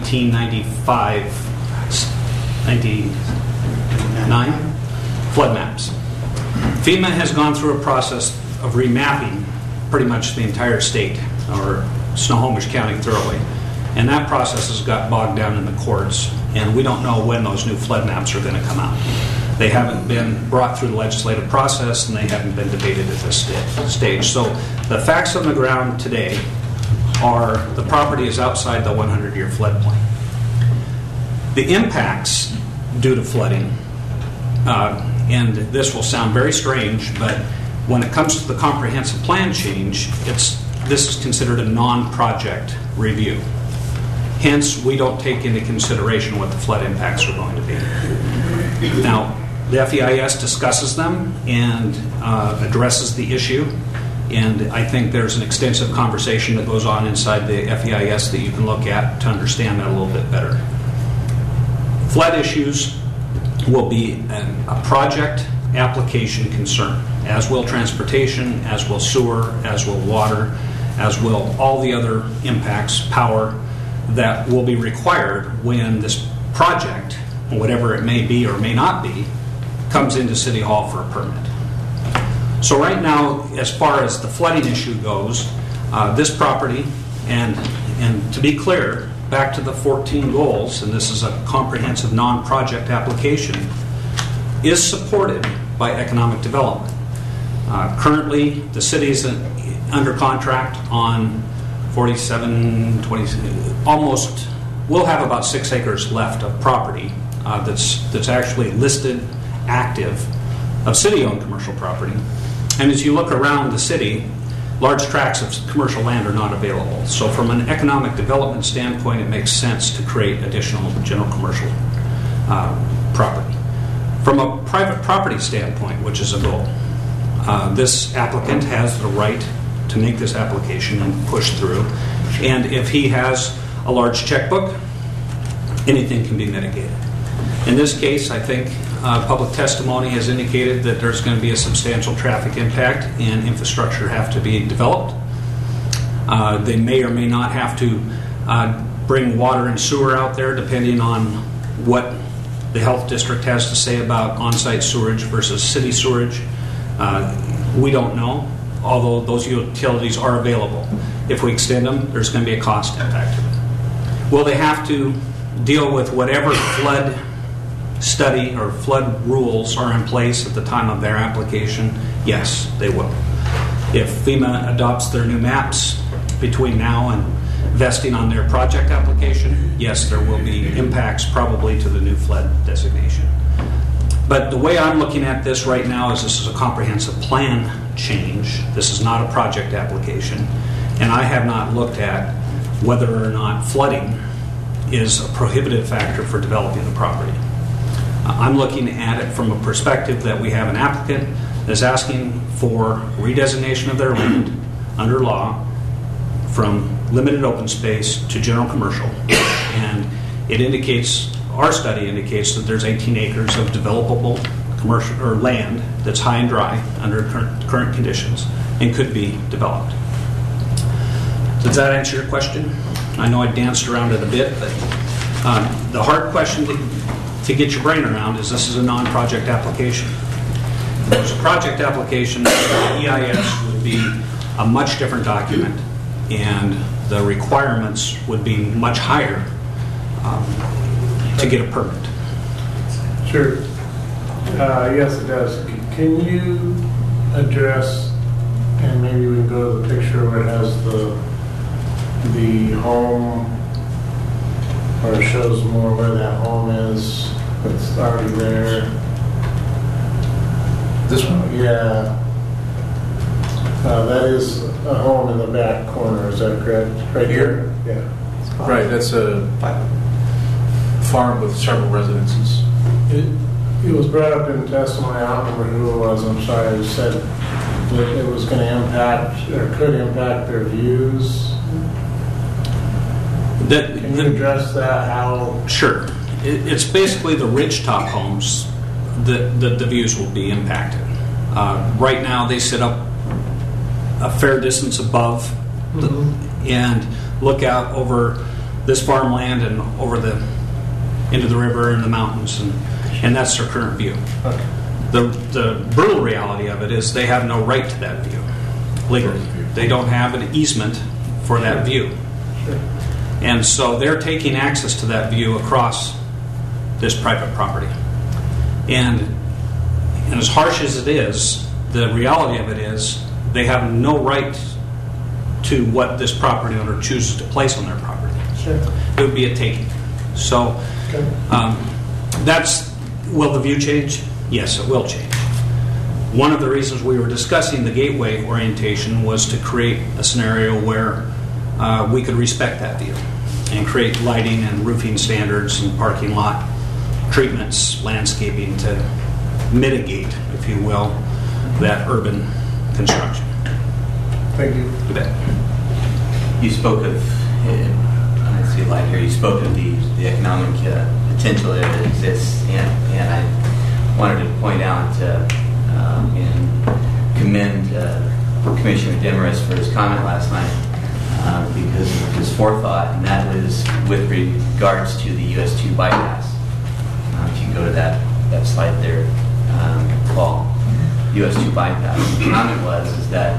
1999 flood maps. FEMA has gone through a process of remapping pretty much the entire state, or Snohomish County thoroughly. And that process has got bogged down in the courts, and we don't know when those new flood maps are going to come out. They haven't been brought through the legislative process, and they haven't been debated at this stage. So the facts on the ground today are the property is outside the 100-year floodplain. The impacts due to flooding, and this will sound very strange, but when it comes to the comprehensive plan change, this is considered a non-project review. Hence, we don't take into consideration what the flood impacts are going to be. Now, the FEIS discusses them and addresses the issue, and I think there's an extensive conversation that goes on inside the FEIS that you can look at to understand that a little bit better. Flood issues will be a project application concern, as will transportation, as will sewer, as will water, as will all the other impacts, power, that will be required when this project, whatever it may be or may not be, comes into City Hall for a permit. So right now, as far as the flooding issue goes, this property, and to be clear, back to the 14 goals, and this is a comprehensive non-project application, is supported by economic development. Currently, the city is under contract on almost, we'll have about 6 acres left of property that's actually listed active of city-owned commercial property. And as you look around the city, large tracts of commercial land are not available. So from an economic development standpoint, it makes sense to create additional general commercial property. From a private property standpoint, which is a goal, this applicant has the right to make this application and push through. And if he has a large checkbook, anything can be mitigated. In this case, I think public testimony has indicated that there's going to be a substantial traffic impact and infrastructure have to be developed. They may or may not have to bring water and sewer out there depending on what the health district has to say about on-site sewerage versus city sewerage. We don't know, although those utilities are available. If we extend them, there's going to be a cost impact to them. Will they have to deal with whatever flood study or flood rules are in place at the time of their application? Yes, they will. If FEMA adopts their new maps between now and vesting on their project application, yes, there will be impacts probably to the new flood designation. But the way I'm looking at this right now is this is a comprehensive plan change. This is not a project application. And I have not looked at whether or not flooding is a prohibitive factor for developing the property. I'm looking at it from a perspective that we have an applicant that's asking for redesignation of their land under law from limited open space to general commercial. And it indicates, our study indicates that there's 18 acres of developable commercial or land that's high and dry under current conditions and could be developed. Does that answer your question? I know I danced around it a bit, but the hard question to get your brain around is this is a non-project application. If it was a project application, the EIS would be a much different document, and the requirements would be much higher to get a permit. Sure. Yes, it does. Can you address, and maybe we can go to the picture where it has the home, or it shows more where that home is. It's already there. This one? Yeah. That is a home in the back corner, is that correct? Right here? Yeah. Right, that's a farm with several residences. It was brought up in testimony, I don't remember who it was, I'm sorry, it said that it was going to impact, or could impact their views. Can you address that, how? Sure. It's basically the ridgetop homes that the views will be impacted. Right now, they sit up a fair distance above and look out over this farmland and over into the river and the mountains, and that's their current view. Okay. The brutal reality of it is they have no right to that view legally. They don't have an easement for that view. Sure. And so they're taking access to that view across this private property. And as harsh as it is, the reality of it is they have no right to what this property owner chooses to place on their property. Sure. It would be a taking. So will the view change? Yes, it will change. One of the reasons we were discussing the gateway orientation was to create a scenario where we could respect that view and create lighting and roofing standards and parking lot treatments, landscaping to mitigate, if you will, that urban construction. Thank you. You bet. You spoke of, I see a light here, you spoke of the economic potential that exists, and I wanted to point out and commend Commissioner Demarest for his comment last night because of his forethought, and that was with regards to the US 2 bypass. If you go to that slide there, Paul, US 2 bypass. The comment was that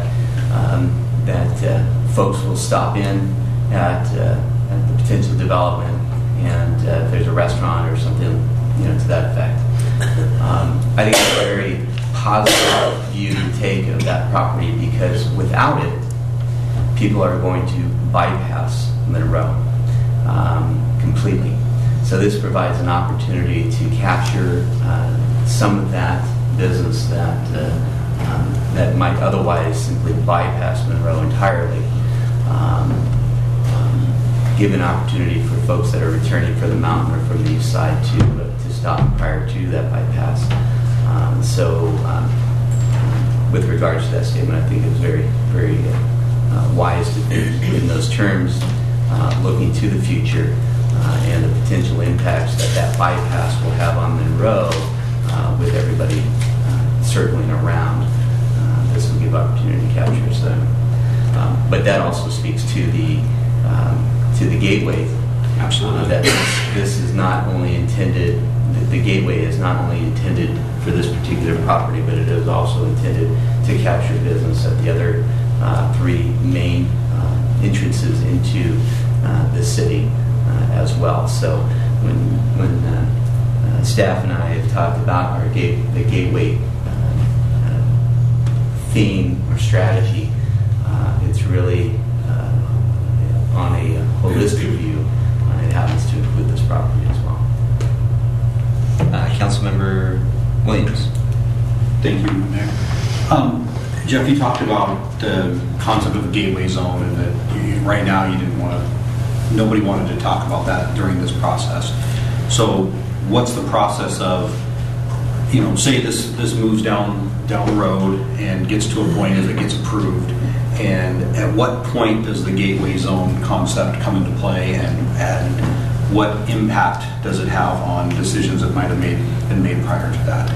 folks will stop in at the potential development, and if there's a restaurant or something, to that effect. I think it's a very positive view to take of that property because without it, people are going to bypass Monroe completely. So this provides an opportunity to capture some of that business that might otherwise simply bypass Monroe entirely. Give an opportunity for folks that are returning from the mountain or from the east side to stop prior to that bypass. With regards to that statement, I think it was very, very wise to think in those terms, looking to the future and the potential impacts that bypass will have on Monroe with everybody circling around. This will give opportunity to capture some. But that also speaks to the gateway. Absolutely. That this is not only intended, the gateway is not only intended for this particular property, but it is also intended to capture business at the other three main entrances into the city as well. So when staff and I have talked about the gateway theme or strategy, it's really on a holistic view, it happens to include this property as well. Councilmember Williams. Thank you, Mayor. Jeff, you talked about the concept of a gateway zone, and that right now nobody wanted to talk about that during this process. So what's the process of, say this moves down the road and gets to a point as it gets approved, and at what point does the gateway zone concept come into play, and what impact does it have on decisions that might have been made prior to that?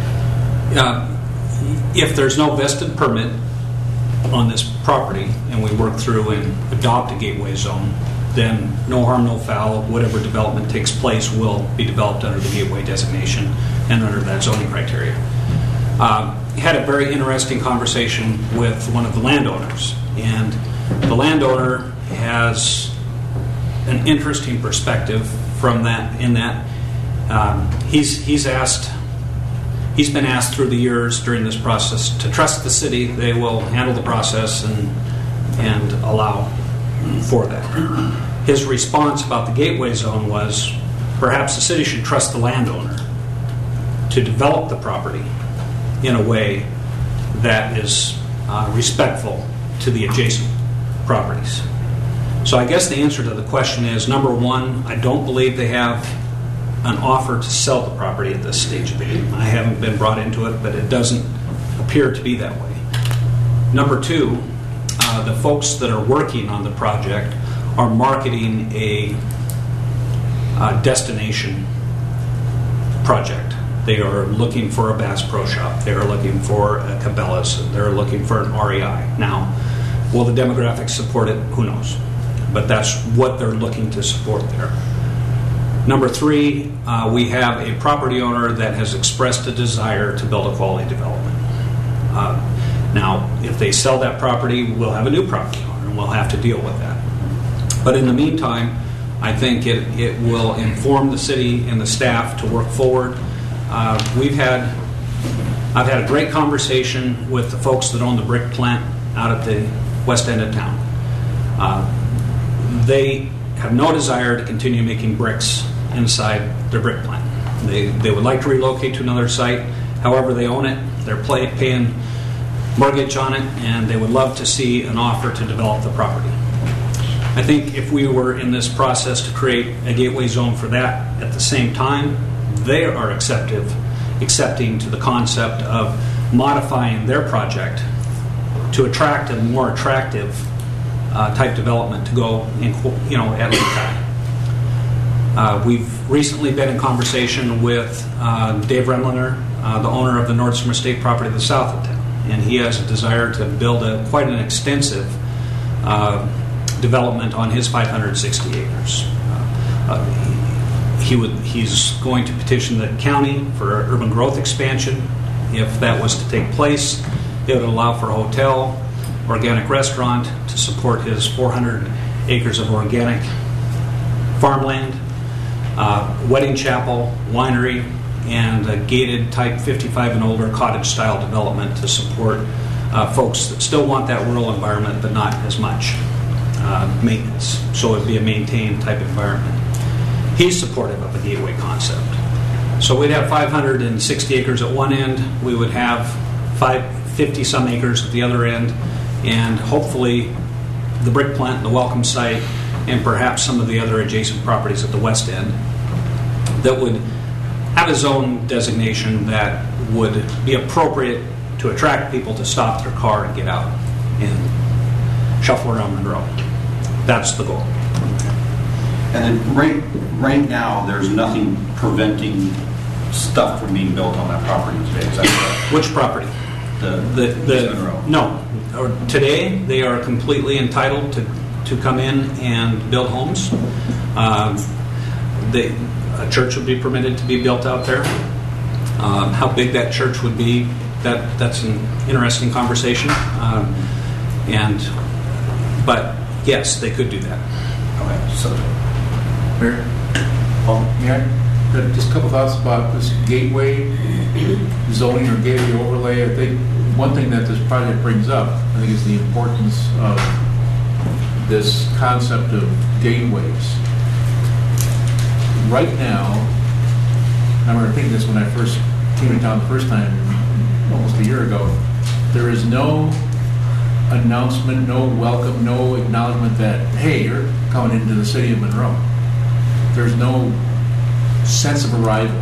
If there's no vested permit on this property and we work through and adopt a gateway zone, then no harm, no foul. Whatever development takes place will be developed under the gateway designation and under that zoning criteria. Had a very interesting conversation with one of the landowners, and the landowner has an interesting perspective from that. In that, he's been asked through the years during this process to trust the city. They will handle the process and allow for that. His response about the gateway zone was, perhaps the city should trust the landowner to develop the property in a way that is respectful to the adjacent properties. So I guess the answer to the question is, number one, I don't believe they have an offer to sell the property at this stage of the game. I haven't been brought into it, but it doesn't appear to be that way. Number two, the folks that are working on the project are marketing a destination project. They are looking for a Bass Pro Shop. They are looking for a Cabela's. They're looking for an REI. Now, will the demographics support it? Who knows? But that's what they're looking to support there. Number three, we have a property owner that has expressed a desire to build a quality development. Now, if they sell that property, we'll have a new property owner, and we'll have to deal with that. But in the meantime, I think it will inform the city and the staff to work forward. I've had a great conversation with the folks that own the brick plant out at the west end of town. They have no desire to continue making bricks inside their brick plant. They would like to relocate to another site. However, they own it. They're paying mortgage on it, and they would love to see an offer to develop the property. I think if we were in this process to create a gateway zone for that at the same time, they are accepting to the concept of modifying their project to attract a more attractive type development to go in, at Lake Tide. We've recently been in conversation with Dave Remliner, the owner of the Nordstrom Estate property to the south of town, and he has a desire to build quite an extensive development on his 560 acres. He's going to petition the county for urban growth expansion. If that was to take place, it would allow for a hotel, organic restaurant to support his 400 acres of organic farmland, wedding chapel, winery, and a gated type 55 and older cottage style development to support folks that still want that rural environment but not as much maintenance. So it would be a maintained type environment. He's supportive of a gateway concept. So we'd have 560 acres at one end. We would have 50 some acres at the other end, and hopefully the brick plant, the welcome site, and perhaps some of the other adjacent properties at the west end that would have a zone designation that would be appropriate to attract people to stop their car and get out and shuffle around Monroe. That's the goal. And then right now, there's nothing preventing stuff from being built on that property today. Is that correct? Which property? No. Today, they are completely entitled to come in and build homes. A church would be permitted to be built out there. How big that church would be, that's an interesting conversation. But yes, they could do that. Okay. So, Mayor? Paul? Yeah, just a couple thoughts about this gateway zoning or gateway overlay. I think one thing that this project brings up, I think, is the importance of this concept of gateways. Right now, I remember thinking this when I first came to town the first time, almost a year ago, there is no announcement, no welcome, no acknowledgement that, hey, you're coming into the city of Monroe. There's no sense of arrival.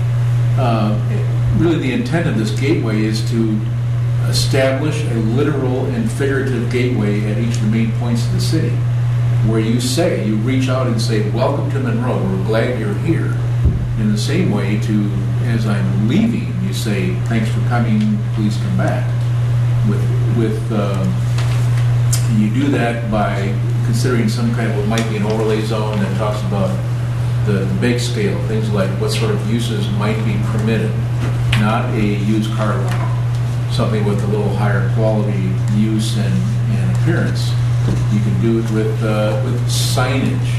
Really the intent of this gateway is to establish a literal and figurative gateway at each of the main points of the city, where you reach out and say, welcome to Monroe, we're glad you're here. In the same way to, as I'm leaving, you say, thanks for coming, please come back. You do that by considering some kind of what might be an overlay zone that talks about the big scale, things like what sort of uses might be permitted, not a used car lot, something with a little higher quality use and appearance. You can do it with signage,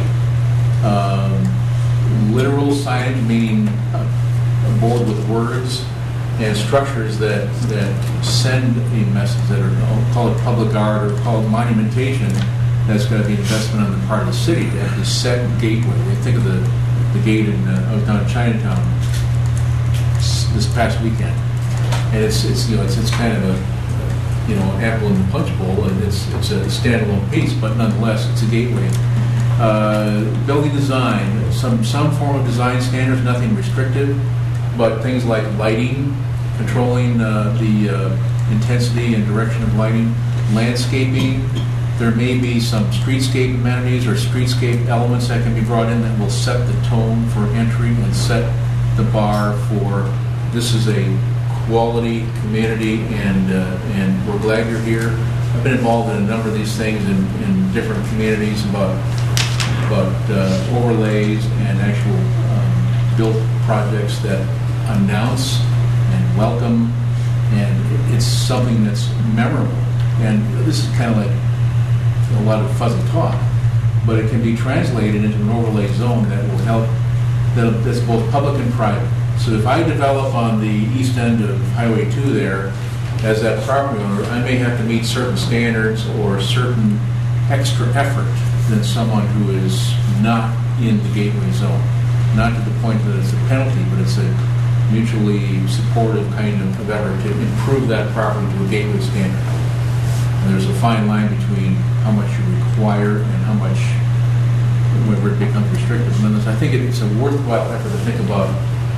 literal signage, meaning a board with words and structures that send a message that are call it public art or called monumentation. That's got to be investment on the part of the city to have this set gateway. We think of the gate I was down in Chinatown this past weekend, and it's kind of a apple in the punch bowl, and it's a standalone piece, but nonetheless it's a gateway. Building design, some form of design standards, nothing restrictive, but things like lighting, controlling the intensity and direction of lighting, landscaping. There may be some streetscape amenities or streetscape elements that can be brought in that will set the tone for entry and set the bar for this is a quality community and we're glad you're here. I've been involved in a number of these things in different communities about overlays and actual built projects that announce and welcome, and it's something that's memorable. And this is kind of like a lot of fuzzy talk, but it can be translated into an overlay zone that will help, that's both public and private. So if I develop on the east end of Highway 2 there, as that property owner, I may have to meet certain standards or certain extra effort than someone who is not in the gateway zone. Not to the point that it's a penalty, but it's a mutually supportive kind of effort to improve that property to a gateway standard. And there's a fine line between how much you require and how much, whenever it becomes restrictive. And then I think it's a worthwhile effort to think about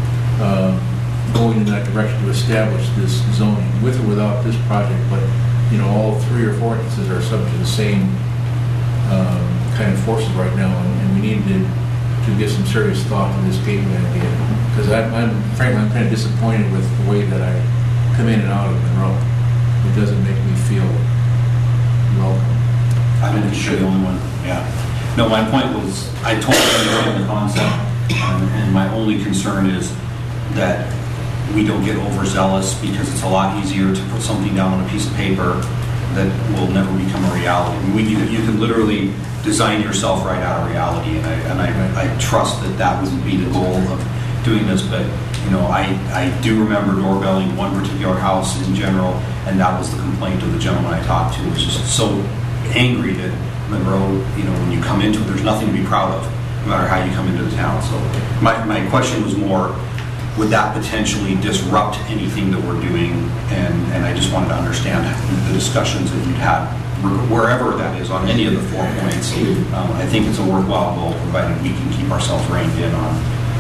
going in that direction to establish this zoning, with or without this project. But all 3 or 4 instances are subject to the same kind of forces right now, and we need to give some serious thought to this gateway idea. Because I'm kind of disappointed with the way that I come in and out of Monroe. It doesn't make me feel welcome. I'm going to show the only one. Yeah. No, my point was I totally understand the concept, and my only concern is that we don't get overzealous, because it's a lot easier to put something down on a piece of paper that will never become a reality. I mean, you can literally design yourself right out of reality, and I trust that would be the goal of doing this. But I do remember doorbelling one particular house in general, and that was the complaint of the gentleman I talked to. He was just so angry that Monroe, when you come into it, there's nothing to be proud of, no matter how you come into the town. So my question was more, would that potentially disrupt anything that we're doing? And I just wanted to understand the discussions that you'd had, wherever that is, on any of the 4 points. I think it's a worthwhile goal, provided we can keep ourselves reined in on,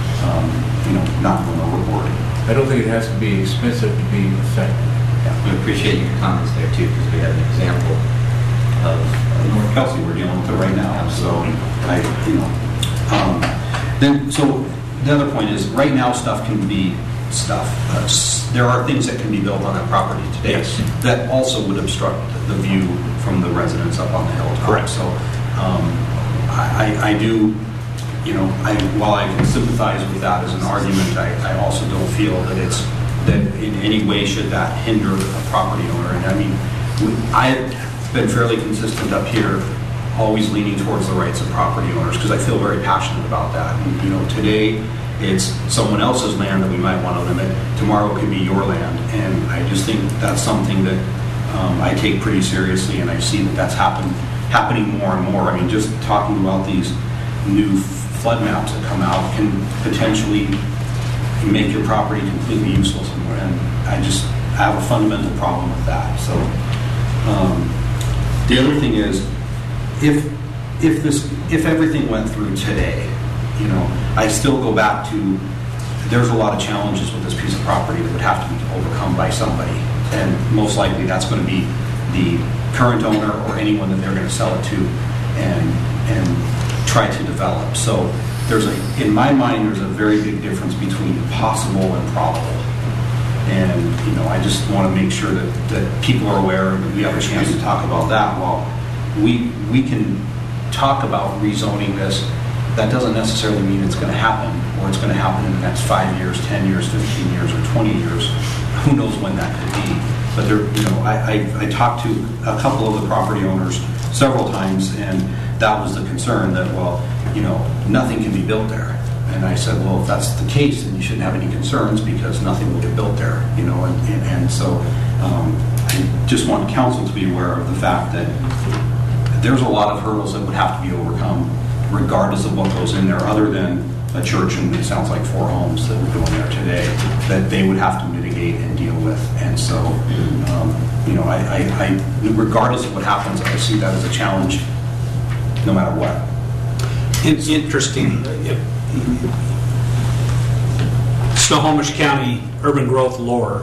not going overboard. I don't think it has to be expensive to be effective. Yeah, we appreciate your comments there too, because we have an example of North Kelsey we're dealing with it right now. So so the other point is, right now stuff can be stuff. There are things that can be built on that property today that also would obstruct the view from the residents up on the hilltop. Correct. So I do, while I can sympathize with that as an argument, I also don't feel that in any way should that hinder a property owner. And I mean, I've been fairly consistent up here, always leaning towards the rights of property owners, because I feel very passionate about that. And, today it's someone else's land that we might want to limit. Tomorrow it could be your land, and I just think that's something that I take pretty seriously, and I see that that's happened happening more and more. I mean, just talking about these new flood maps that come out can potentially make your property completely useless. And I have a fundamental problem with that. So the other thing is, if everything went through today, I still go back to, there's a lot of challenges with this piece of property that would have to be overcome by somebody, and most likely that's going to be the current owner or anyone that they're going to sell it to and try to develop. So in my mind, there's a very big difference between possible and probable. And I just want to make sure that people are aware and we have a chance to talk about that. While we can talk about rezoning this, that doesn't necessarily mean it's going to happen, or it's going to happen in the next 5 years, 10 years, 15 years, or 20 years. Who knows when that could be? But I talked to a couple of the property owners several times, and that was the concern that, nothing can be built there. And I said, well, if that's the case, then you shouldn't have any concerns because nothing will get built there, and so I just want council to be aware of the fact that there's a lot of hurdles that would have to be overcome regardless of what goes in there, other than a church, and it sounds like 4 homes that would go in there today, that they would have to mitigate and deal with. And so, I regardless of what happens, I see that as a challenge no matter what. It's interesting. Snohomish County urban growth lore,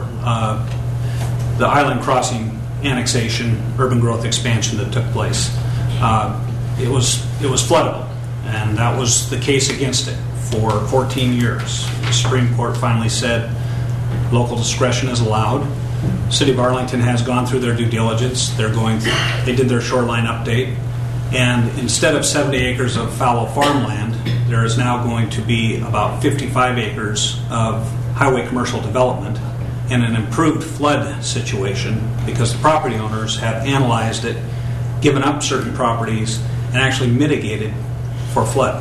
the Island Crossing annexation, urban growth expansion that took place, it was floodable, and that was the case against it for 14 years. The Supreme Court finally said local discretion is allowed. City of Arlington has gone through their due diligence. They did their shoreline update, and instead of 70 acres of fallow farmland, there is now going to be about 55 acres of highway commercial development and an improved flood situation because the property owners have analyzed it, given up certain properties, and actually mitigated for flood.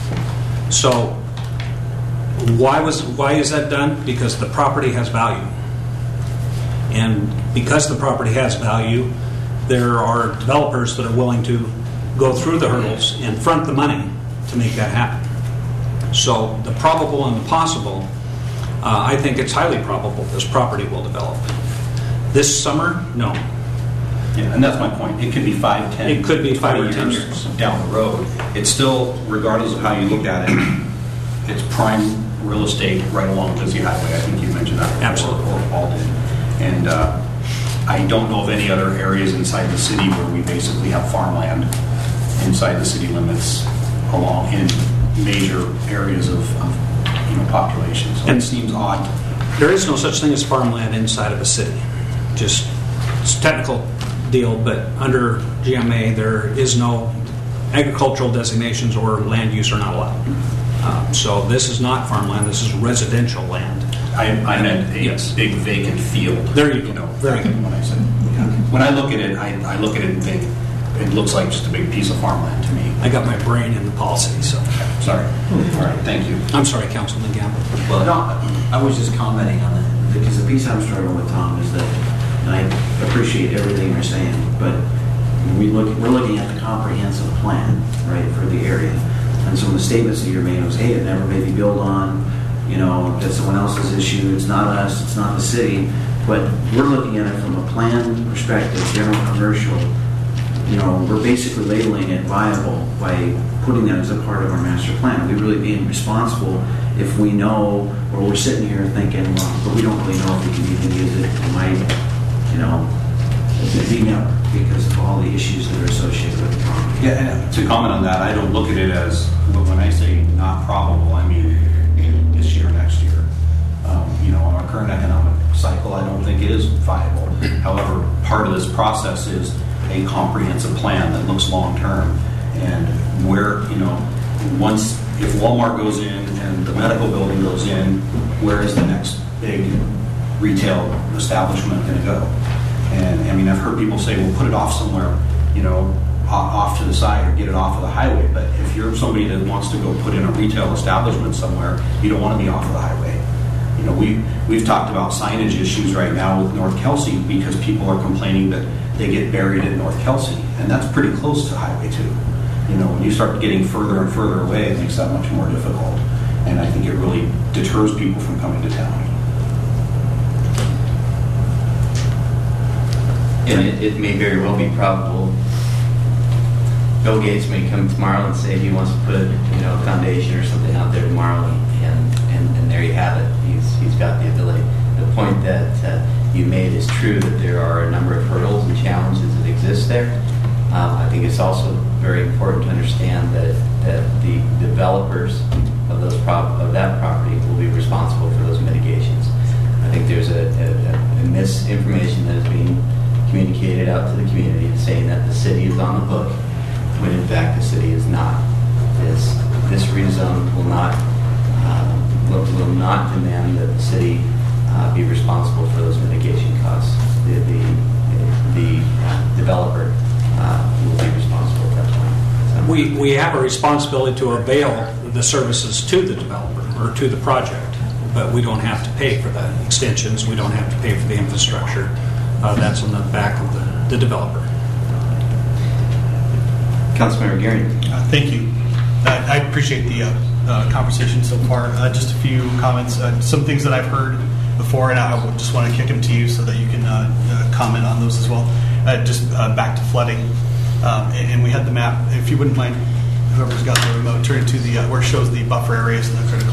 So why is that done? Because the property has value. And because the property has value, there are developers that are willing to go through the hurdles and front the money to make that happen. So the probable and the possible, I think it's highly probable this property will develop. This summer, no. Yeah, and that's my point. It could be 5, 10. It could be 5 or 10 years down the road. It's still, regardless of how you look at it, it's prime real estate right along Dizzy Highway. I think you mentioned that before. Absolutely. Or Paul did. And I don't know of any other areas inside the city where we basically have farmland inside the city limits along in major areas of population. So it seems odd. There is no such thing as farmland inside of a city. Just it's a technical deal, but under GMA there is no agricultural designations or land use are not allowed. So this is not farmland. This is residential land. I meant a big vacant field. There you go. Very good. When I said, when I look at it, I look at it and think it looks like just a big piece of farmland to me. I got my brain in the policy, so. Sorry. All right, thank you. I'm sorry, Councilman Gamble. Well, no, I was just commenting on that because the piece I'm struggling with, Tom, is that, and I appreciate everything you're saying, but we're looking at the comprehensive plan, right, for the area. And some of the statements that you're making was, hey, it never may be built on, that's someone else's issue, it's not us, it's not the city. But we're looking at it from a plan perspective, general commercial. We're basically labeling it viable by putting that as a part of our master plan. We're really being responsible if we know, or we're sitting here thinking, well, but we don't really know if we can even use it. It might, be never, because of all the issues that are associated with the property. Yeah, and to comment on that, I don't look at it as, when I say not probable, I mean this year, next year. On our current economic cycle, I don't think it is viable. However, part of this process is a comprehensive plan that looks long-term. And where, once, if Walmart goes in and the medical building goes in, where is the next big retail establishment going to go? And I mean, I've heard people say, well, put it off somewhere, off to the side or get it off of the highway. But if you're somebody that wants to go put in a retail establishment somewhere, you don't want to be off of the highway. We've talked about signage issues right now with North Kelsey because people are complaining that they get buried at North Kelsey, and that's pretty close to Highway 2. You know, when you start getting further and further away, it makes that much more difficult. And I think it really deters people from coming to town. And it may very well be probable. Bill Gates may come tomorrow and say he wants to put, you know, a foundation or something out there tomorrow, and there you have it. He's got the ability. The point that you made is true, that there are a number of hurdles and challenges that exist there. I think it's also very important to understand that the developers of that property will be responsible for those mitigations. I think there's a misinformation that is being communicated out to the community saying that the city is on the hook, when in fact the city is not. This rezone will not demand that the city be responsible for those mitigation costs. The developer will be responsible at that point. We have a responsibility to avail the services to the developer or to the project, but we don't have to pay for the extensions. We don't have to pay for the infrastructure. That's on the back of the developer. Councilmember Gearing. Thank you. I appreciate the conversation so far. Just a few comments. Some things that I've heard before, and I just want to kick them to you so that you can comment on those as well. Just back to flooding. And we had the map. If you wouldn't mind, whoever's got the remote, turn it to the where it shows the buffer areas and the critical.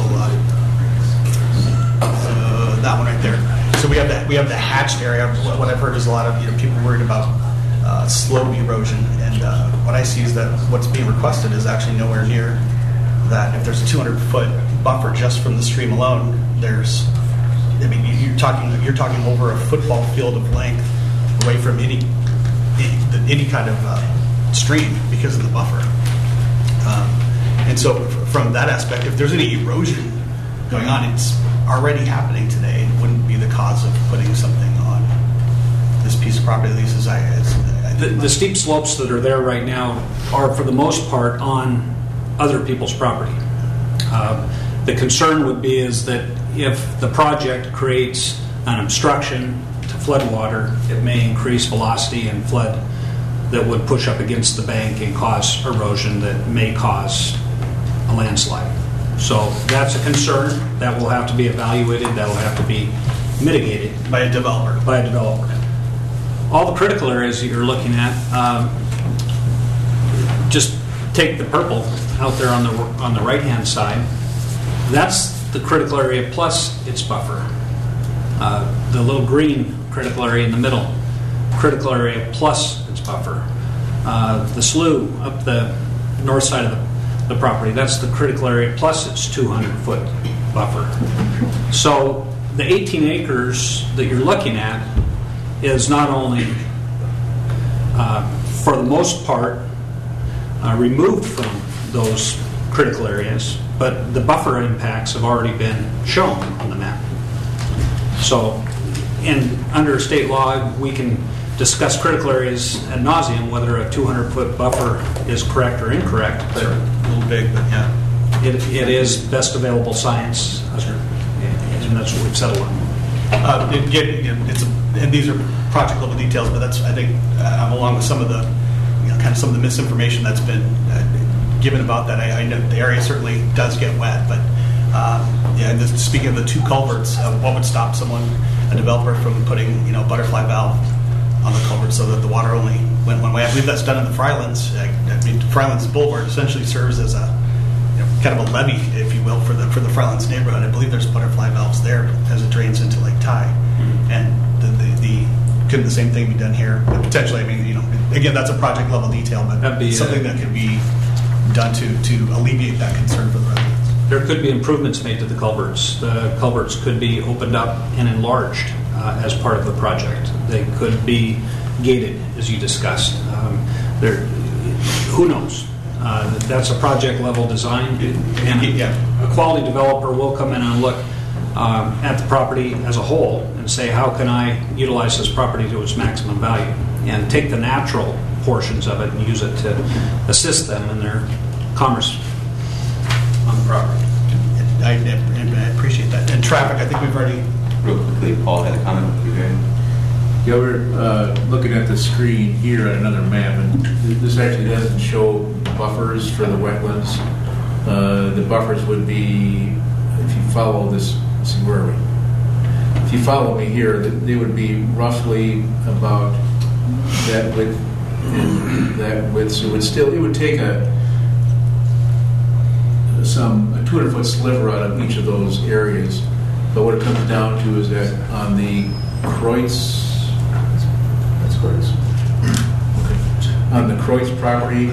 That one right there. So we have the hatched area. What I've heard is a lot of people worried about slope erosion, and what I see is that what's being requested is actually nowhere near that. If there's a 200-foot buffer just from the stream alone, you're talking over a football field of length away from any kind of stream because of the buffer. And so from that aspect, if there's any erosion going on, it's already happening today. It wouldn't be the cause of putting something on this piece of property, at least as the steep slopes that are there right now are, for the most part, on other people's property. The concern would be is that if the project creates an obstruction to flood water, it may increase velocity and flood that would push up against the bank and cause erosion that may cause a landslide. So that's a concern that will have to be evaluated, that will have to be mitigated by a developer. All the critical areas that you're looking at, just take the purple out there on the right-hand side. That's the critical area plus its buffer. The little green critical area in the middle, critical area plus its buffer. The slough up the north side of the property, that's the critical area plus its 200-foot buffer. So the 18 acres that you're looking at is not only, for the most part, removed from those critical areas, but the buffer impacts have already been shown on the map. So, and under state law, we can discuss critical areas ad nauseum, whether a 200-foot buffer is correct or incorrect. But a little big, but yeah. It is best available science, and that's what we've settled on. And these are project level details, but I think I'm along with some of the some of the misinformation that's been given about that. I know the area certainly does get wet, but speaking of the two culverts, what would stop a developer from putting butterfly valve on the culvert so that the water only went one way? I believe that's done in the Frylands. Frylands Boulevard essentially serves as a kind of a levee, if you will, for the Frylands neighborhood. I believe there's butterfly valves there as it drains into Lake Ty, and couldn't the same thing be done here? But potentially, again, that's a project level detail, but something that could be done to alleviate that concern for the residents. There could be improvements made to the culverts. The culverts could be opened up and enlarged as part of the project. They could be gated, as you discussed. Who knows? That's a project level design, and a quality developer will come in and look at the property as a whole and say, how can I utilize this property to its maximum value, and take the natural portions of it and use it to assist them in their commerce on the property. I appreciate that. And traffic, I think we've already... Real quickly, Paul had a comment. Yeah, we're looking at the screen here at another map, and this actually doesn't show buffers for the wetlands. The buffers would be, if you follow this, let's see, where are we? If you follow me here, they would be roughly about that width and that width. So it would take a 200-foot sliver out of each of those areas. But what it comes down to is that on the Kreutz, that's Kreutz. Okay. On the Kreutz property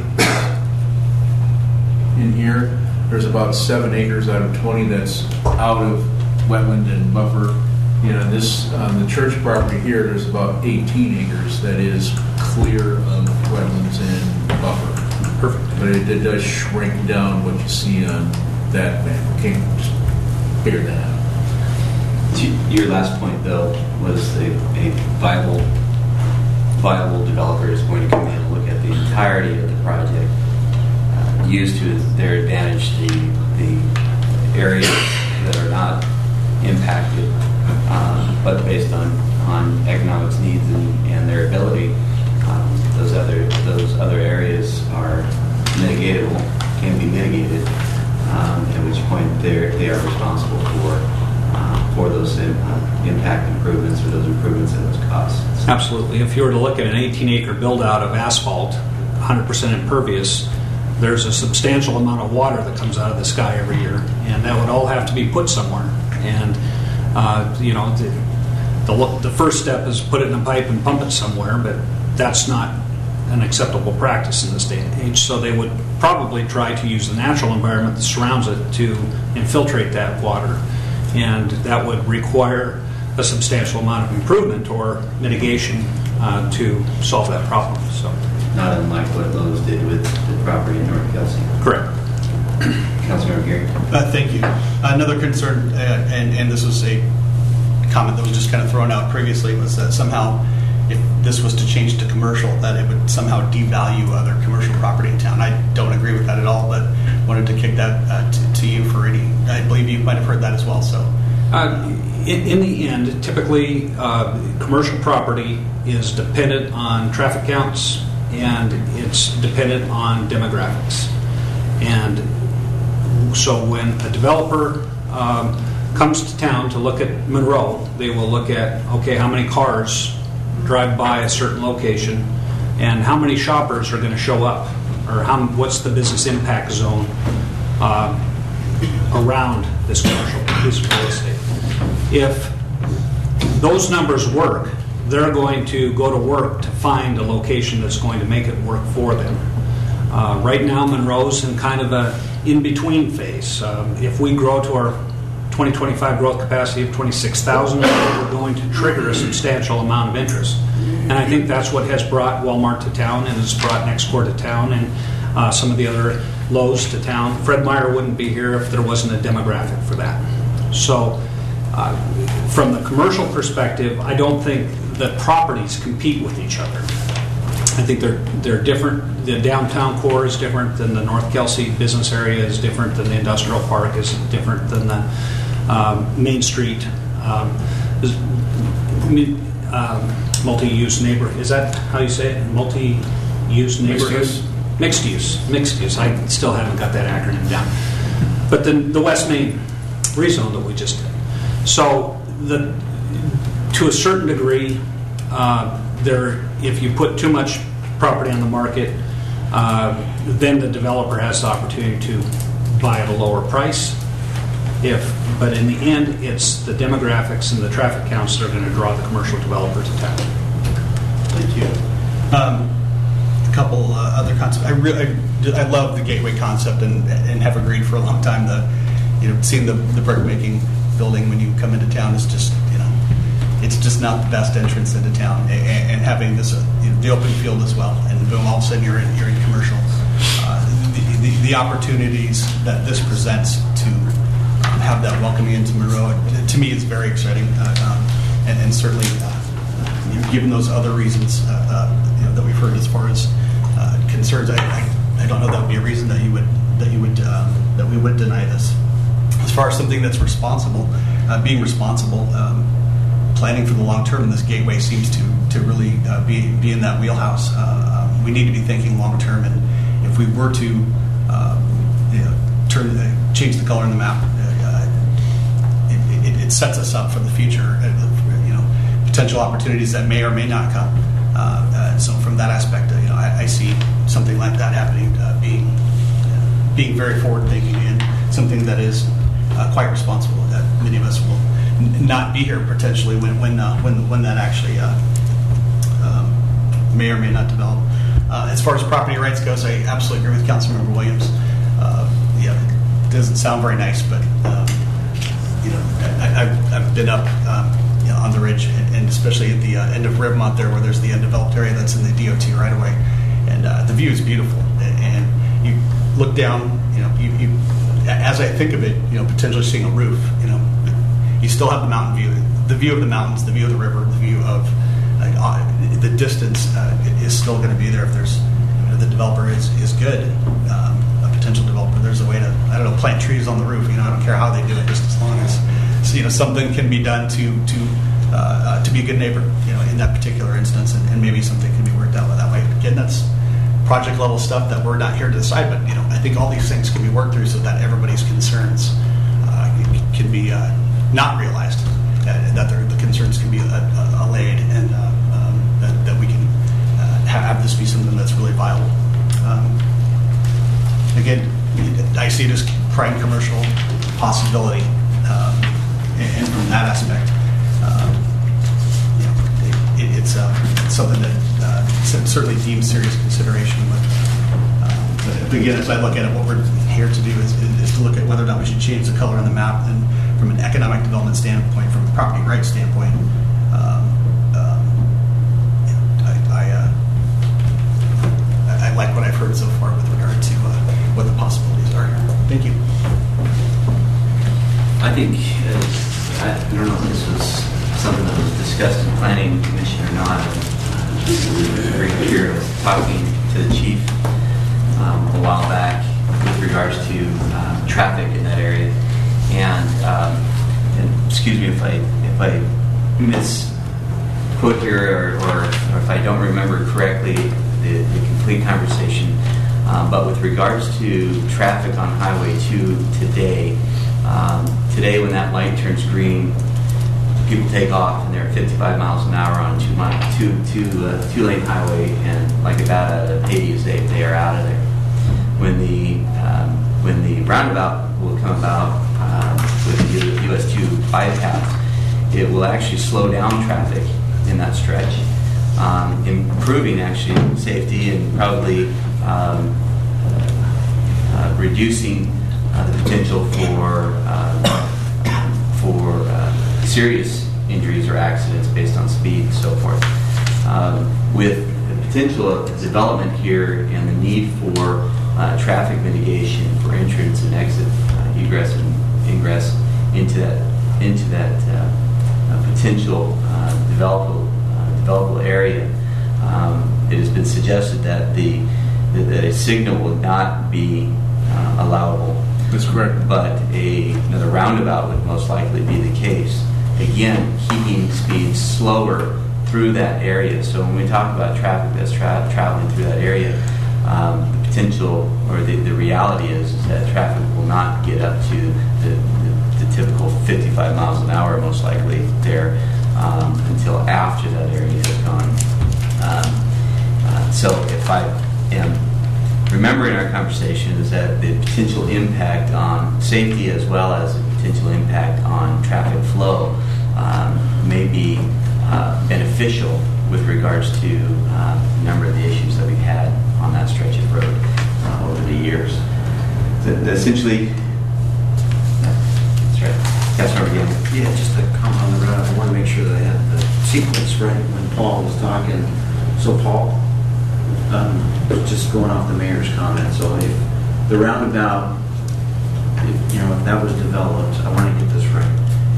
in here, there's about 7 acres out of 20 that's out of wetland and buffer. This on the church property here, there's about 18 acres that is clear of wetlands and buffer. Perfect. But it does shrink down what you see on that map. Okay, just figure that out. Your last point, though, was a viable developer is going to come in and look at the entirety of the project, use to their advantage the areas that are not impacted, but based on economics needs and their ability, those other areas are mitigatable, can be mitigated, at which point they are responsible for those impact improvements or those improvements at those costs. Absolutely. If you were to look at an 18-acre build-out of asphalt, 100% impervious, there's a substantial amount of water that comes out of the sky every year, and that would all have to be put somewhere. And the first step is put it in a pipe and pump it somewhere, but that's not an acceptable practice in this day and age. So they would probably try to use the natural environment that surrounds it to infiltrate that water, and that would require a substantial amount of improvement or mitigation to solve that problem. So, not unlike what Lowe's did with the property in North Kelsey. Correct. Councilmember Gary. Thank you. Another concern, and this was a comment that was just kind of thrown out previously, was that somehow if this was to change to commercial, that it would somehow devalue other commercial property in town. I don't agree with that at all, but wanted to kick that to you for any. I believe you might have heard that as well. So, in the end, typically commercial property is dependent on traffic counts and it's dependent on demographics. And so when a developer comes to town to look at Monroe, they will look at, okay, how many cars drive by a certain location and how many shoppers are going to show up, or what's the business impact zone around this commercial piece of real estate. If those numbers work, they're going to go to work to find a location that's going to make it work for them. Right now, Monroe's in kind of a in-between phase. If we grow to our 2025 growth capacity of 26,000, we're going to trigger a substantial amount of interest. And I think that's what has brought Walmart to town and has brought Nextcore to town and some of the other Lowe's to town. Fred Meyer wouldn't be here if there wasn't a demographic for that. So from the commercial perspective, I don't think that properties compete with each other. I think they're different. The downtown core is different than the North Kelsey business area is different than the industrial park is different than the Main Street multi-use neighborhood. Is that how you say it? Multi-use neighborhood? Mixed use. I still haven't got that acronym down. But then the West Main rezone that we just did. So to a certain degree, if you put too much property on the market, then the developer has the opportunity to buy at a lower price. But in the end, it's the demographics and the traffic counts that are going to draw the commercial developer to town. Thank you. A couple other concepts. I love the gateway concept and have agreed for a long time. Seeing the brick making building when you come into town is just it's just not the best entrance into town, and having this the open field as well, and boom, all of a sudden you're in commercial. The opportunities that this presents to have that welcoming into Monroe, to me, is very exciting, and certainly given those other reasons that we've heard as far as concerns, I don't know that would be a reason that we would deny this. As far as something that's responsible, being responsible. planning for the long term, this gateway seems to really be in that wheelhouse. We need to be thinking long term, and if we were to change the color in the map, it sets us up for the future. Potential opportunities that may or may not come. So from that aspect, I see something like that happening, being very forward thinking, and something that is quite responsible. That many of us will not be here potentially when that actually may or may not develop. As far as property rights goes, I absolutely agree with Councilmember Williams. It doesn't sound very nice, but I've been up on the ridge, and especially at the end of Rivmont there, where there's the undeveloped area that's in the DOT right away, and the view is beautiful. And you look down, you as I think of it, potentially seeing a roof, you still have the mountain view, the view of the mountains, the view of the river, the view of the distance is still going to be there if there's the developer is good, a potential developer. There's a way to plant trees on the roof. I don't care how they do it, just as long as something can be done to be a good neighbor, in that particular instance, and maybe something can be worked out that way. Again, that's project level stuff that we're not here to decide, but I think all these things can be worked through so that everybody's concerns can be not realized, that the concerns can be allayed, and that we can have this be something that's really viable. Again, I see it as prime commercial possibility, and from that aspect, it's something that certainly deems serious consideration. But again, as I look at it, what we're here to do is to look at whether or not we should change the color on the map, and from an economic development standpoint, from a property rights standpoint, I like what I've heard so far with regard to what the possibilities are here. Thank you. I think, I don't know if this was something that was discussed in Planning Commission or not. Very clear, talking to the chief a while back with regards to traffic in that area. And excuse me if I misquote here or if I don't remember correctly the complete conversation. But with regards to traffic on Highway 2 today, when that light turns green, people take off, and they're 55 miles an hour on two-lane highway, and like about out of Hades, they are out of there. When the roundabout will come about with the US 2 bypass, it will actually slow down traffic in that stretch, improving actually safety and probably reducing the potential for serious injuries or accidents based on speed and so forth. With the potential of development here and the need for traffic mitigation for entrance and exit, egress and ingress into that potential developable area, it has been suggested that that a signal would not be allowable. That's correct. But another roundabout would most likely be the case. Again, keeping speeds slower through that area. So when we talk about traffic that's traveling through that area, the potential or the reality is that traffic will not get up to the typical 55 miles an hour most likely there until after that area has gone. So if I am remembering our conversation, is that the potential impact on safety as well as the potential impact on traffic flow may be beneficial with regards to a number of the issues that we've had on that stretch of road over the years. Essentially, that's right. Councilmember Gamble. Yeah, just a comment on the road. I want to make sure that I had the sequence right when Paul was talking. So Paul, just going off the mayor's comment, so if the roundabout, if that was developed, I want to get this right.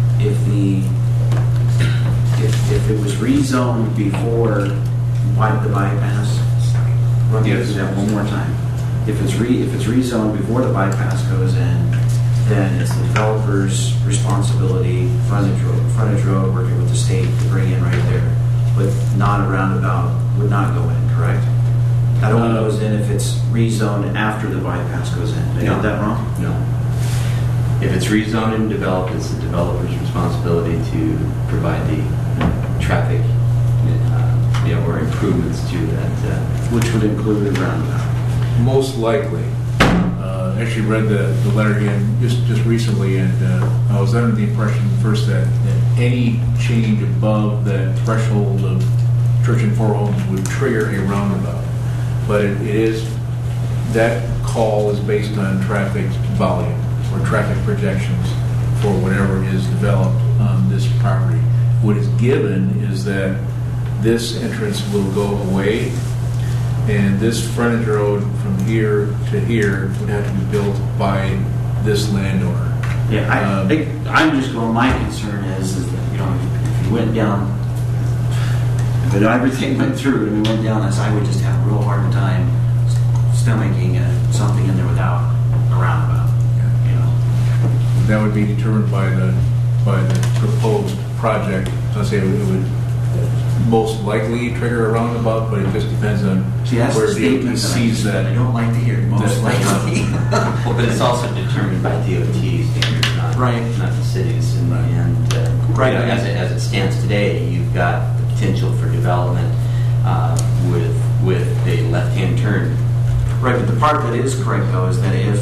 If it was rezoned before the bypass, let me do that one more time. If it's rezoned before the bypass goes in, then it's the developer's responsibility, frontage road, working with the state to bring in right there. But not a roundabout would not go in, correct? That only goes in if it's rezoned after the bypass goes in. Did I get that wrong? No. If it's rezoned and developed, it's the developer's responsibility to provide the traffic, or improvements to that. Which would include a roundabout. Most likely. Actually read the letter again just recently, and I was under the impression first that any change above that threshold of Church and Four Homes would trigger a roundabout. But it is, that call is based on traffic volume or traffic projections for whatever is developed on this property. What is given is that this entrance will go away, and this frontage road from here to here would have to be built by this landowner. Yeah, I'm just going, my concern is that, if you went down, if everything went through and we went down this, I would just have a real hard time stomaching something in there without a roundabout. That would be determined by the proposed project. So I'd say it would most likely trigger a roundabout, but it just depends on where DOT sees that. I don't like to hear most likely. Well, but it's also determined by DOT standards, not the cities in the end. As it stands today, you've got the potential for development with a left-hand turn. Right, but the part that is correct though is that if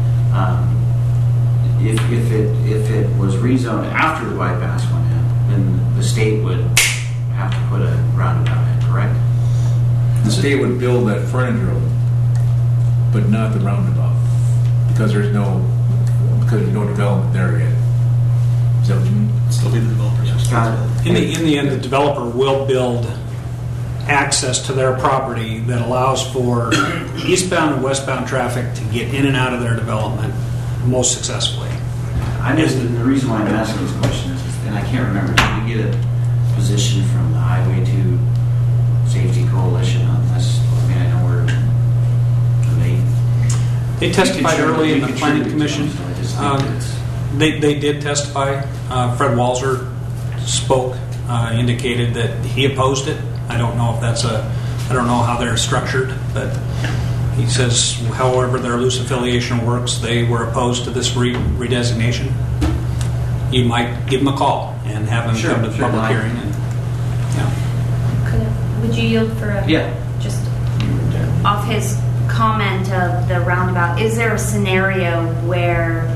it was rezoned after the bypass went in, then the state would have to put a roundabout in, correct? The state would build that frontage road, but not the roundabout, because there's no development there yet. Is that what you mean? Still be the developer's responsibility. In the end, the developer will build access to their property that allows for eastbound and westbound traffic to get in and out of their development most successfully. The reason why I'm asking this question is, and I can't remember, did we get a position from the Highway 2 Safety Coalition on this? I mean, I know they testified early in the Planning Commission. They did testify. Fred Walzer spoke, indicated that he opposed it. I don't know if I don't know how they're structured, but he says, however their loose affiliation works, they were opposed to this redesignation. You might give them a call and have them come to the public hearing. Would you yield for just off his comment of the roundabout? Is there a scenario where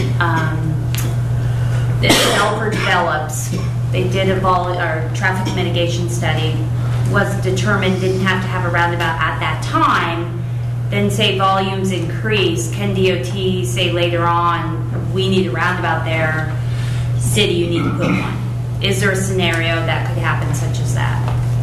the developer develops, they did a traffic mitigation study, was determined didn't have to have a roundabout at that time, then say volumes increase, can DOT say later on, we need a roundabout there, city, you need to put one? Is there a scenario that could happen such as that?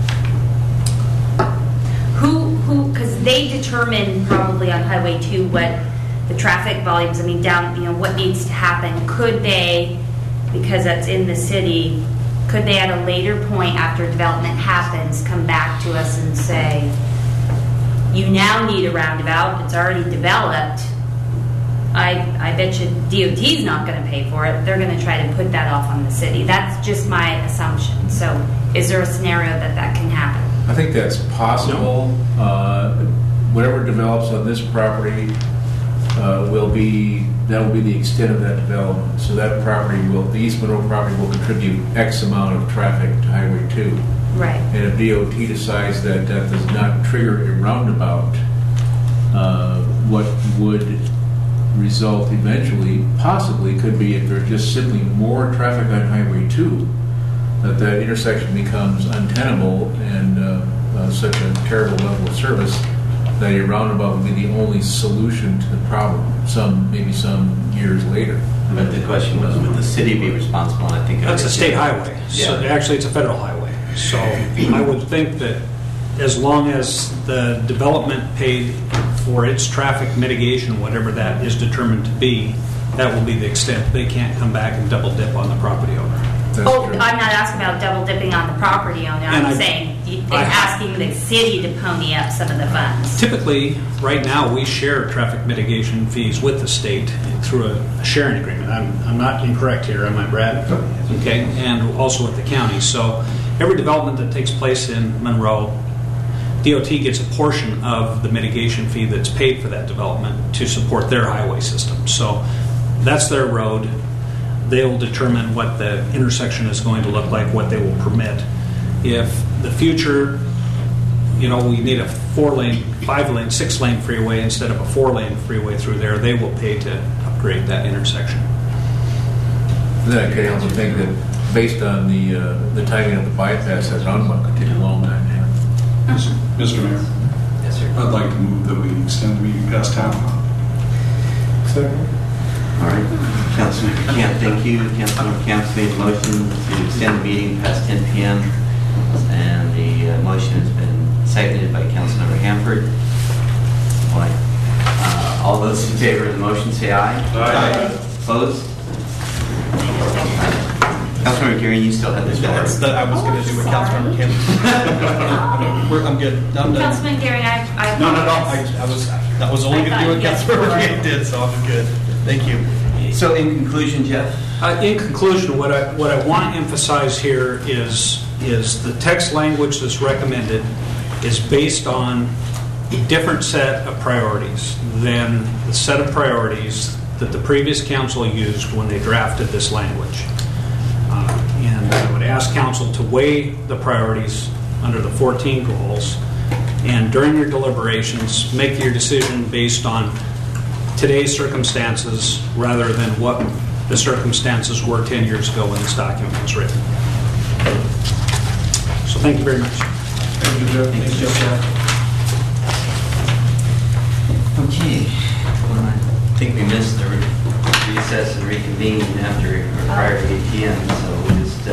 Because they determine probably on Highway 2 what the traffic volumes, what needs to happen. Could they, because that's in the city, could they at a later point after development happens come back to us and say, you now need a roundabout, it's already developed, I bet you DOT's not going to pay for it, they're going to try to put that off on the city. That's just my assumption. So is there a scenario that can happen? I think that's possible. Whatever develops on this property will be the extent of that development. So that property the East Monroe property will contribute X amount of traffic to Highway 2. Right. And if DOT decides that does not trigger a roundabout, what would result eventually, possibly, could be if there's just simply more traffic on Highway 2, that intersection becomes untenable and such a terrible level of service that a roundabout would be the only solution to the problem, maybe some years later. But the question was, would the city be responsible? And I think that's a state highway. So actually, it's a federal highway. So I would think that as long as the development paid for its traffic mitigation, whatever that is determined to be, that will be the extent. They can't come back and double dip on the property owner. I'm not asking about double dipping on the property owner. I'm saying asking the city to pony up some of the funds. Typically, right now, we share traffic mitigation fees with the state through a sharing agreement. I'm not incorrect here, am I, Brad? Okay, and also with the county. So every development that takes place in Monroe, DOT gets a portion of the mitigation fee that's paid for that development to support their highway system. So that's their road. They will determine what the intersection is going to look like, what they will permit. If the future, we need a 4-lane, 5-lane, 6-lane freeway instead of a 4-lane freeway through there, they will pay to upgrade that intersection. Then I could also think that based on the timing of the bypass, that Onbuck could take a long time to happen. Mr. Mayor? Yes, sir. I'd like to move that we extend the meeting past town. All right. Councilmember Camp, thank you. Councilmember Camp's made a motion to extend the meeting past 10 p.m. And the motion has been seconded by Councilmember Hanford. All those in favor of the motion say aye. Aye. Opposed? Councilmember Geary, you still have this. I was going to do what Councilmember Camp. I'm good. I'm done. Councilman Gary, I No. That was only going to do what Councilmember Camp did, so I'm good. Thank you. So in conclusion, Jeff? In conclusion, what I want to emphasize here is the text language that's recommended is based on a different set of priorities than the set of priorities that the previous council used when they drafted this language. And I would ask council to weigh the priorities under the 14 goals, and during your deliberations, make your decision based on today's circumstances rather than what the circumstances were 10 years ago when this document was written. So thank you very much. Thank you, Jeff. Thank you, Jeff. Okay. Well, I think we missed the recess and reconvene after or prior to 8 p.m. So we'll just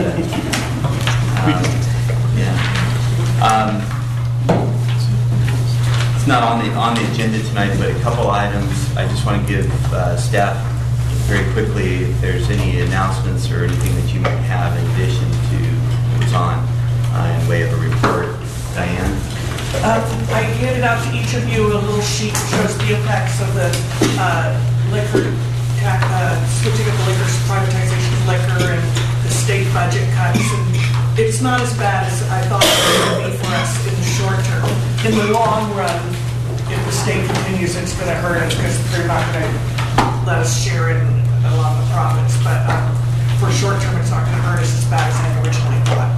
it's not on the agenda tonight, but a couple items. I just want to give staff very quickly if there's any announcements or anything that you might have in addition to what's on in way of a report. Diane? I handed out to each of you a little sheet that shows the effects of the liquor switching of the liquor, privatization of liquor, and the state budget cuts. And it's not as bad as I thought it would be for us in the short term. In the long run, if the state continues, it's going to hurt us because they're not going to let us share in a lot of the profits. But for short term, it's not going to hurt us as bad as I originally thought.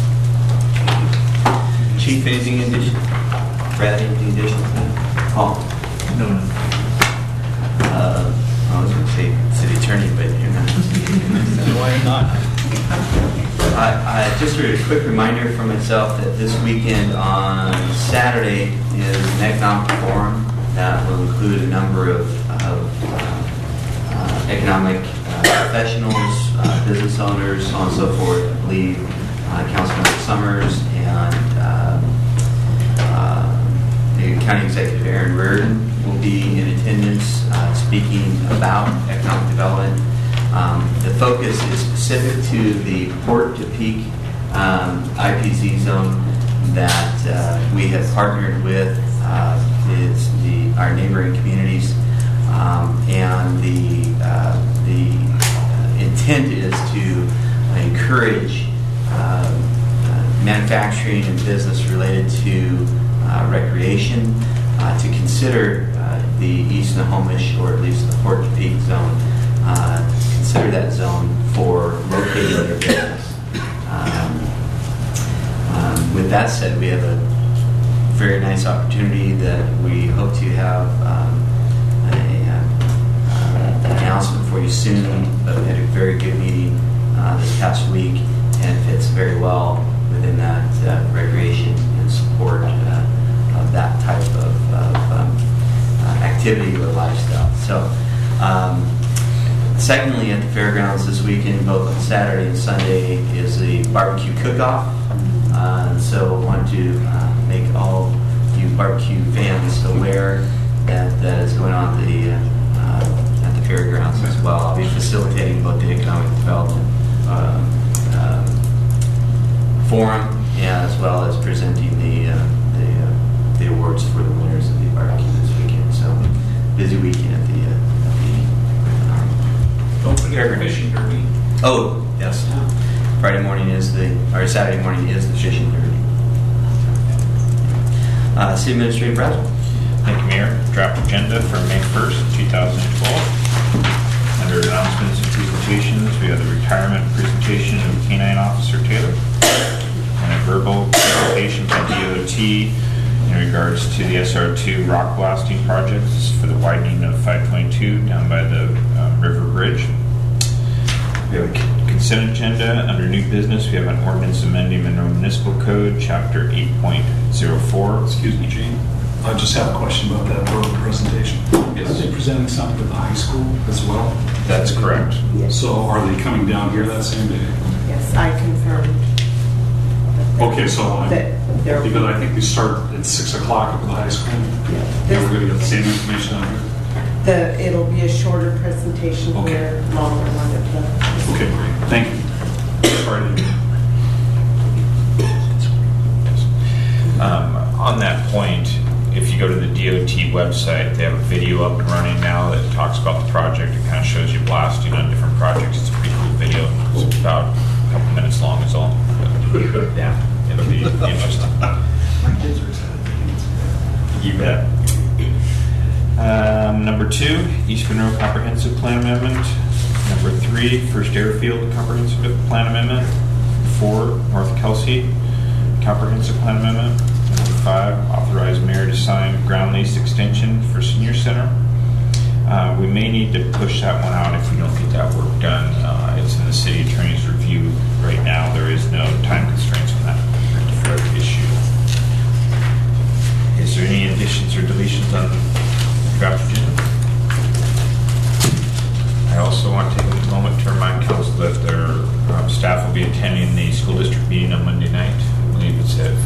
Chief, anything in addition? Brad, anything additional to that? Paul? No. I was going to say city attorney, but you're not. Why not? Just a quick reminder for myself that this weekend on Saturday is an economic forum that will include a number of economic professionals, business owners, so on and so forth. I believe Councilmember Summers and the County Executive Aaron Reardon will be in attendance speaking about economic development. The focus is specific to the Port to Peak IPZ zone that we have partnered with our neighboring communities, and the intent is to encourage manufacturing and business related to recreation to consider the East Snohomish, or at least the Port to Peak zone, consider that zone for locating their business. With that said, we have a very nice opportunity that we hope to have an announcement for you soon. But we had a very good meeting this past week, and it fits very well within that recreation and support of that type of activity or lifestyle. So, secondly, at the fairgrounds this weekend, both on Saturday and Sunday, is the barbecue cook-off. So I wanted to make all you barbecue fans aware that that is going on at the fairgrounds as well. I'll be facilitating both the economic development forum and as well as presenting the awards for the winners of the barbecue this weekend. So busy weekend at the Don't forget the fishing derby. Oh, yes. Saturday morning is the fishing derby. City Administrator Brazel. Thank you, Mayor. Draft agenda for May 1st, 2012. Under announcements and presentations, we have the retirement presentation of K-9 Officer Taylor and a verbal presentation by DOT in regards to the SR2 rock blasting projects for the widening of 522 down by the River Bridge. We have a consent agenda. Under new business, we have an ordinance amending Monroe Municipal Code, Chapter 8.04. Excuse me, Gene. I just have a question about that verbal presentation. Yes. Are they presenting something to the high school as well? That's correct. So are they coming down here that same day? Yes, I confirmed. Okay, so They're- because I think we start at 6 o'clock up at the high school. Yeah, we're going to get the same information out here. It'll be a shorter presentation Okay. here, longer one at the. Okay, great. Thank you. Sorry to On that point, if you go to the DOT website, they have a video up and running now that talks about the project. It kind of shows you blasting on different projects. It's a pretty cool video. It's about a couple minutes long is all. Yeah, it'll be interesting. My kids are excited. You bet. Number 2, East Monroe Comprehensive Plan Amendment. Number 3, First Airfield Comprehensive Plan Amendment. 4, North Kelsey Comprehensive Plan Amendment. Number 5, authorize mayor to sign ground lease extension for senior center. We may need to push that one out if we don't get that work done. It's in the city attorney's review right now. There is no time constraints on that particular issue. Is there any additions or deletions on the draft agenda? I also want to take a moment to remind council that their staff will be attending the school district meeting on Monday night. I believe it's at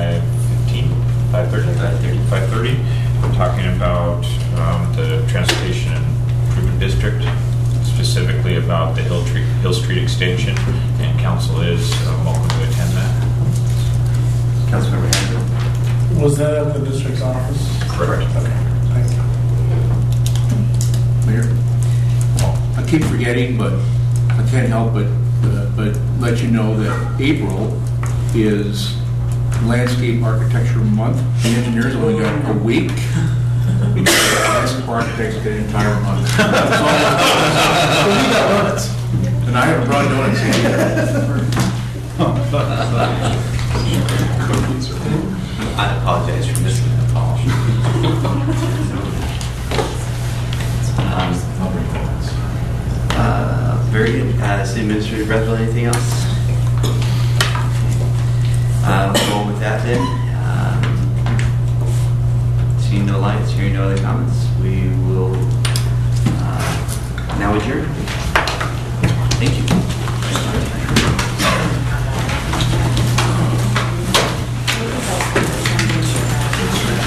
5:30. We're talking about the Transportation Improvement District, specifically about the Hill Street extension, and council is welcome to attend that. Councilmember Andrew. Was that at the district's office? Correct. Okay, thank you. Mayor, I keep forgetting, but I can't help but let you know that April is Landscape Architecture Month. The engineers only got a week. Landscape architects get an entire month. So we got donuts. And I haven't brought donuts yet either. I apologize for missing that, Paul. Very good. City Administrator Brazel, anything else? Well, with that then, seeing no lights, hearing no other comments, we will now adjourn. Thank you.